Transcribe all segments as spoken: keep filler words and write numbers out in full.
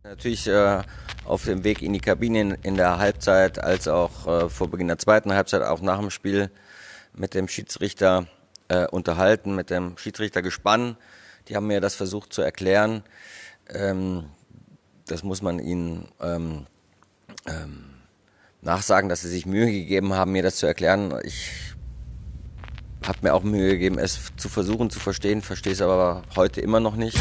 Natürlich äh, auf dem Weg in die Kabine in, in der Halbzeit, als auch äh, vor Beginn der zweiten Halbzeit, auch nach dem Spiel mit dem Schiedsrichter äh, unterhalten, mit dem Schiedsrichtergespann. Die haben mir das versucht zu erklären. Ähm, das muss man ihnen ähm, ähm, nachsagen, dass sie sich Mühe gegeben haben, mir das zu erklären. Ich habe mir auch Mühe gegeben, es zu versuchen zu verstehen, verstehe es aber heute immer noch nicht.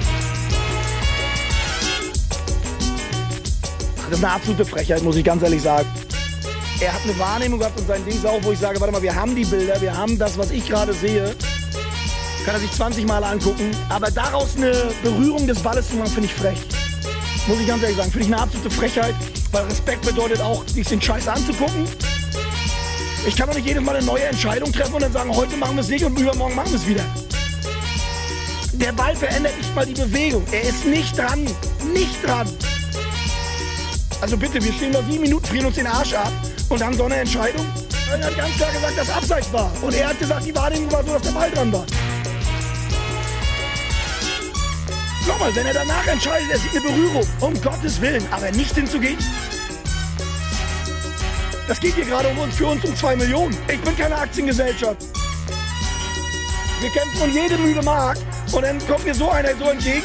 Das ist eine absolute Frechheit, muss ich ganz ehrlich sagen. Er hat eine Wahrnehmung gehabt und sein Ding ist auch, wo ich sage, warte mal, wir haben die Bilder, wir haben das, was ich gerade sehe. Kann er sich zwanzig Mal angucken. Aber daraus eine Berührung des Balles zu machen, finde ich frech. Muss ich ganz ehrlich sagen, finde ich eine absolute Frechheit. Weil Respekt bedeutet auch, sich den Scheiß anzugucken. Ich kann doch nicht jedes Mal eine neue Entscheidung treffen und dann sagen, heute machen wir es nicht und übermorgen machen wir es wieder. Der Ball verändert nicht mal die Bewegung. Er ist nicht dran. Nicht dran. Also bitte, wir stehen noch sieben Minuten, frieren uns den Arsch ab und haben so eine Entscheidung. Er hat ganz klar gesagt, dass Abseits war. Und er hat gesagt, die Wahrnehmung war so, dass der Ball dran war. Nochmal, wenn er danach entscheidet, er sieht eine Berührung, um Gottes Willen, aber nicht hinzugehen. Das geht hier gerade um uns, für uns um zwei Millionen. Ich bin keine Aktiengesellschaft. Wir kämpfen um jede müde Mark und dann kommt mir so einer so entgegen.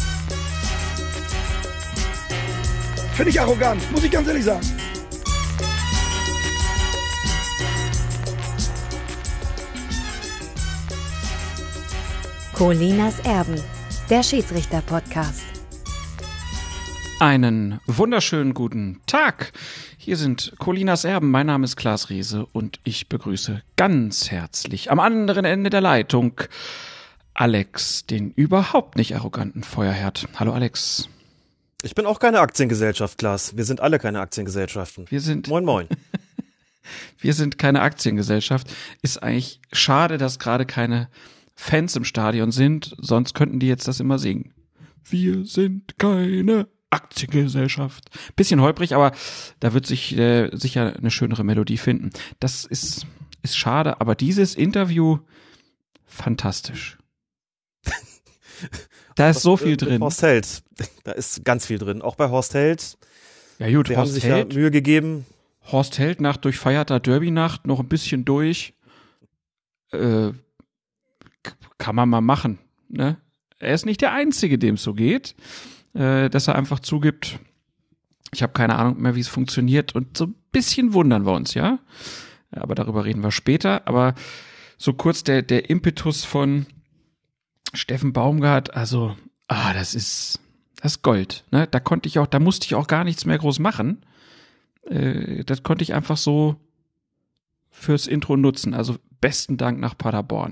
Finde ich arrogant, muss ich ganz ehrlich sagen. Colinas Erben, der Schiedsrichter-Podcast. Einen wunderschönen guten Tag. Hier sind Colinas Erben. Mein Name ist Klaas Riese und ich begrüße ganz herzlich am anderen Ende der Leitung Alex, den überhaupt nicht arroganten Feuerherd. Hallo Alex. Ich bin auch keine Aktiengesellschaft, Klaas. Wir sind alle keine Aktiengesellschaften. Wir sind Moin, moin. Wir sind keine Aktiengesellschaft. Ist eigentlich schade, dass gerade keine Fans im Stadion sind, sonst könnten die jetzt das immer singen. Wir sind keine Aktiengesellschaft. Bisschen holprig, aber da wird sich äh, sicher eine schönere Melodie finden. Das ist, ist schade, aber dieses Interview, fantastisch. Da ist so viel drin. Horst Held, da ist ganz viel drin. Auch bei Horst Held. Ja gut, Wir Horst haben sich Held, ja Mühe gegeben. Horst Held nach durchfeierter Derby-Nacht noch ein bisschen durch. Äh, kann man mal machen. Ne? Er ist nicht der Einzige, dem es so geht. Äh, dass er einfach zugibt, ich habe keine Ahnung mehr, wie es funktioniert. Und so ein bisschen wundern wir uns, ja. Aber darüber reden wir später. Aber so kurz der, der Impetus von Steffen Baumgart, also, ah, das ist, das ist Gold, ne? Da konnte ich auch, da musste ich auch gar nichts mehr groß machen. Äh, das konnte ich einfach so fürs Intro nutzen. Also besten Dank nach Paderborn.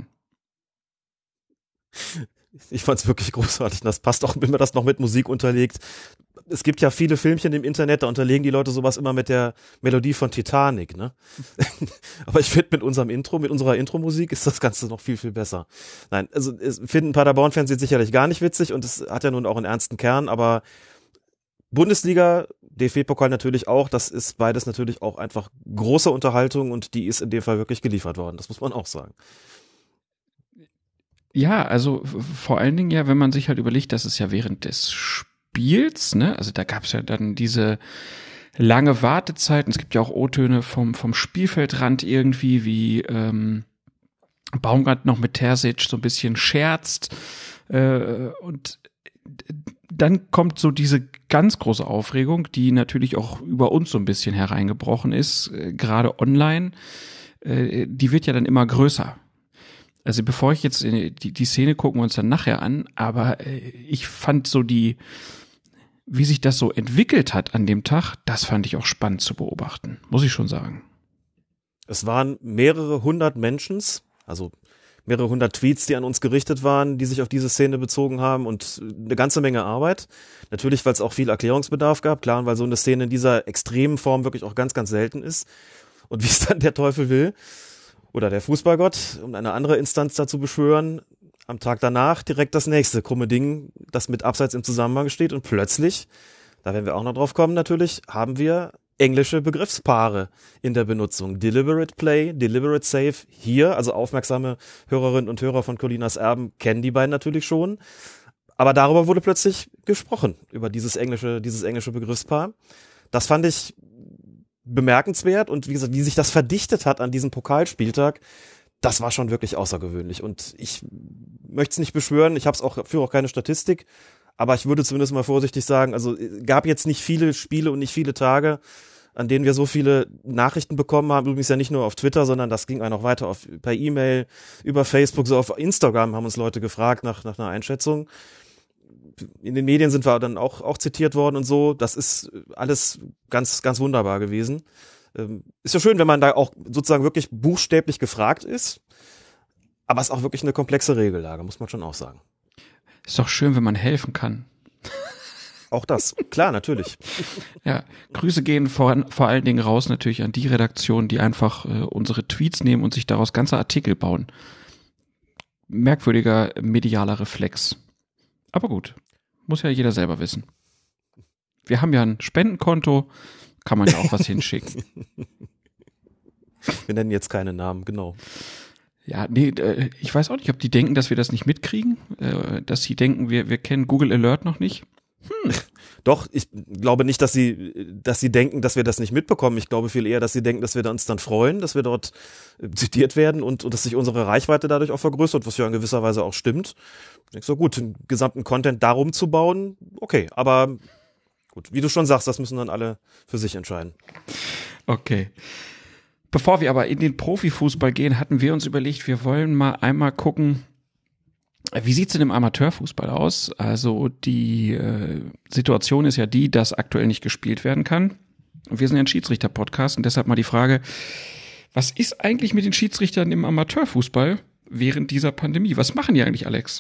Ich fand's wirklich großartig. Das passt auch, wenn man das noch mit Musik unterlegt. Es gibt ja viele Filmchen im Internet, da unterlegen die Leute sowas immer mit der Melodie von Titanic, ne? Aber ich finde, mit unserem Intro, mit unserer Intro-Musik ist das Ganze noch viel, viel besser. Nein, also es finden Paderborn-Fans jetzt sicherlich gar nicht witzig und es hat ja nun auch einen ernsten Kern, aber Bundesliga, D F B-Pokal natürlich auch, das ist beides natürlich auch einfach große Unterhaltung und die ist in dem Fall wirklich geliefert worden, das muss man auch sagen. Ja, also vor allen Dingen ja, wenn man sich halt überlegt, dass es ja während des Spiels, ne, also da gab es ja dann diese lange Wartezeit. Es gibt ja auch O-Töne vom vom Spielfeldrand irgendwie, wie ähm, Baumgart noch mit Terzic so ein bisschen scherzt äh, und dann kommt so diese ganz große Aufregung, die natürlich auch über uns so ein bisschen hereingebrochen ist, äh, gerade online. Äh, die wird ja dann immer größer. Also bevor ich jetzt die, die Szene gucken wir uns dann nachher an, aber äh, ich fand so die, wie sich das so entwickelt hat an dem Tag, das fand ich auch spannend zu beobachten, muss ich schon sagen. Es waren mehrere hundert Mentions, also mehrere hundert Tweets, die an uns gerichtet waren, die sich auf diese Szene bezogen haben und eine ganze Menge Arbeit. Natürlich, weil es auch viel Erklärungsbedarf gab, klar, und weil so eine Szene in dieser extremen Form wirklich auch ganz, ganz selten ist. Und wie es dann der Teufel will, oder der Fußballgott, um eine andere Instanz dazu beschwören, am Tag danach direkt das nächste krumme Ding, das mit Abseits im Zusammenhang steht und plötzlich, da werden wir auch noch drauf kommen natürlich, haben wir englische Begriffspaare in der Benutzung. Deliberate Play, Deliberate Save hier, also aufmerksame Hörerinnen und Hörer von Colinas Erben kennen die beiden natürlich schon, Aber darüber wurde plötzlich gesprochen, über dieses englische, dieses englische Begriffspaar. Das fand ich bemerkenswert und wie gesagt, wie sich das verdichtet hat an diesem Pokalspieltag, das war schon wirklich außergewöhnlich. Und ich möchte es nicht beschwören, ich habe es auch, führe auch keine Statistik, aber ich würde zumindest mal vorsichtig sagen, also gab jetzt nicht viele Spiele und nicht viele Tage, an denen wir so viele Nachrichten bekommen haben, übrigens ja nicht nur auf Twitter, sondern das ging auch noch weiter auf, per E-Mail, über Facebook, so auf Instagram haben uns Leute gefragt nach, nach einer Einschätzung. In den Medien sind wir dann auch, auch zitiert worden und so. Das ist alles ganz, ganz wunderbar gewesen. Ähm, ist ja schön, wenn man da auch sozusagen wirklich buchstäblich gefragt ist. Aber es ist auch wirklich eine komplexe Regellage, muss man schon auch sagen. Ist doch schön, wenn man helfen kann. Auch das, klar, natürlich. Ja, Grüße gehen vor, vor allen Dingen raus natürlich an die Redaktion, die einfach äh, unsere Tweets nehmen und sich daraus ganze Artikel bauen. Merkwürdiger medialer Reflex. Aber gut, muss ja jeder selber wissen. Wir haben ja ein Spendenkonto, kann man ja auch was hinschicken. Wir nennen jetzt keine Namen, genau. Ja, nee, äh, ich weiß auch nicht, ob die denken, dass wir das nicht mitkriegen, äh, dass sie denken, wir, wir kennen Google Alert noch nicht. Hm. Doch, ich glaube nicht, dass sie, dass sie denken, dass wir das nicht mitbekommen. Ich glaube viel eher, dass sie denken, dass wir uns dann freuen, dass wir dort zitiert werden und, und dass sich unsere Reichweite dadurch auch vergrößert, was ja in gewisser Weise auch stimmt. Ich denke so, gut, den gesamten Content darum zu bauen, okay, aber gut, wie du schon sagst, das müssen dann alle für sich entscheiden. Okay. Bevor wir aber in den Profifußball gehen, hatten wir uns überlegt, wir wollen mal einmal gucken, wie sieht's denn im Amateurfußball aus? Also die äh, Situation ist ja die, dass aktuell nicht gespielt werden kann. Wir sind ja ein Schiedsrichter-Podcast und deshalb mal die Frage, was ist eigentlich mit den Schiedsrichtern im Amateurfußball während dieser Pandemie? Was machen die eigentlich, Alex?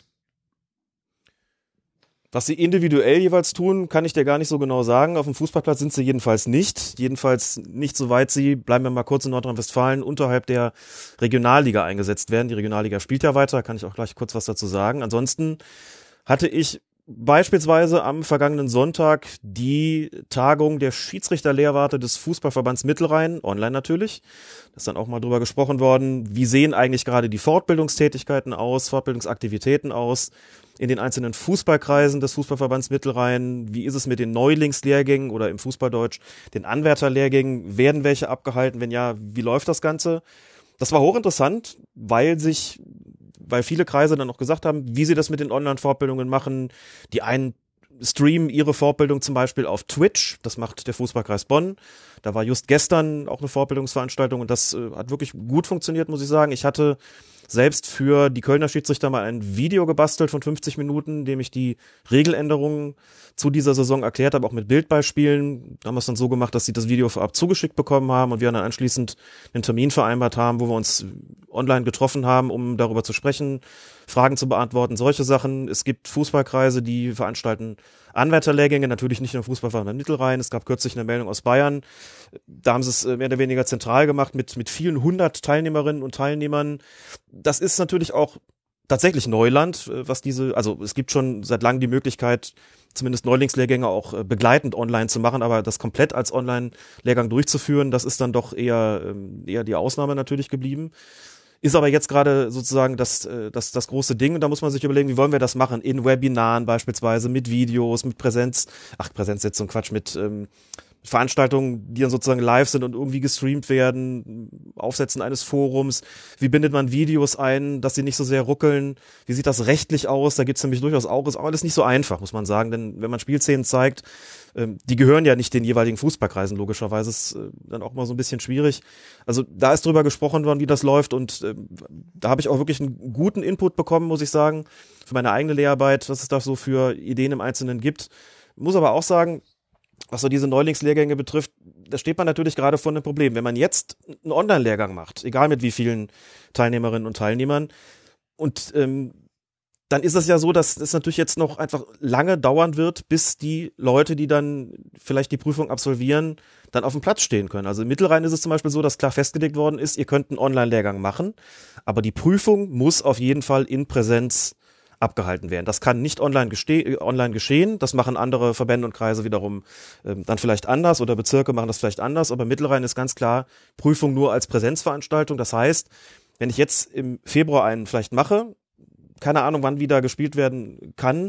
Was sie individuell jeweils tun, kann ich dir gar nicht so genau sagen. Auf dem Fußballplatz sind sie jedenfalls nicht. Jedenfalls nicht, soweit sie, bleiben wir mal kurz in Nordrhein-Westfalen, unterhalb der Regionalliga eingesetzt werden. Die Regionalliga spielt ja weiter, kann ich auch gleich kurz was dazu sagen. Ansonsten hatte ich beispielsweise am vergangenen Sonntag die Tagung der Schiedsrichterlehrwarte des Fußballverbands Mittelrhein, online natürlich. Da ist dann auch mal drüber gesprochen worden, wie sehen eigentlich gerade die Fortbildungstätigkeiten aus, Fortbildungsaktivitäten aus in den einzelnen Fußballkreisen des Fußballverbands Mittelrhein. Wie ist es mit den Neulingslehrgängen oder im Fußballdeutsch den Anwärterlehrgängen? Werden welche abgehalten? Wenn ja, wie läuft das Ganze? Das war hochinteressant, weil sich, weil viele Kreise dann auch gesagt haben, wie sie das mit den Online-Fortbildungen machen. Die einen streamen ihre Fortbildung zum Beispiel auf Twitch. Das macht der Fußballkreis Bonn. Da war just gestern auch eine Fortbildungsveranstaltung und das äh, hat wirklich gut funktioniert, muss ich sagen. Ich hatte selbst für die Kölner Schiedsrichter mal ein Video gebastelt von fünfzig Minuten, in dem ich die Regeländerungen zu dieser Saison erklärt habe, auch mit Bildbeispielen. Da haben wir es dann so gemacht, dass sie das Video vorab zugeschickt bekommen haben und wir dann anschließend einen Termin vereinbart haben, wo wir uns online getroffen haben, um darüber zu sprechen, Fragen zu beantworten, solche Sachen. Es gibt Fußballkreise, die veranstalten Anwärterlehrgänge, natürlich nicht nur Fußballverband Mittelrhein. Es gab kürzlich eine Meldung aus Bayern. Da haben sie es mehr oder weniger zentral gemacht mit, mit vielen hundert Teilnehmerinnen und Teilnehmern. Das ist natürlich auch tatsächlich Neuland, was diese, also es gibt schon seit langem die Möglichkeit, zumindest Neulingslehrgänge auch begleitend online zu machen, aber das komplett als Online-Lehrgang durchzuführen, das ist dann doch eher, eher die Ausnahme natürlich geblieben. Ist aber jetzt gerade sozusagen das, das, das große Ding und da muss man sich überlegen, wie wollen wir das machen? In Webinaren beispielsweise, mit Videos, mit Präsenz, ach Präsenzsitzung, Quatsch, mit ähm, Veranstaltungen, die dann sozusagen live sind und irgendwie gestreamt werden, Aufsetzen eines Forums, wie bindet man Videos ein, dass sie nicht so sehr ruckeln, wie sieht das rechtlich aus, da gibt's nämlich durchaus auch, ist auch alles nicht so einfach, muss man sagen, denn wenn man Spielszenen zeigt, ähm, die gehören ja nicht den jeweiligen Fußballkreisen, logischerweise ist äh, dann auch mal so ein bisschen schwierig, also da ist drüber gesprochen worden, wie das läuft und äh, da habe ich auch wirklich einen guten Input bekommen, muss ich sagen, für meine eigene Lehrarbeit, was es da so für Ideen im Einzelnen gibt, muss aber auch sagen, was so diese Neulingslehrgänge betrifft, da steht man natürlich gerade vor einem Problem. Wenn man jetzt einen Online-Lehrgang macht, egal mit wie vielen Teilnehmerinnen und Teilnehmern, und ähm, dann ist es ja so, dass es natürlich jetzt noch einfach lange dauern wird, bis die Leute, die dann vielleicht die Prüfung absolvieren, dann auf dem Platz stehen können. Also im Mittelrhein ist es zum Beispiel so, dass klar festgelegt worden ist, ihr könnt einen Online-Lehrgang machen, aber die Prüfung muss auf jeden Fall in Präsenz abgehalten werden. Das kann nicht online, geste- online geschehen, das machen andere Verbände und Kreise wiederum ähm, dann vielleicht anders oder Bezirke machen das vielleicht anders, aber Mittelrhein ist ganz klar Prüfung nur als Präsenzveranstaltung. Das heißt, wenn ich jetzt im Februar einen vielleicht mache, keine Ahnung, wann wieder gespielt werden kann,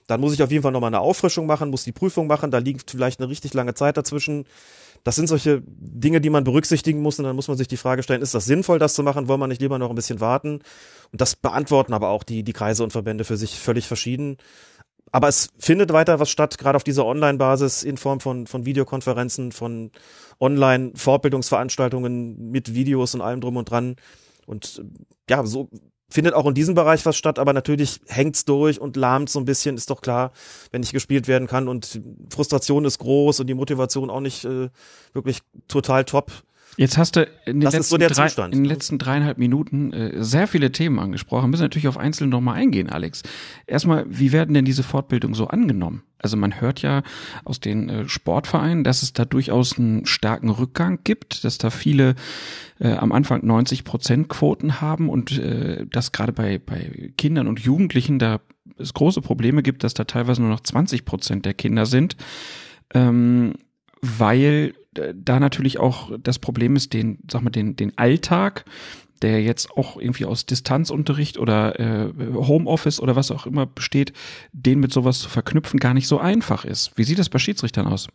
Dann muss ich auf jeden Fall nochmal eine Auffrischung machen, muss die Prüfung machen, da liegt vielleicht eine richtig lange Zeit dazwischen. Das sind solche Dinge, die man berücksichtigen muss und dann muss man sich die Frage stellen, ist das sinnvoll, das zu machen? Wollen wir nicht lieber noch ein bisschen warten? Und das beantworten aber auch die, die Kreise und Verbände für sich völlig verschieden. Aber es findet weiter was statt, gerade auf dieser Online-Basis in Form von, von Videokonferenzen, von Online-Fortbildungsveranstaltungen mit Videos und allem drum und dran. Und ja, so findet auch in diesem Bereich was statt, aber natürlich hängt's durch und lahmt so ein bisschen, ist doch klar, wenn nicht gespielt werden kann und Frustration ist groß und die Motivation auch nicht äh, wirklich total top. Jetzt hast du in den, das letzten, ist so der drei, Zustand. in den letzten dreieinhalb Minuten äh, sehr viele Themen angesprochen. Wir müssen natürlich auf einzelne nochmal eingehen, Alex. Erstmal, wie werden denn diese Fortbildungen so angenommen? Also man hört ja aus den äh, Sportvereinen, dass es da durchaus einen starken Rückgang gibt, dass da viele äh, am Anfang neunzig Prozent Quoten haben und äh, dass gerade bei, bei Kindern und Jugendlichen da es große Probleme gibt, dass da teilweise nur noch zwanzig Prozent der Kinder sind, ähm, weil da natürlich auch das Problem ist, den, sag mal, den, den Alltag, der jetzt auch irgendwie aus Distanzunterricht oder äh, Homeoffice oder was auch immer besteht, den mit sowas zu verknüpfen gar nicht so einfach ist. Wie sieht das bei Schiedsrichtern aus?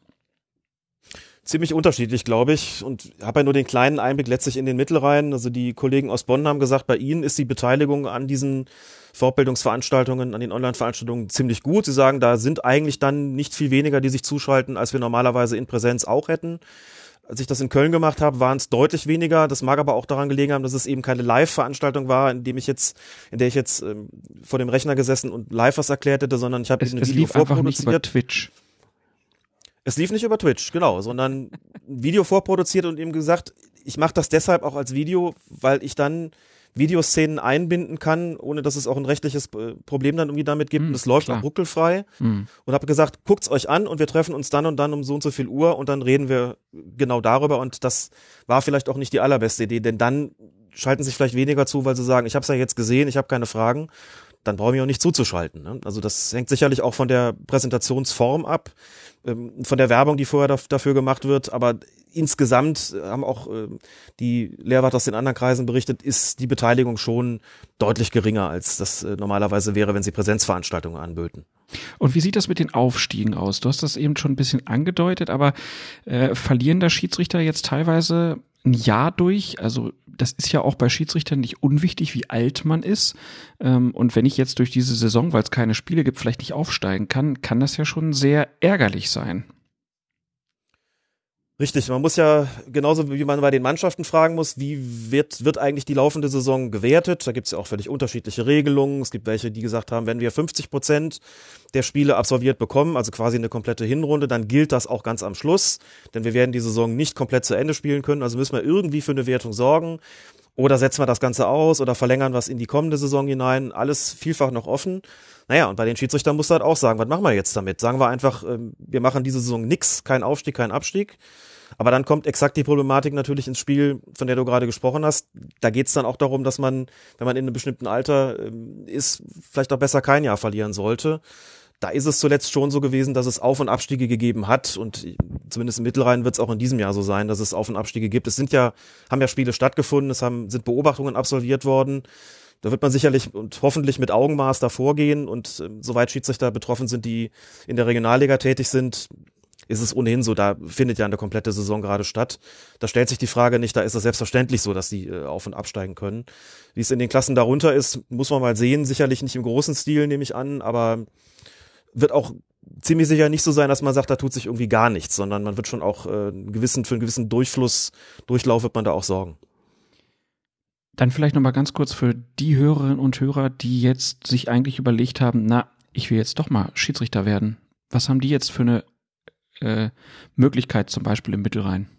Ziemlich unterschiedlich, glaube ich, und habe ja nur den kleinen Einblick letztlich in den Mittelrhein. Also die Kollegen aus Bonn haben gesagt, bei ihnen ist die Beteiligung an diesen Fortbildungsveranstaltungen, an den Online-Veranstaltungen ziemlich gut. Sie sagen, da sind eigentlich dann nicht viel weniger, die sich zuschalten, als wir normalerweise in Präsenz auch hätten. Als ich das in Köln gemacht habe, waren es deutlich weniger. Das mag aber auch daran gelegen haben, dass es eben keine Live-Veranstaltung war, in dem ich jetzt, in der ich jetzt ähm, vor dem Rechner gesessen und live was erklärt hätte, sondern ich habe es, ein es Video lief einfach vorproduziert. nicht über Twitch. Es lief nicht über Twitch, genau, sondern ein Video vorproduziert und ihm gesagt, ich mache das deshalb auch als Video, weil ich dann Videoszenen einbinden kann, ohne dass es auch ein rechtliches Problem dann irgendwie damit gibt. Mm, und es läuft klar. Auch ruckelfrei. Mm. Und habe gesagt, guckt's euch an und wir treffen uns dann und dann um so und so viel Uhr und dann reden wir genau darüber. Und das war vielleicht auch nicht die allerbeste Idee, denn dann schalten sich vielleicht weniger zu, weil sie sagen, ich habe es ja jetzt gesehen, ich habe keine Fragen. Dann brauche ich mich auch nicht zuzuschalten. Ne? Also das hängt sicherlich auch von der Präsentationsform ab, ähm, von der Werbung, die vorher daf- dafür gemacht wird. Aber insgesamt haben auch äh, die Lehrwart aus den anderen Kreisen berichtet, ist die Beteiligung schon deutlich geringer, als das äh, normalerweise wäre, wenn sie Präsenzveranstaltungen anböten. Und wie sieht das mit den Aufstiegen aus? Du hast das eben schon ein bisschen angedeutet, aber äh, verlieren da Schiedsrichter jetzt teilweise ein Jahr durch? Also das ist ja auch bei Schiedsrichtern nicht unwichtig, wie alt man ist. Ähm, und wenn ich jetzt durch diese Saison, weil es keine Spiele gibt, vielleicht nicht aufsteigen kann, kann das ja schon sehr ärgerlich sein. Richtig, man muss ja, genauso wie man bei den Mannschaften fragen muss, wie wird wird eigentlich die laufende Saison gewertet? Da gibt es ja auch völlig unterschiedliche Regelungen. Es gibt welche, die gesagt haben, wenn wir fünfzig Prozent der Spiele absolviert bekommen, also quasi eine komplette Hinrunde, dann gilt das auch ganz am Schluss, denn wir werden die Saison nicht komplett zu Ende spielen können, also müssen wir irgendwie für eine Wertung sorgen. Oder setzen wir das Ganze aus oder verlängern was in die kommende Saison hinein. Alles vielfach noch offen. Naja, und bei den Schiedsrichtern musst du halt auch sagen, was machen wir jetzt damit? Sagen wir einfach, wir machen diese Saison nix, kein Aufstieg, kein Abstieg. Aber dann kommt exakt die Problematik natürlich ins Spiel, von der du gerade gesprochen hast. Da geht's dann auch darum, dass man, wenn man in einem bestimmten Alter ist, vielleicht auch besser kein Jahr verlieren sollte. Da ist es zuletzt schon so gewesen, dass es Auf- und Abstiege gegeben hat und zumindest im Mittelrhein wird es auch in diesem Jahr so sein, dass es Auf- und Abstiege gibt. Es sind ja, haben ja Spiele stattgefunden, es haben, sind Beobachtungen absolviert worden. Da wird man sicherlich und hoffentlich mit Augenmaß davor gehen und äh, soweit Schiedsrichter betroffen sind, die in der Regionalliga tätig sind, ist es ohnehin so, da findet ja eine komplette Saison gerade statt. Da stellt sich die Frage nicht, da ist es selbstverständlich so, dass die äh, auf- und absteigen können. Wie es in den Klassen darunter ist, muss man mal sehen, sicherlich nicht im großen Stil, nehme ich an, aber wird auch ziemlich sicher nicht so sein, dass man sagt, da tut sich irgendwie gar nichts, sondern man wird schon auch äh, einen gewissen, für einen gewissen Durchfluss, Durchlauf wird man da auch sorgen. Dann vielleicht nochmal ganz kurz für die Hörerinnen und Hörer, die jetzt sich eigentlich überlegt haben, na, ich will jetzt doch mal Schiedsrichter werden. Was haben die jetzt für eine äh, Möglichkeit zum Beispiel im Mittelrhein?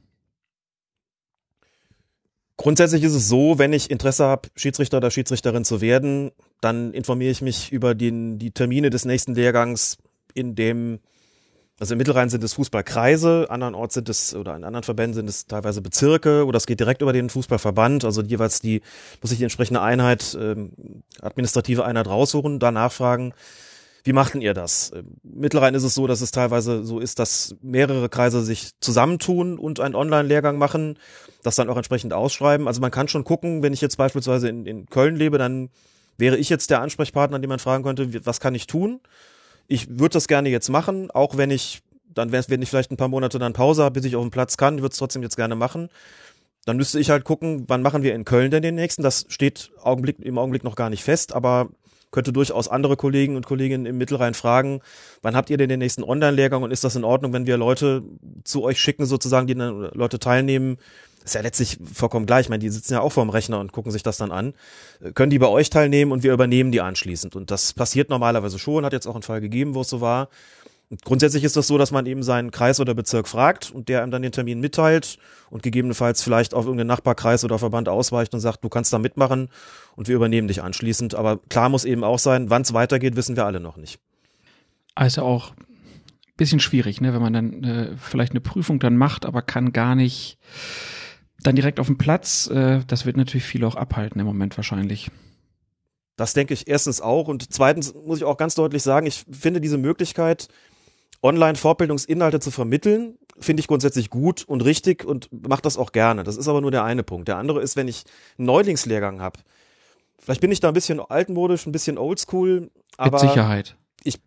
Grundsätzlich ist es so, wenn ich Interesse habe, Schiedsrichter oder Schiedsrichterin zu werden, dann informiere ich mich über den, die Termine des nächsten Lehrgangs, in dem, also im Mittelrhein sind es Fußballkreise, andernorts sind es, oder in anderen Verbänden sind es teilweise Bezirke, oder es geht direkt über den Fußballverband, also jeweils die, muss ich die entsprechende Einheit, ähm, administrative Einheit raussuchen, da nachfragen, wie machten ihr das? Im Mittelrhein ist es so, dass es teilweise so ist, dass mehrere Kreise sich zusammentun und einen Online-Lehrgang machen, das dann auch entsprechend ausschreiben. Also man kann schon gucken, wenn ich jetzt beispielsweise in, in Köln lebe, dann wäre ich jetzt der Ansprechpartner, an den man fragen könnte, was kann ich tun? ich würde das gerne jetzt machen, auch wenn ich, dann wenn ich vielleicht ein paar Monate dann Pause habe, bis ich auf den Platz kann, würde es trotzdem jetzt gerne machen. Dann müsste ich halt gucken, wann machen wir in Köln denn den nächsten. Das steht Augenblick, im Augenblick noch gar nicht fest, aber könnte durchaus andere Kollegen und Kolleginnen im Mittelrhein fragen, wann habt ihr denn den nächsten Online-Lehrgang und ist das in Ordnung, wenn wir Leute zu euch schicken, sozusagen, die dann Leute teilnehmen? Ist ja letztlich vollkommen gleich. Ich meine, die sitzen ja auch vorm Rechner und gucken sich das dann an. Können die bei euch teilnehmen und wir übernehmen die anschließend. Und das passiert normalerweise schon, hat jetzt auch einen Fall gegeben, wo es so war. Und grundsätzlich ist das so, dass man eben seinen Kreis oder Bezirk fragt und der einem dann den Termin mitteilt und gegebenenfalls vielleicht auf irgendeinen Nachbarkreis oder Verband ausweicht und sagt, du kannst da mitmachen und wir übernehmen dich anschließend. Aber klar muss eben auch sein, wann es weitergeht, wissen wir alle noch nicht. Also auch ein bisschen schwierig, ne, wenn man dann äh, vielleicht eine Prüfung dann macht, aber kann gar nicht dann direkt auf dem Platz. Äh, das wird natürlich viele auch abhalten im Moment wahrscheinlich. Das denke ich erstens auch. Und zweitens muss ich auch ganz deutlich sagen, ich finde diese Möglichkeit, Online-Fortbildungsinhalte zu vermitteln, finde ich grundsätzlich gut und richtig und mache das auch gerne. Das ist aber nur der eine Punkt. Der andere ist, wenn ich einen Neulingslehrgang habe. Vielleicht bin ich da ein bisschen altmodisch, ein bisschen oldschool, aber mit Sicherheit. Ich,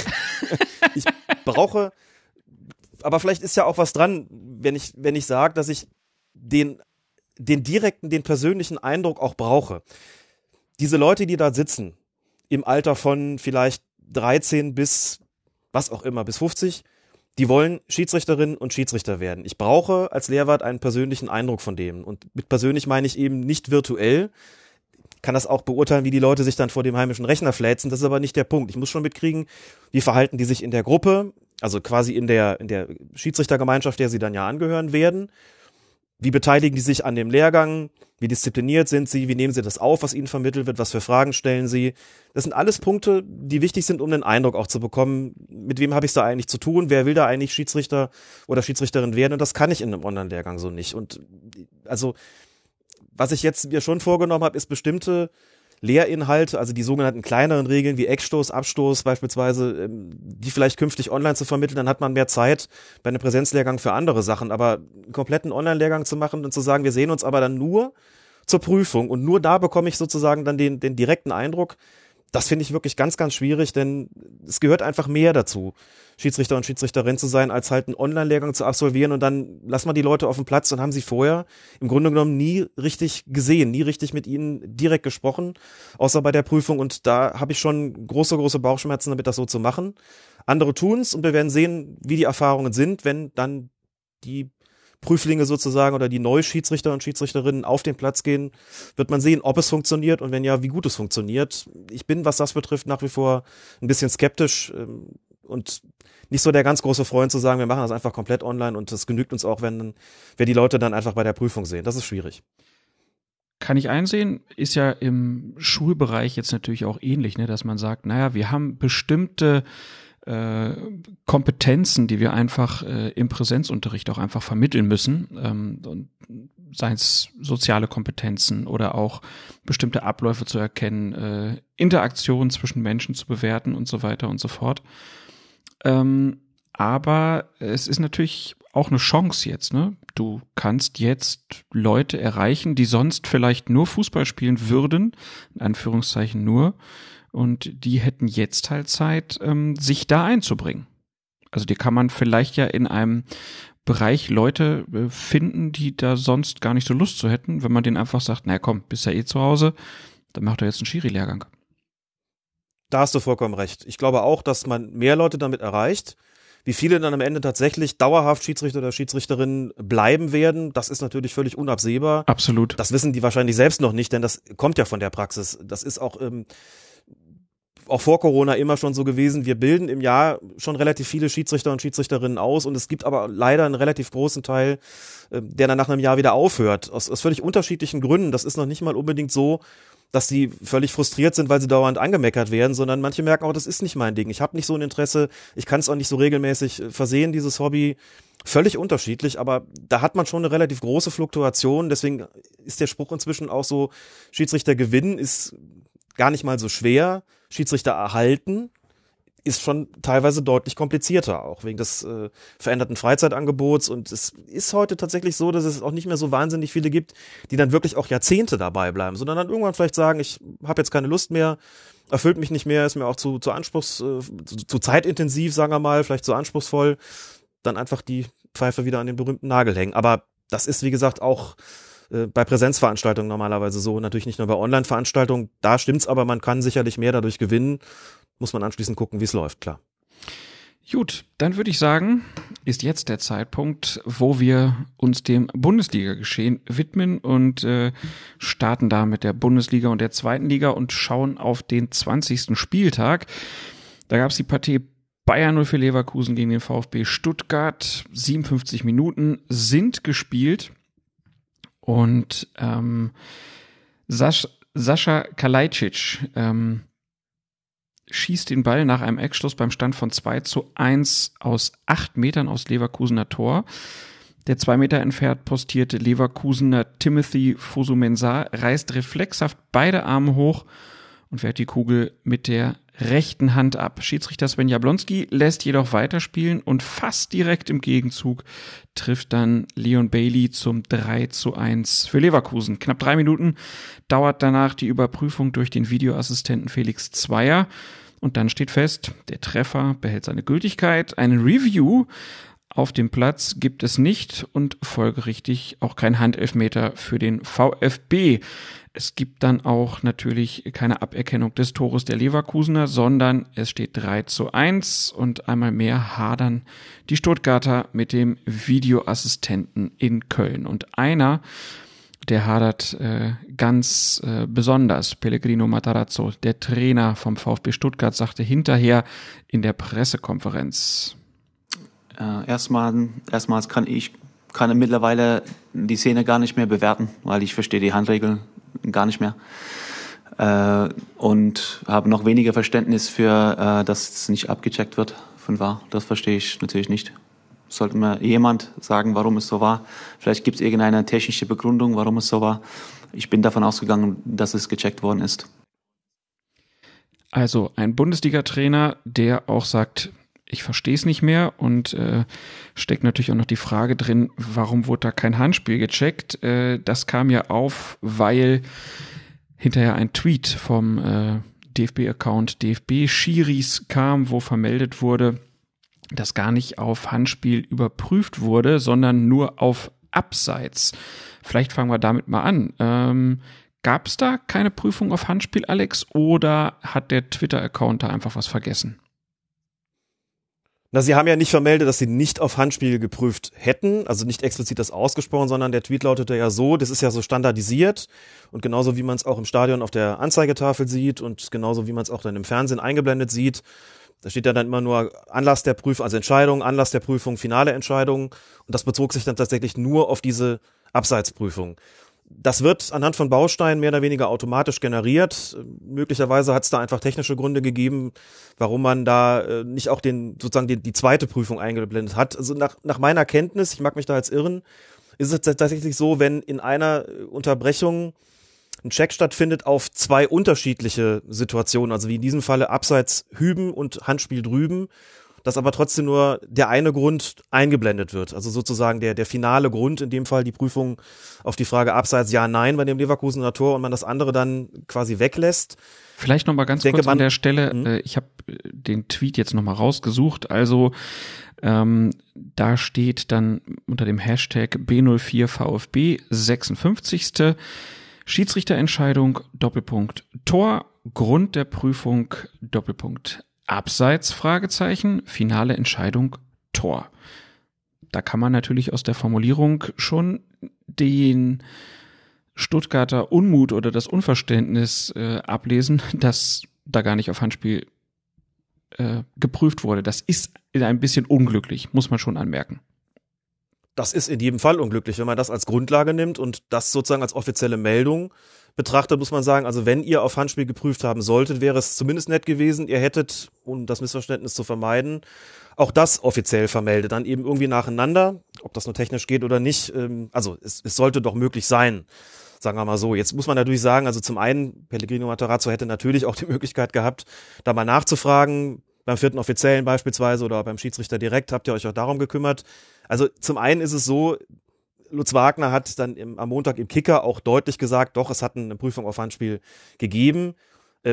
ich brauche, aber vielleicht ist ja auch was dran, wenn ich, wenn ich sage, dass ich den, den direkten, den persönlichen Eindruck auch brauche. Diese Leute, die da sitzen, im Alter von vielleicht dreizehn bis was auch immer, bis fünfzig, die wollen Schiedsrichterinnen und Schiedsrichter werden. Ich brauche als Lehrwart einen persönlichen Eindruck von denen. Und mit persönlich meine ich eben nicht virtuell. Ich kann das auch beurteilen, wie die Leute sich dann vor dem heimischen Rechner fläzen. Das ist aber nicht der Punkt. Ich muss schon mitkriegen, wie verhalten die sich in der Gruppe, also quasi in der, in der Schiedsrichtergemeinschaft, der sie dann ja angehören werden. Wie beteiligen die sich an dem Lehrgang? Wie diszipliniert sind sie? Wie nehmen sie das auf, was ihnen vermittelt wird? Was für Fragen stellen sie? Das sind alles Punkte, die wichtig sind, um den Eindruck auch zu bekommen, mit wem habe ich es da eigentlich zu tun? Wer will da eigentlich Schiedsrichter oder Schiedsrichterin werden? Und das kann ich in einem Online-Lehrgang so nicht. Und also, was ich jetzt mir schon vorgenommen habe, ist bestimmte Lehrinhalte, also die sogenannten kleineren Regeln wie Eckstoß, Abstoß beispielsweise, die vielleicht künftig online zu vermitteln, dann hat man mehr Zeit bei einem Präsenzlehrgang für andere Sachen, aber einen kompletten Online-Lehrgang zu machen und zu sagen, wir sehen uns aber dann nur zur Prüfung und nur da bekomme ich sozusagen dann den, den direkten Eindruck, das finde ich wirklich ganz, ganz schwierig, denn es gehört einfach mehr dazu, Schiedsrichter und Schiedsrichterin zu sein, als halt einen Online-Lehrgang zu absolvieren und dann lassen wir die Leute auf dem Platz und haben sie vorher im Grunde genommen nie richtig gesehen, nie richtig mit ihnen direkt gesprochen, außer bei der Prüfung und da habe ich schon große, große Bauchschmerzen damit, das so zu machen. Andere tun's und wir werden sehen, wie die Erfahrungen sind, wenn dann die Prüflinge sozusagen oder die Neuschiedsrichter und Schiedsrichterinnen auf den Platz gehen, wird man sehen, ob es funktioniert und wenn ja, wie gut es funktioniert. Ich bin, was das betrifft, nach wie vor ein bisschen skeptisch und nicht so der ganz große Freund zu sagen, wir machen das einfach komplett online und es genügt uns auch, wenn wir die Leute dann einfach bei der Prüfung sehen. Das ist schwierig. Kann ich einsehen, ist ja im Schulbereich jetzt natürlich auch ähnlich, ne, dass man sagt, naja, wir haben bestimmte äh, Kompetenzen, die wir einfach äh, im Präsenzunterricht auch einfach vermitteln müssen, ähm, und seien es soziale Kompetenzen oder auch bestimmte Abläufe zu erkennen, äh, Interaktionen zwischen Menschen zu bewerten und so weiter und so fort. Ähm, aber es ist natürlich auch eine Chance jetzt, ne? Du kannst jetzt Leute erreichen, die sonst vielleicht nur Fußball spielen würden, in Anführungszeichen nur, und die hätten jetzt halt Zeit, ähm, sich da einzubringen. Also die kann man vielleicht ja in einem Bereich Leute äh, finden, die da sonst gar nicht so Lust zu hätten, wenn man denen einfach sagt, na komm, bist ja eh zu Hause, dann mach doch jetzt einen Schiri-Lehrgang. Da hast du vollkommen recht. Ich glaube auch, dass man mehr Leute damit erreicht. Wie viele dann am Ende tatsächlich dauerhaft Schiedsrichter oder Schiedsrichterinnen bleiben werden, das ist natürlich völlig unabsehbar. Absolut. Das wissen die wahrscheinlich selbst noch nicht, denn das kommt ja von der Praxis. Das ist auch, ähm, auch vor Corona immer schon so gewesen. Wir bilden im Jahr schon relativ viele Schiedsrichter und Schiedsrichterinnen aus und es gibt aber leider einen relativ großen Teil, äh, der dann nach einem Jahr wieder aufhört. Aus, aus völlig unterschiedlichen Gründen. Das ist noch nicht mal unbedingt so, dass die völlig frustriert sind, weil sie dauernd angemeckert werden, sondern manche merken auch, das ist nicht mein Ding. Ich habe nicht so ein Interesse, ich kann es auch nicht so regelmäßig versehen, dieses Hobby. Völlig unterschiedlich, aber da hat man schon eine relativ große Fluktuation. Deswegen ist der Spruch inzwischen auch so, Schiedsrichter gewinnen ist gar nicht mal so schwer. Schiedsrichter erhalten ist schon teilweise deutlich komplizierter, auch wegen des äh, veränderten Freizeitangebots. Und es ist heute tatsächlich so, dass es auch nicht mehr so wahnsinnig viele gibt, die dann wirklich auch Jahrzehnte dabei bleiben, sondern dann irgendwann vielleicht sagen, ich habe jetzt keine Lust mehr, erfüllt mich nicht mehr, ist mir auch zu, zu anspruchs, äh, zu, zu zeitintensiv, sagen wir mal, vielleicht zu anspruchsvoll, dann einfach die Pfeife wieder an den berühmten Nagel hängen. Aber das ist, wie gesagt, auch äh, bei Präsenzveranstaltungen normalerweise so, natürlich nicht nur bei Online-Veranstaltungen. Da stimmt's, aber man kann sicherlich mehr dadurch gewinnen. Muss man anschließend gucken, wie es läuft, klar. Gut, dann würde ich sagen, ist jetzt der Zeitpunkt, wo wir uns dem Bundesliga-Geschehen widmen und äh, starten da mit der Bundesliga und der zweiten Liga und schauen auf den zwanzigsten Spieltag. Da gab es die Partie Bayern null vier Leverkusen gegen den VfB Stuttgart. siebenundfünfzig Minuten sind gespielt und ähm, Sasch, Sascha Kalajdzic ähm, schießt den Ball nach einem Eckstoß beim Stand von zwei zu eins aus acht Metern aus Leverkusener Tor. Der zwei Meter entfernt postierte Leverkusener Timothy Fosu-Mensah reißt reflexhaft beide Arme hoch und wehrt die Kugel mit der rechten Hand ab. Schiedsrichter Sven Jablonski lässt jedoch weiterspielen und fast direkt im Gegenzug trifft dann Leon Bailey zum drei zu eins für Leverkusen. Knapp drei Minuten dauert danach die Überprüfung durch den Videoassistenten Felix Zweier und dann steht fest, der Treffer behält seine Gültigkeit. Eine Review auf dem Platz gibt es nicht und folgerichtig auch kein Handelfmeter für den VfB. Es gibt dann auch natürlich keine Aberkennung des Tores der Leverkusener, sondern es steht drei zu eins und einmal mehr hadern die Stuttgarter mit dem Videoassistenten in Köln. Und einer, der hadert äh, ganz äh, besonders, Pellegrino Matarazzo, der Trainer vom VfB Stuttgart, sagte hinterher in der Pressekonferenz. Äh, erstmal, erstmals kann ich kann mittlerweile die Szene gar nicht mehr bewerten, weil ich verstehe die Handregeln gar nicht mehr äh, und habe noch weniger Verständnis für, äh, dass es nicht abgecheckt wird von V A R. Das verstehe ich natürlich nicht. Sollte mir jemand sagen, warum es so war. Vielleicht gibt es irgendeine technische Begründung, warum es so war. Ich bin davon ausgegangen, dass es gecheckt worden ist. Also ein Bundesliga-Trainer, der auch sagt, ich verstehe es nicht mehr und äh, steckt natürlich auch noch die Frage drin, warum wurde da kein Handspiel gecheckt? Äh, das kam ja auf, weil hinterher ein Tweet vom äh, D F B-Account D F B-Schiris kam, wo vermeldet wurde, dass gar nicht auf Handspiel überprüft wurde, sondern nur auf Abseits. Vielleicht fangen wir damit mal an. Ähm, gab es da keine Prüfung auf Handspiel, Alex, oder hat der Twitter-Account da einfach was vergessen? Na, sie haben ja nicht vermeldet, dass sie nicht auf Handspiel geprüft hätten, also nicht explizit das ausgesprochen, sondern der Tweet lautete ja so, das ist ja so standardisiert und genauso wie man es auch im Stadion auf der Anzeigetafel sieht und genauso wie man es auch dann im Fernsehen eingeblendet sieht, da steht ja dann immer nur Anlass der Prüfung, also Entscheidung, Anlass der Prüfung, finale Entscheidung und das bezog sich dann tatsächlich nur auf diese Abseitsprüfung. Das wird anhand von Bausteinen mehr oder weniger automatisch generiert. Möglicherweise hat es da einfach technische Gründe gegeben, warum man da äh, nicht auch den sozusagen die, die zweite Prüfung eingeblendet hat. Also nach, nach meiner Kenntnis, ich mag mich da jetzt irren, ist es tatsächlich so, wenn in einer Unterbrechung ein Check stattfindet auf zwei unterschiedliche Situationen, also wie in diesem Falle Abseits hüben und Handspiel drüben, dass aber trotzdem nur der eine Grund eingeblendet wird. Also sozusagen der, der finale Grund, in dem Fall die Prüfung auf die Frage Abseits ja, nein bei dem Leverkusener Tor und man das andere dann quasi weglässt. Vielleicht noch mal ganz denke, kurz man, an der Stelle, mh. äh, ich habe den Tweet jetzt noch mal rausgesucht, also ähm, da steht dann unter dem Hashtag B null vier VfB sechsundfünfzigste Schiedsrichterentscheidung, Doppelpunkt Tor, Grund der Prüfung, Doppelpunkt Abseits, Fragezeichen, finale Entscheidung, Tor. Da kann man natürlich aus der Formulierung schon den Stuttgarter Unmut oder das Unverständnis äh, ablesen, dass da gar nicht auf Handspiel äh, geprüft wurde. Das ist ein bisschen unglücklich, muss man schon anmerken. Das ist in jedem Fall unglücklich, wenn man das als Grundlage nimmt und das sozusagen als offizielle Meldung betrachtet, muss man sagen, also wenn ihr auf Handspiel geprüft haben solltet, wäre es zumindest nett gewesen, ihr hättet, um das Missverständnis zu vermeiden, auch das offiziell vermeldet, dann eben irgendwie nacheinander, ob das nur technisch geht oder nicht, ähm, also es, es sollte doch möglich sein, sagen wir mal so. Jetzt muss man natürlich sagen, also zum einen, Pellegrino Matarazzo hätte natürlich auch die Möglichkeit gehabt, da mal nachzufragen, beim vierten Offiziellen beispielsweise oder beim Schiedsrichter direkt, habt ihr euch auch darum gekümmert. Also zum einen ist es so, Lutz Wagner hat dann im, am Montag im Kicker auch deutlich gesagt, doch, es hat eine Prüfung auf Handspiel gegeben. Ähm,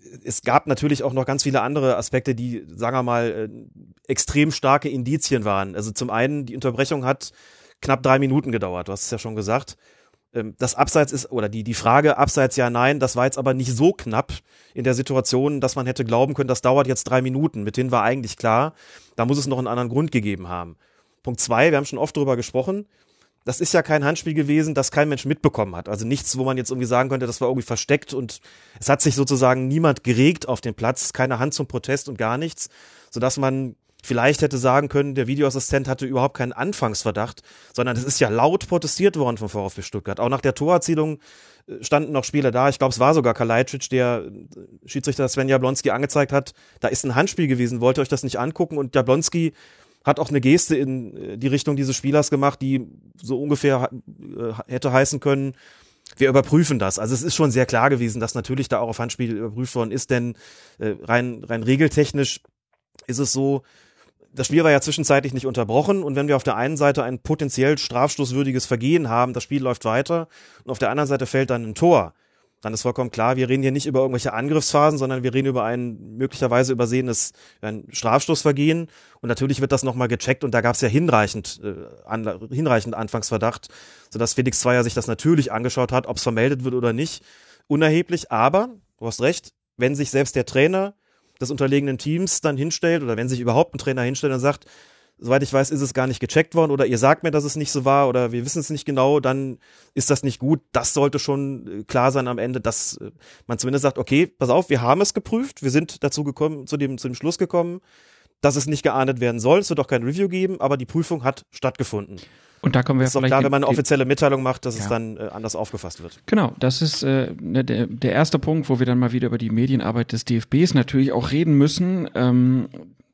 es gab natürlich auch noch ganz viele andere Aspekte, die, sagen wir mal, äh, extrem starke Indizien waren. Also zum einen, die Unterbrechung hat knapp drei Minuten gedauert, du hast es ja schon gesagt. Ähm, das Abseits ist, oder die, die Frage Abseits ja, nein, das war jetzt aber nicht so knapp in der Situation, dass man hätte glauben können, das dauert jetzt drei Minuten. Mit denen war eigentlich klar, da muss es noch einen anderen Grund gegeben haben. Punkt zwei, wir haben schon oft drüber gesprochen, das ist ja kein Handspiel gewesen, das kein Mensch mitbekommen hat. Also nichts, wo man jetzt irgendwie sagen könnte, das war irgendwie versteckt und es hat sich sozusagen niemand geregt auf dem Platz, keine Hand zum Protest und gar nichts, sodass man vielleicht hätte sagen können, der Videoassistent hatte überhaupt keinen Anfangsverdacht, sondern es ist ja laut protestiert worden vom VfB Stuttgart. Auch nach der Torerzielung standen noch Spieler da. Ich glaube, es war sogar Kalajdzic, der Schiedsrichter Sven Jablonski angezeigt hat, da ist ein Handspiel gewesen, wollt ihr euch das nicht angucken? Und Jablonski hat auch eine Geste in die Richtung dieses Spielers gemacht, die so ungefähr hätte heißen können, wir überprüfen das. Also es ist schon sehr klar gewesen, dass natürlich da auch auf Handspiel überprüft worden ist, denn äh, rein, rein regeltechnisch ist es so, das Spiel war ja zwischenzeitlich nicht unterbrochen und wenn wir auf der einen Seite ein potenziell strafstoßwürdiges Vergehen haben, das Spiel läuft weiter und auf der anderen Seite fällt dann ein Tor, dann ist vollkommen klar, wir reden hier nicht über irgendwelche Angriffsphasen, sondern wir reden über ein möglicherweise übersehenes ein Strafstoßvergehen und natürlich wird das nochmal gecheckt und da gab es ja hinreichend, äh, an, hinreichend Anfangsverdacht, sodass Felix Zweier sich das natürlich angeschaut hat, ob es vermeldet wird oder nicht, unerheblich, aber, du hast recht, wenn sich selbst der Trainer des unterlegenen Teams dann hinstellt oder wenn sich überhaupt ein Trainer hinstellt und sagt, soweit ich weiß, ist es gar nicht gecheckt worden oder ihr sagt mir, dass es nicht so war oder wir wissen es nicht genau, dann ist das nicht gut. Das sollte schon klar sein am Ende, dass man zumindest sagt, okay, pass auf, wir haben es geprüft, wir sind dazu gekommen, zu dem, zu dem Schluss gekommen, dass es nicht geahndet werden soll. Es wird auch kein Review geben, aber die Prüfung hat stattgefunden. Und da kommen wir ist doch klar, wenn man eine offizielle Mitteilung macht, dass ja. es dann äh, anders aufgefasst wird. Genau, das ist äh, ne, der, der erste Punkt, wo wir dann mal wieder über die Medienarbeit des D F Bs natürlich auch reden müssen. Ähm,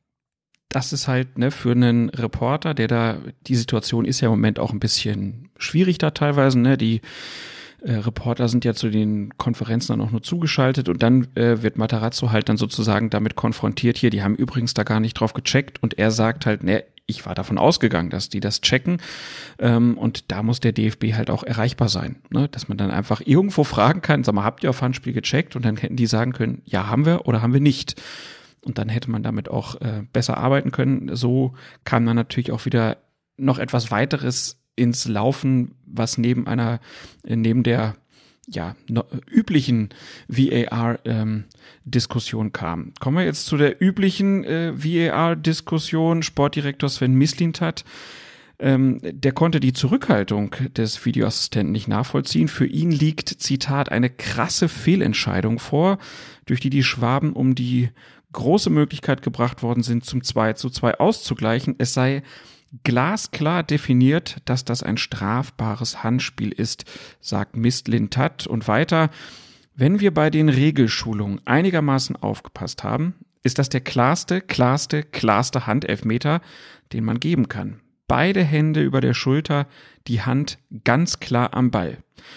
das ist halt ne, für einen Reporter, der da, die Situation ist ja im Moment auch ein bisschen schwierig da teilweise, ne, die äh, Reporter sind ja zu den Konferenzen dann auch nur zugeschaltet und dann äh, wird Matarazzo halt dann sozusagen damit konfrontiert, hier, die haben übrigens da gar nicht drauf gecheckt und er sagt halt, ne, ich war davon ausgegangen, dass die das checken ähm, und da muss der D F B halt auch erreichbar sein, ne? Dass man dann einfach irgendwo fragen kann, sag mal, habt ihr auf Handspiel gecheckt? Und dann hätten die sagen können, ja, haben wir oder haben wir nicht. Und dann hätte man damit auch äh, besser arbeiten können. So kann man natürlich auch wieder noch etwas weiteres ins Laufen, was neben einer, äh, neben der ja, no, üblichen V A R-Diskussion ähm, kam. Kommen wir jetzt zu der üblichen äh, V A R-Diskussion. Sportdirektor Sven Mislintat, ähm, der konnte die Zurückhaltung des Videoassistenten nicht nachvollziehen. Für ihn liegt, Zitat, eine krasse Fehlentscheidung vor, durch die die Schwaben um die große Möglichkeit gebracht worden sind, zum zwei zu zwei auszugleichen. Es sei glasklar definiert, dass das ein strafbares Handspiel ist, sagt Mislintat und weiter. Wenn wir bei den Regelschulungen einigermaßen aufgepasst haben, ist das der klarste, klarste, klarste Handelfmeter, den man geben kann. Beide Hände über der Schulter, die Hand ganz klar am Ball.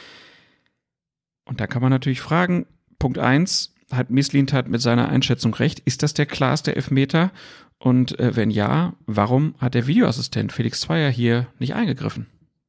Und da kann man natürlich fragen, Punkt eins, hat Mislintat mit seiner Einschätzung recht, ist das der klarste Elfmeter? Und äh, wenn ja, warum hat der Videoassistent Felix Zweier hier nicht eingegriffen?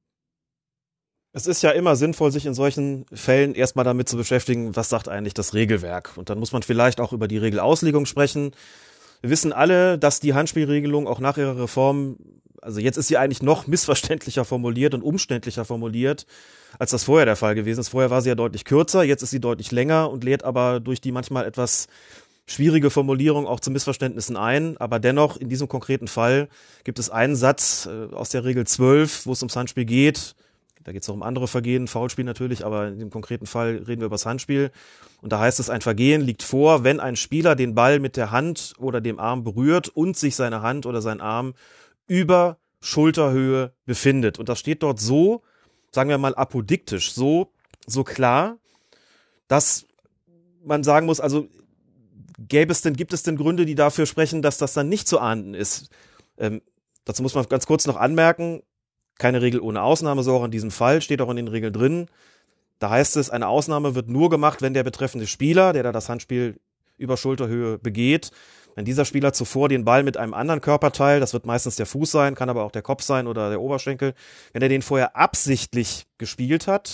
Es ist ja immer sinnvoll, sich in solchen Fällen erstmal damit zu beschäftigen, was sagt eigentlich das Regelwerk. Und dann muss man vielleicht auch über die Regelauslegung sprechen. Wir wissen alle, dass die Handspielregelung auch nach ihrer Reform, also jetzt ist sie eigentlich noch missverständlicher formuliert und umständlicher formuliert, als das vorher der Fall gewesen ist. Vorher war sie ja deutlich kürzer, jetzt ist sie deutlich länger und lädt aber durch die manchmal etwas schwierige Formulierung auch zu Missverständnissen ein, aber dennoch in diesem konkreten Fall gibt es einen Satz äh, aus der Regel zwölf, wo es ums Handspiel geht. Da geht es auch um andere Vergehen, Foulspiel natürlich, aber in dem konkreten Fall reden wir über das Handspiel. Und da heißt es, ein Vergehen liegt vor, wenn ein Spieler den Ball mit der Hand oder dem Arm berührt und sich seine Hand oder sein Arm über Schulterhöhe befindet. Und das steht dort so, sagen wir mal apodiktisch, so, so klar, dass man sagen muss, also Gäbe es denn, gibt es denn Gründe, die dafür sprechen, dass das dann nicht zu ahnden ist? Ähm, dazu muss man ganz kurz noch anmerken, keine Regel ohne Ausnahme, so auch in diesem Fall, steht auch in den Regeln drin. Da heißt es, eine Ausnahme wird nur gemacht, wenn der betreffende Spieler, der da das Handspiel über Schulterhöhe begeht, wenn dieser Spieler zuvor den Ball mit einem anderen Körperteil, das wird meistens der Fuß sein, kann aber auch der Kopf sein oder der Oberschenkel, wenn er den vorher absichtlich gespielt hat,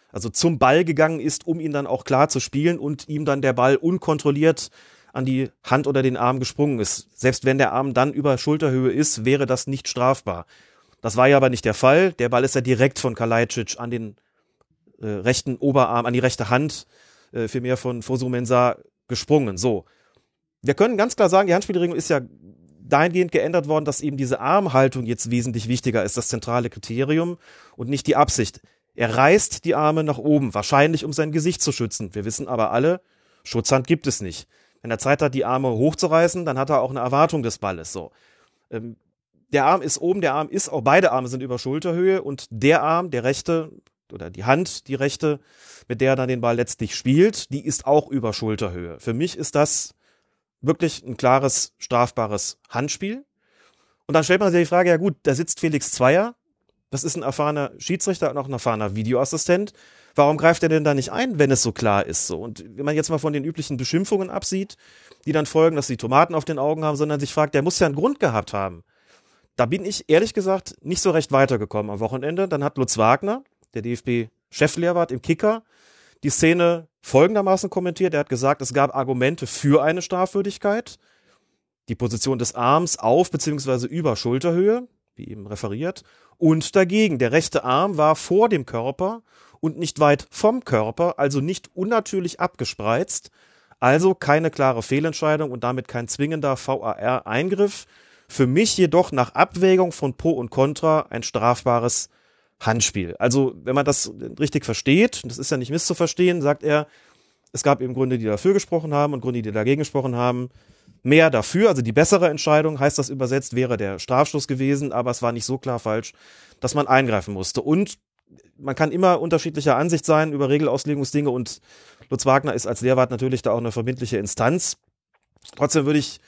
also zum Ball gegangen ist, um ihn dann auch klar zu spielen und ihm dann der Ball unkontrolliert an die Hand oder den Arm gesprungen ist. Selbst wenn der Arm dann über Schulterhöhe ist, wäre das nicht strafbar. Das war ja aber nicht der Fall. Der Ball ist ja direkt von Kalajdzic an den äh, rechten Oberarm, an die rechte Hand, äh, vielmehr von Fosu-Mensah gesprungen. So. Wir können ganz klar sagen, die Handspielregelung ist ja dahingehend geändert worden, dass eben diese Armhaltung jetzt wesentlich wichtiger ist, das zentrale Kriterium und nicht die Absicht. Er reißt die Arme nach oben, wahrscheinlich um sein Gesicht zu schützen. Wir wissen aber alle, Schutzhand gibt es nicht. Wenn er Zeit hat, die Arme hochzureißen, dann hat er auch eine Erwartung des Balles. So. Ähm, der Arm ist oben, der Arm ist, auch beide Arme sind über Schulterhöhe und der Arm, der rechte, oder die Hand, die rechte, mit der er dann den Ball letztlich spielt, die ist auch über Schulterhöhe. Für mich ist das wirklich ein klares, strafbares Handspiel. Und dann stellt man sich die Frage, ja gut, da sitzt Felix Zweier, das ist ein erfahrener Schiedsrichter und auch ein erfahrener Videoassistent. Warum greift er denn da nicht ein, wenn es so klar ist? So? Und wenn man jetzt mal von den üblichen Beschimpfungen absieht, die dann folgen, dass sie Tomaten auf den Augen haben, sondern sich fragt, der muss ja einen Grund gehabt haben. Da bin ich ehrlich gesagt nicht so recht weitergekommen am Wochenende. Dann hat Lutz Wagner, der D F B-Cheflehrwart im Kicker, die Szene folgendermaßen kommentiert. Er hat gesagt, es gab Argumente für eine Strafwürdigkeit. Die Position des Arms auf bzw. über Schulterhöhe, wie eben referiert, und dagegen. Der rechte Arm war vor dem Körper und nicht weit vom Körper, also nicht unnatürlich abgespreizt, also keine klare Fehlentscheidung und damit kein zwingender V A R-Eingriff. Für mich jedoch nach Abwägung von Pro und Contra ein strafbares Handspiel. Also wenn man das richtig versteht, das ist ja nicht misszuverstehen, sagt er, es gab eben Gründe, die dafür gesprochen haben und Gründe, die dagegen gesprochen haben. Mehr dafür, also die bessere Entscheidung, heißt das übersetzt, wäre der Strafstoß gewesen, aber es war nicht so klar falsch, dass man eingreifen musste. Und man kann immer unterschiedlicher Ansicht sein über Regelauslegungsdinge und Lutz Wagner ist als Lehrwart natürlich da auch eine verbindliche Instanz. Trotzdem würde ich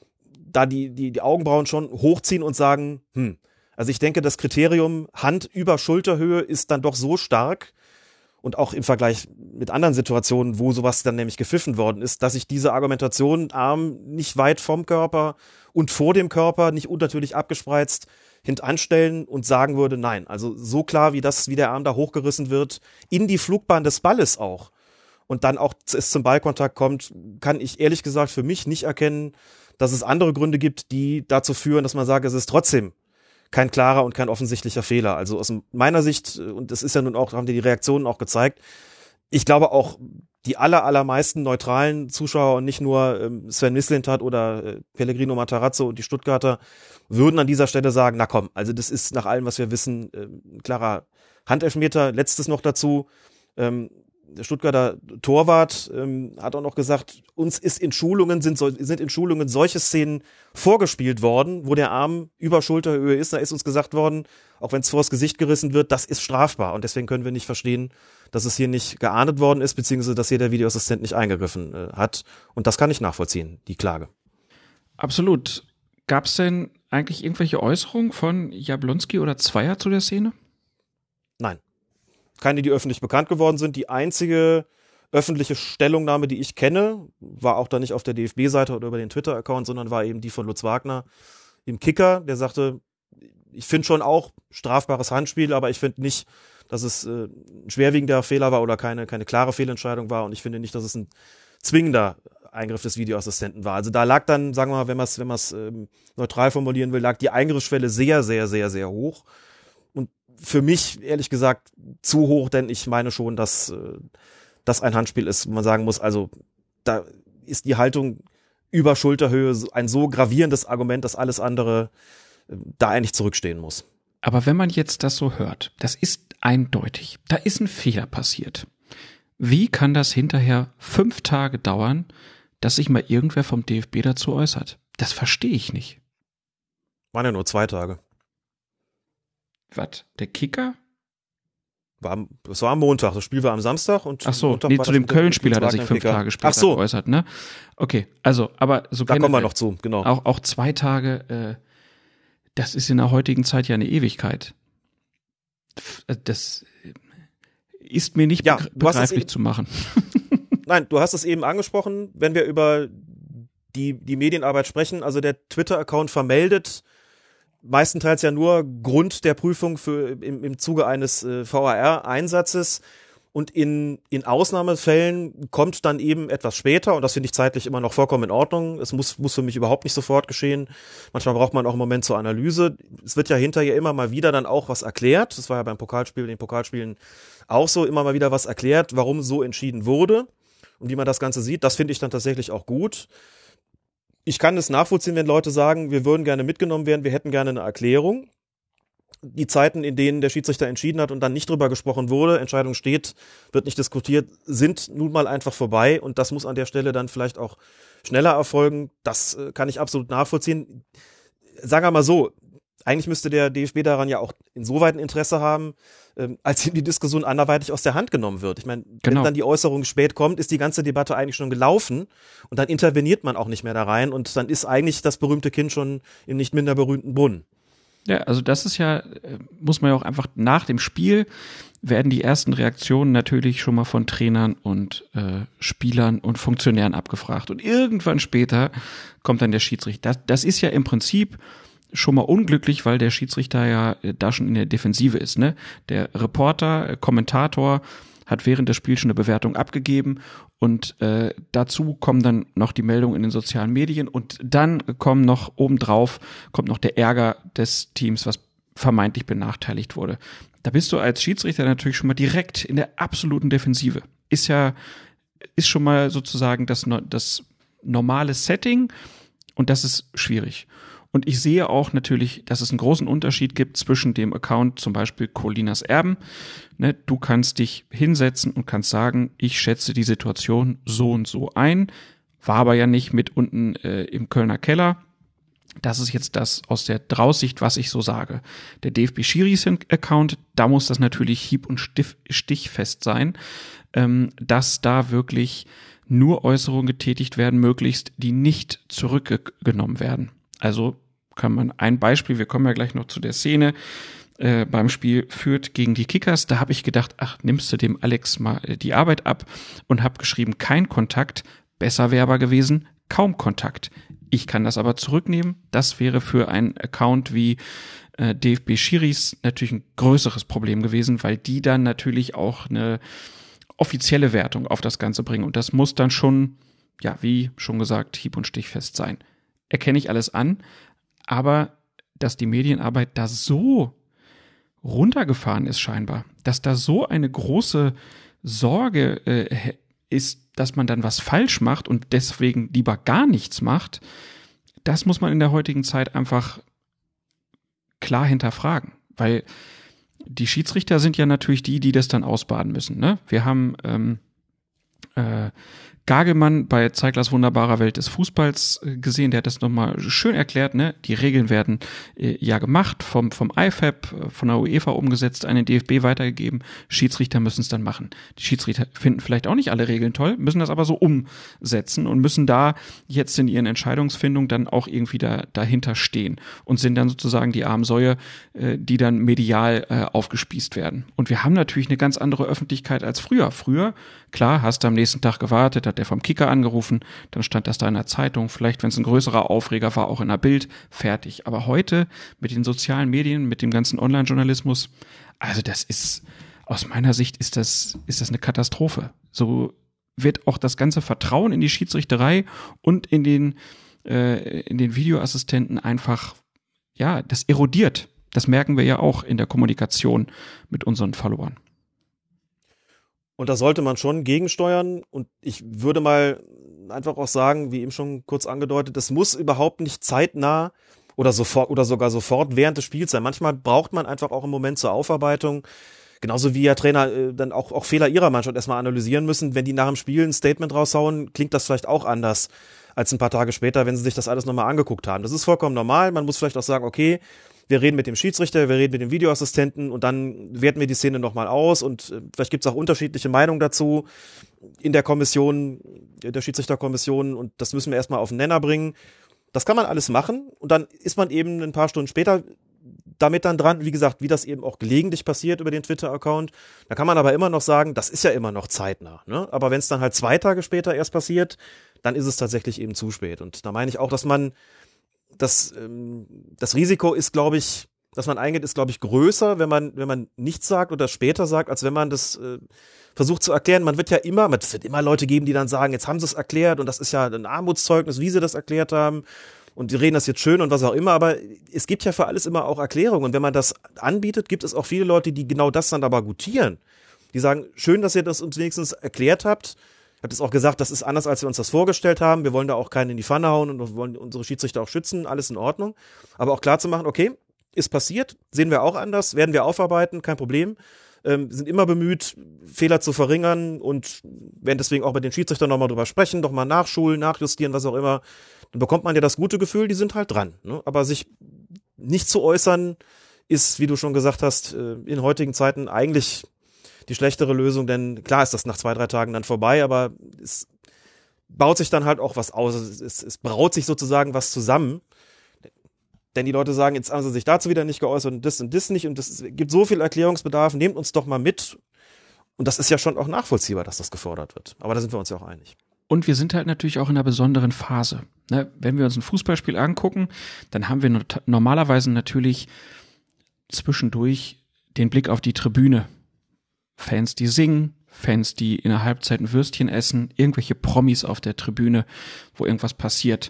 da die, die, die Augenbrauen schon hochziehen und sagen, hm, also ich denke, das Kriterium Hand über Schulterhöhe ist dann doch so stark und auch im Vergleich mit anderen Situationen, wo sowas dann nämlich gepfiffen worden ist, dass ich diese Argumentation, Arm nicht weit vom Körper und vor dem Körper, nicht unnatürlich abgespreizt, hintanstellen und sagen würde, nein, also so klar, wie das, wie der Arm da hochgerissen wird, in die Flugbahn des Balles auch und dann auch es zum Ballkontakt kommt, kann ich ehrlich gesagt für mich nicht erkennen, dass es andere Gründe gibt, die dazu führen, dass man sagt, es ist trotzdem kein klarer und kein offensichtlicher Fehler. Also aus meiner Sicht, und das ist ja nun auch, haben die Reaktionen auch gezeigt, ich glaube auch, die aller, allermeisten neutralen Zuschauer und nicht nur ähm, Sven Mislintat oder äh, Pellegrino Matarazzo und die Stuttgarter würden an dieser Stelle sagen, na komm, also das ist nach allem, was wir wissen, äh, ein klarer Handelfmeter. Letztes noch dazu, ähm, der Stuttgarter Torwart ähm, hat auch noch gesagt, uns ist in Schulungen, sind, so, sind in Schulungen solche Szenen vorgespielt worden, wo der Arm über Schulterhöhe ist. Da ist uns gesagt worden, auch wenn es vors Gesicht gerissen wird, das ist strafbar. Und deswegen können wir nicht verstehen, dass es hier nicht geahndet worden ist, beziehungsweise dass hier der Videoassistent nicht eingegriffen äh, hat. Und das kann ich nachvollziehen, die Klage. Absolut. Gab es denn eigentlich irgendwelche Äußerungen von Jablonski oder Zweier zu der Szene? Nein. Keine, die öffentlich bekannt geworden sind. Die einzige öffentliche Stellungnahme, die ich kenne, war auch da nicht auf der D F B-Seite oder über den Twitter-Account, sondern war eben die von Lutz Wagner im Kicker, der sagte, ich finde schon auch strafbares Handspiel, aber ich finde nicht, dass es äh, ein schwerwiegender Fehler war oder keine, keine klare Fehlentscheidung war und ich finde nicht, dass es ein zwingender Eingriff des Videoassistenten war. Also da lag dann, sagen wir mal, wenn man es wenn man es ähm, neutral formulieren will, lag die Eingriffsschwelle sehr, sehr, sehr, sehr hoch. Und für mich, ehrlich gesagt, zu hoch, denn ich meine schon, dass äh, das ein Handspiel ist, wo man sagen muss, also da ist die Haltung über Schulterhöhe ein so gravierendes Argument, dass alles andere äh, da eigentlich zurückstehen muss. Aber wenn man jetzt das so hört, das ist eindeutig, da ist ein Fehler passiert. Wie kann das hinterher fünf Tage dauern, dass sich mal irgendwer vom D F B dazu äußert? Das verstehe ich nicht. Waren ja nur zwei Tage. Was? Der Kicker? War am, es war am Montag, das Spiel war am Samstag und ach so, Montag nee, zu dem Köln-Spieler, der sich fünf Kicker. Tage später ach so. geäußert, ne? Okay, also, aber so da kommen wir noch zu, genau. Auch, auch zwei Tage, äh, das ist in der heutigen Zeit ja eine Ewigkeit. Das ist mir nicht ja, begr- begreiflich eben, zu machen. Nein, du hast es eben angesprochen, wenn wir über die, die Medienarbeit sprechen, also der Twitter-Account vermeldet meistenteils ja nur Grund der Prüfung für im, im Zuge eines äh, V A R-Einsatzes Und in, in Ausnahmefällen kommt dann eben etwas später, und das finde ich zeitlich immer noch vollkommen in Ordnung. Es muss, muss für mich überhaupt nicht sofort geschehen. Manchmal braucht man auch einen Moment zur Analyse. Es wird ja hinterher immer mal wieder dann auch was erklärt. Das war ja beim Pokalspiel, in den Pokalspielen auch so, immer mal wieder was erklärt, warum so entschieden wurde und wie man das Ganze sieht. Das finde ich dann tatsächlich auch gut. Ich kann es nachvollziehen, wenn Leute sagen, wir würden gerne mitgenommen werden, wir hätten gerne eine Erklärung. Die Zeiten, in denen der Schiedsrichter entschieden hat und dann nicht drüber gesprochen wurde, Entscheidung steht, wird nicht diskutiert, sind nun mal einfach vorbei, und das muss an der Stelle dann vielleicht auch schneller erfolgen. Das äh, kann ich absolut nachvollziehen. Sagen wir mal so, eigentlich müsste der D F B daran ja auch insoweit ein Interesse haben, ähm, als ihm die Diskussion anderweitig aus der Hand genommen wird. Ich meine, Genau. wenn dann die Äußerung spät kommt, ist die ganze Debatte eigentlich schon gelaufen, und dann interveniert man auch nicht mehr da rein, und dann ist eigentlich das berühmte Kind schon im nicht minder berühmten Brunnen. Ja, also das ist ja, muss man ja auch einfach nach dem Spiel werden die ersten Reaktionen natürlich schon mal von Trainern und äh, Spielern und Funktionären abgefragt. Und irgendwann später kommt dann der Schiedsrichter. Das, das ist ja im Prinzip schon mal unglücklich, weil der Schiedsrichter ja da schon in der Defensive ist, ne? Der Reporter, Kommentator hat während des Spiels schon eine Bewertung abgegeben, und äh, dazu kommen dann noch die Meldungen in den sozialen Medien, und dann kommen noch obendrauf, kommt noch der Ärger des Teams, was vermeintlich benachteiligt wurde. Da bist du als Schiedsrichter natürlich schon mal direkt in der absoluten Defensive. Ist ja, ist schon mal sozusagen das, das normale Setting, und das ist schwierig. Und ich sehe auch natürlich, dass es einen großen Unterschied gibt zwischen dem Account, zum Beispiel Colinas Erben. Ne, du kannst dich hinsetzen und kannst sagen, ich schätze die Situation so und so ein, war aber ja nicht mit unten äh, im Kölner Keller. Das ist jetzt das aus der Draussicht, was ich so sage. Der D F B-Schiris-Account, da muss das natürlich hieb- und stif- stichfest sein, ähm, dass da wirklich nur Äußerungen getätigt werden, möglichst, die nicht zurückgenommen werden. Also kann man ein Beispiel, wir kommen ja gleich noch zu der Szene, äh, beim Spiel Fürth gegen die Kickers, da habe ich gedacht, ach, nimmst du dem Alex mal die Arbeit ab, und habe geschrieben, kein Kontakt, besser wäre aber gewesen, kaum Kontakt. Ich kann das aber zurücknehmen, das wäre für einen Account wie äh, D F B Schiris natürlich ein größeres Problem gewesen, weil die dann natürlich auch eine offizielle Wertung auf das Ganze bringen, und das muss dann schon, ja, wie schon gesagt, hieb- und stichfest sein. Erkenne ich alles an, aber dass die Medienarbeit da so runtergefahren ist scheinbar, dass da so eine große Sorge äh, ist, dass man dann was falsch macht und deswegen lieber gar nichts macht, das muss man in der heutigen Zeit einfach klar hinterfragen, weil die Schiedsrichter sind ja natürlich die, die das dann ausbaden müssen. Ne? Wir haben ähm, äh, Gagelmann bei Zeiglers wunderbarer Welt des Fußballs gesehen, der hat das nochmal schön erklärt, ne? Die Regeln werden äh, ja gemacht, vom, vom I F A B, von der UEFA umgesetzt, an den D F B weitergegeben, Schiedsrichter müssen es dann machen. Die Schiedsrichter finden vielleicht auch nicht alle Regeln toll, müssen das aber so umsetzen und müssen da jetzt in ihren Entscheidungsfindungen dann auch irgendwie da, dahinter stehen und sind dann sozusagen die armen Säue, äh, die dann medial äh, aufgespießt werden. Und wir haben natürlich eine ganz andere Öffentlichkeit als früher. Früher, klar, hast du am nächsten Tag gewartet, hat der vom Kicker angerufen, dann stand das da in der Zeitung, vielleicht, wenn es ein größerer Aufreger war, auch in der Bild, fertig. Aber heute mit den sozialen Medien, mit dem ganzen Online-Journalismus, also das ist, aus meiner Sicht ist das, ist das eine Katastrophe. So wird auch das ganze Vertrauen in die Schiedsrichterei und in den, äh, in den Videoassistenten einfach, ja, das erodiert. Das merken wir ja auch in der Kommunikation mit unseren Followern. Und da sollte man schon gegensteuern, und ich würde mal einfach auch sagen, wie eben schon kurz angedeutet, das muss überhaupt nicht zeitnah oder sofort oder sogar sofort während des Spiels sein. Manchmal braucht man einfach auch einen Moment zur Aufarbeitung, genauso wie ja Trainer äh, dann auch, auch Fehler ihrer Mannschaft erstmal analysieren müssen. Wenn die nach dem Spiel ein Statement raushauen, klingt das vielleicht auch anders als ein paar Tage später, wenn sie sich das alles nochmal angeguckt haben. Das ist vollkommen normal. Man muss vielleicht auch sagen, okay, wir reden mit dem Schiedsrichter, wir reden mit dem Videoassistenten, und dann werten wir die Szene nochmal aus, und vielleicht gibt es auch unterschiedliche Meinungen dazu in der Kommission, der Schiedsrichterkommission, und das müssen wir erstmal auf den Nenner bringen. Das kann man alles machen, und dann ist man eben ein paar Stunden später damit dann dran, wie gesagt, wie das eben auch gelegentlich passiert über den Twitter-Account. Da kann man aber immer noch sagen, das ist ja immer noch zeitnah, ne? Aber wenn es dann halt zwei Tage später erst passiert, dann ist es tatsächlich eben zu spät. Und da meine ich auch, dass man Das, ähm, das Risiko ist, glaube ich, das man eingeht, ist, glaube ich, größer, wenn man, wenn man nichts sagt oder später sagt, als wenn man das äh, versucht zu erklären. Man wird ja immer, es wird immer Leute geben, die dann sagen, jetzt haben sie es erklärt und das ist ja ein Armutszeugnis, wie sie das erklärt haben und die reden das jetzt schön und was auch immer, aber es gibt ja für alles immer auch Erklärungen und wenn man das anbietet, gibt es auch viele Leute, die genau das dann aber gutieren. Die sagen, schön, dass ihr das uns wenigstens erklärt habt. Ich habe es auch gesagt, das ist anders, als wir uns das vorgestellt haben. Wir wollen da auch keinen in die Pfanne hauen und wir wollen unsere Schiedsrichter auch schützen, alles in Ordnung. Aber auch klar zu machen, okay, ist passiert, sehen wir auch anders, werden wir aufarbeiten, kein Problem. Ähm, sind immer bemüht, Fehler zu verringern und werden deswegen auch mit den Schiedsrichtern nochmal drüber sprechen, doch mal nachschulen, nachjustieren, was auch immer. Dann bekommt man ja das gute Gefühl, die sind halt dran. Ne? Aber sich nicht zu äußern, ist, wie du schon gesagt hast, in heutigen Zeiten eigentlich die schlechtere Lösung, denn klar ist das nach zwei, drei Tagen dann vorbei, aber es baut sich dann halt auch was aus. Es, es, es braut sich sozusagen was zusammen. Denn die Leute sagen, jetzt haben sie sich dazu wieder nicht geäußert und das und das nicht und es gibt so viel Erklärungsbedarf, nehmt uns doch mal mit. Und das ist ja schon auch nachvollziehbar, dass das gefordert wird. Aber da sind wir uns ja auch einig. Und wir sind halt natürlich auch in einer besonderen Phase. Ne? Wenn wir uns ein Fußballspiel angucken, dann haben wir not- normalerweise natürlich zwischendurch den Blick auf die Tribüne. Fans, die singen, Fans, die in der Halbzeit ein Würstchen essen, irgendwelche Promis auf der Tribüne, wo irgendwas passiert.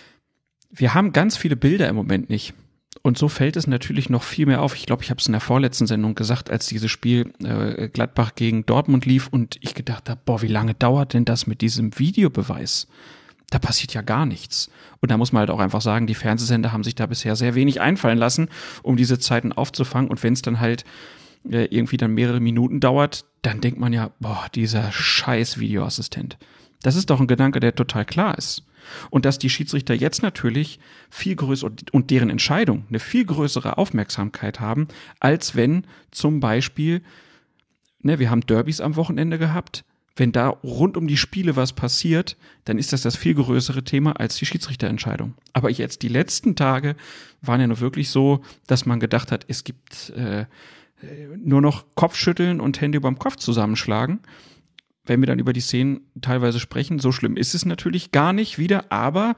Wir haben ganz viele Bilder im Moment nicht. Und so fällt es natürlich noch viel mehr auf. Ich glaube, ich habe es in der vorletzten Sendung gesagt, als dieses Spiel äh, Gladbach gegen Dortmund lief und ich gedacht habe, boah, wie lange dauert denn das mit diesem Videobeweis? Da passiert ja gar nichts. Und da muss man halt auch einfach sagen, die Fernsehsender haben sich da bisher sehr wenig einfallen lassen, um diese Zeiten aufzufangen. Und wenn es dann halt äh, irgendwie dann mehrere Minuten dauert, dann denkt man ja, boah, dieser scheiß Videoassistent. Das ist doch ein Gedanke, der total klar ist. Und dass die Schiedsrichter jetzt natürlich viel größer und deren Entscheidung eine viel größere Aufmerksamkeit haben, als wenn zum Beispiel, ne, wir haben Derbys am Wochenende gehabt, wenn da rund um die Spiele was passiert, dann ist das das viel größere Thema als die Schiedsrichterentscheidung. Aber jetzt die letzten Tage waren ja nur wirklich so, dass man gedacht hat, es gibt äh, nur noch Kopfschütteln und Hände überm Kopf zusammenschlagen. Wenn wir dann über die Szenen teilweise sprechen, so schlimm ist es natürlich gar nicht wieder, aber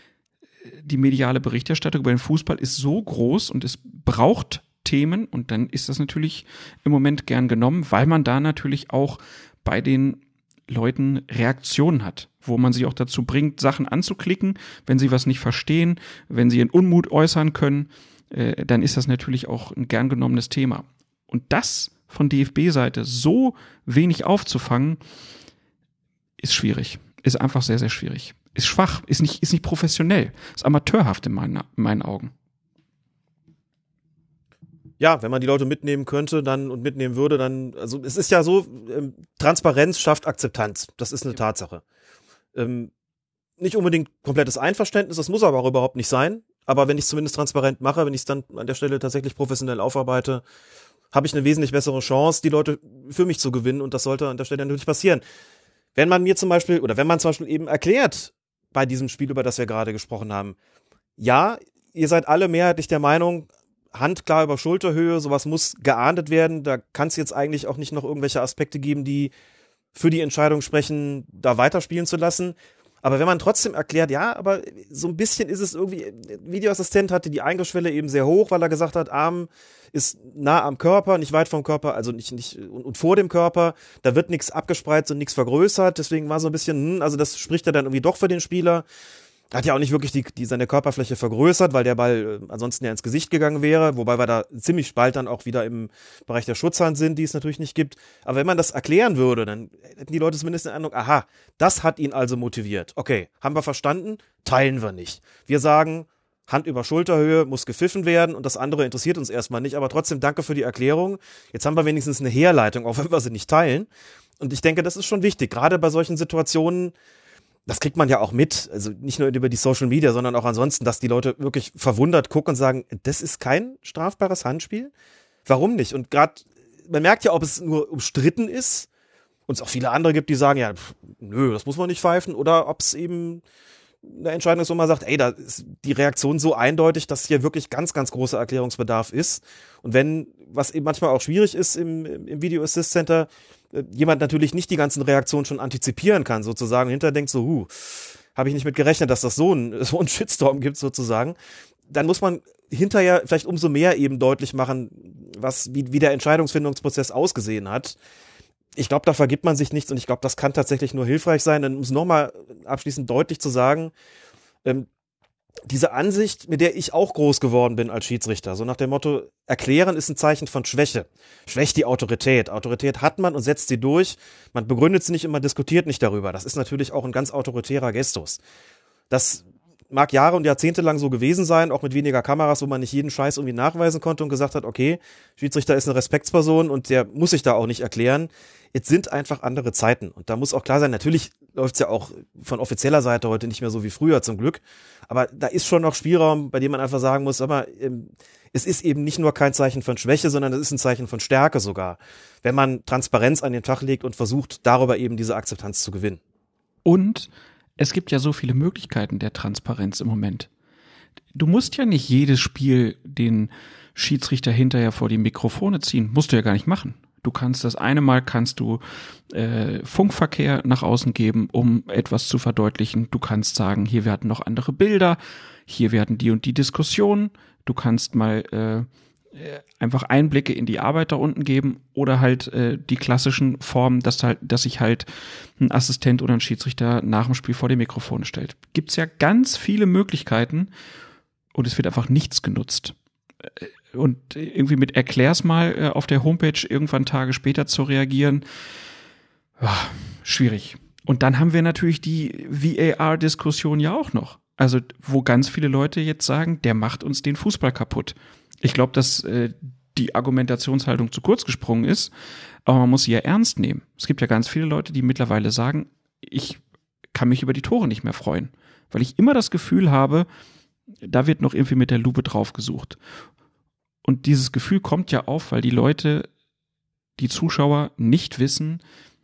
die mediale Berichterstattung über den Fußball ist so groß und es braucht Themen und dann ist das natürlich im Moment gern genommen, weil man da natürlich auch bei den Leuten Reaktionen hat, wo man sie auch dazu bringt, Sachen anzuklicken, wenn sie was nicht verstehen, wenn sie ihren Unmut äußern können, äh, dann ist das natürlich auch ein gern genommenes Thema. Und das von D F B-Seite so wenig aufzufangen, ist schwierig. Ist einfach sehr, sehr schwierig. Ist schwach, ist nicht, ist nicht professionell, ist amateurhaft in meinen, in meinen Augen. Ja, wenn man die Leute mitnehmen könnte dann und mitnehmen würde, dann, also es ist ja so, ähm, Transparenz schafft Akzeptanz. Das ist eine ja. Tatsache. Ähm, nicht unbedingt komplettes Einverständnis, das muss aber auch überhaupt nicht sein. Aber wenn ich es zumindest transparent mache, wenn ich es dann an der Stelle tatsächlich professionell aufarbeite, habe ich eine wesentlich bessere Chance, die Leute für mich zu gewinnen und das sollte an der Stelle natürlich passieren. Wenn man mir zum Beispiel, oder wenn man zum Beispiel eben erklärt, bei diesem Spiel, über das wir gerade gesprochen haben, ja, ihr seid alle mehrheitlich der Meinung, Hand klar über Schulterhöhe, sowas muss geahndet werden, da kann es jetzt eigentlich auch nicht noch irgendwelche Aspekte geben, die für die Entscheidung sprechen, da weiterspielen zu lassen. Aber wenn man trotzdem erklärt, ja, aber so ein bisschen ist es irgendwie, Videoassistent hatte die Eingriffsschwelle eben sehr hoch, weil er gesagt hat, Arm ist nah am Körper, nicht weit vom Körper, also nicht, nicht, und, und vor dem Körper, da wird nichts abgespreizt und nichts vergrößert, deswegen war so ein bisschen, hm, also das spricht ja dann irgendwie doch für den Spieler. Hat ja auch nicht wirklich die, die seine Körperfläche vergrößert, weil der Ball äh, ansonsten ja ins Gesicht gegangen wäre, wobei wir da ziemlich bald dann auch wieder im Bereich der Schutzhand sind, die es natürlich nicht gibt. Aber wenn man das erklären würde, dann hätten die Leute zumindest den Eindruck, aha, das hat ihn also motiviert. Okay, haben wir verstanden, teilen wir nicht. Wir sagen, Hand über Schulterhöhe muss gepfiffen werden und das andere interessiert uns erstmal nicht, aber trotzdem danke für die Erklärung. Jetzt haben wir wenigstens eine Herleitung, auch wenn wir sie nicht teilen. Und ich denke, das ist schon wichtig, gerade bei solchen Situationen. Das kriegt man ja auch mit, also nicht nur über die Social Media, sondern auch ansonsten, dass die Leute wirklich verwundert gucken und sagen, das ist kein strafbares Handspiel? Warum nicht? Und gerade, man merkt ja, ob es nur umstritten ist und es auch viele andere gibt, die sagen, ja, pff, nö, das muss man nicht pfeifen, oder ob es eben eine Entscheidung ist, wo man sagt, ey, da ist die Reaktion so eindeutig, dass hier wirklich ganz, ganz großer Erklärungsbedarf ist. Und wenn, was eben manchmal auch schwierig ist im, im Video Assist Center, jemand natürlich nicht die ganzen Reaktionen schon antizipieren kann, sozusagen, hinterher denkt so, huh, habe ich nicht mit gerechnet, dass das so ein, so ein Shitstorm gibt, sozusagen, dann muss man hinterher vielleicht umso mehr eben deutlich machen, was, wie, wie der Entscheidungsfindungsprozess ausgesehen hat. Ich glaube, da vergibt man sich nichts und ich glaube, das kann tatsächlich nur hilfreich sein. Dann um es nochmal abschließend deutlich zu sagen, ähm, diese Ansicht, mit der ich auch groß geworden bin als Schiedsrichter, so nach dem Motto, erklären ist ein Zeichen von Schwäche. Schwächt die Autorität. Autorität hat man und setzt sie durch. Man begründet sie nicht und man diskutiert nicht darüber. Das ist natürlich auch ein ganz autoritärer Gestus. Das mag Jahre und Jahrzehnte lang so gewesen sein, auch mit weniger Kameras, wo man nicht jeden Scheiß irgendwie nachweisen konnte und gesagt hat, okay, Schiedsrichter ist eine Respektsperson und der muss sich da auch nicht erklären. Jetzt sind einfach andere Zeiten und da muss auch klar sein, natürlich läuft's ja auch von offizieller Seite heute nicht mehr so wie früher zum Glück, aber da ist schon noch Spielraum, bei dem man einfach sagen muss, aber es ist eben nicht nur kein Zeichen von Schwäche, sondern es ist ein Zeichen von Stärke sogar, wenn man Transparenz an den Tag legt und versucht, darüber eben diese Akzeptanz zu gewinnen. Und es gibt ja so viele Möglichkeiten der Transparenz im Moment. Du musst ja nicht jedes Spiel den Schiedsrichter hinterher vor die Mikrofone ziehen. Musst du ja gar nicht machen. Du kannst das eine Mal kannst du äh, Funkverkehr nach außen geben, um etwas zu verdeutlichen. Du kannst sagen, hier werden noch andere Bilder, hier werden die und die Diskussionen. Du kannst mal äh, einfach Einblicke in die Arbeit da unten geben oder halt äh, die klassischen Formen, dass halt, dass sich halt ein Assistent oder ein Schiedsrichter nach dem Spiel vor die Mikrofone stellt. Gibt's ja ganz viele Möglichkeiten und es wird einfach nichts genutzt. Und irgendwie mit Erklär's mal äh, auf der Homepage irgendwann Tage später zu reagieren, ja, schwierig. Und dann haben wir natürlich die V A R-Diskussion ja auch noch. Also wo ganz viele Leute jetzt sagen, der macht uns den Fußball kaputt. Ich glaube, dass äh, die Argumentationshaltung zu kurz gesprungen ist, aber man muss sie ja ernst nehmen. Es gibt ja ganz viele Leute, die mittlerweile sagen, ich kann mich über die Tore nicht mehr freuen, weil ich immer das Gefühl habe, da wird noch irgendwie mit der Lupe drauf gesucht. Und dieses Gefühl kommt ja auf, weil die Leute, die Zuschauer nicht wissen,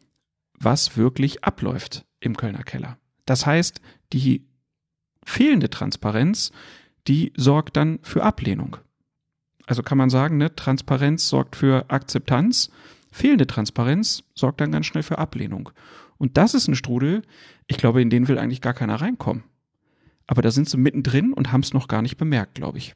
was wirklich abläuft im Kölner Keller. Das heißt, die fehlende Transparenz, die sorgt dann für Ablehnung. Also kann man sagen, ne, Transparenz sorgt für Akzeptanz, fehlende Transparenz sorgt dann ganz schnell für Ablehnung. Und das ist ein Strudel, ich glaube, in den will eigentlich gar keiner reinkommen. Aber da sind sie mittendrin und haben es noch gar nicht bemerkt, glaube ich.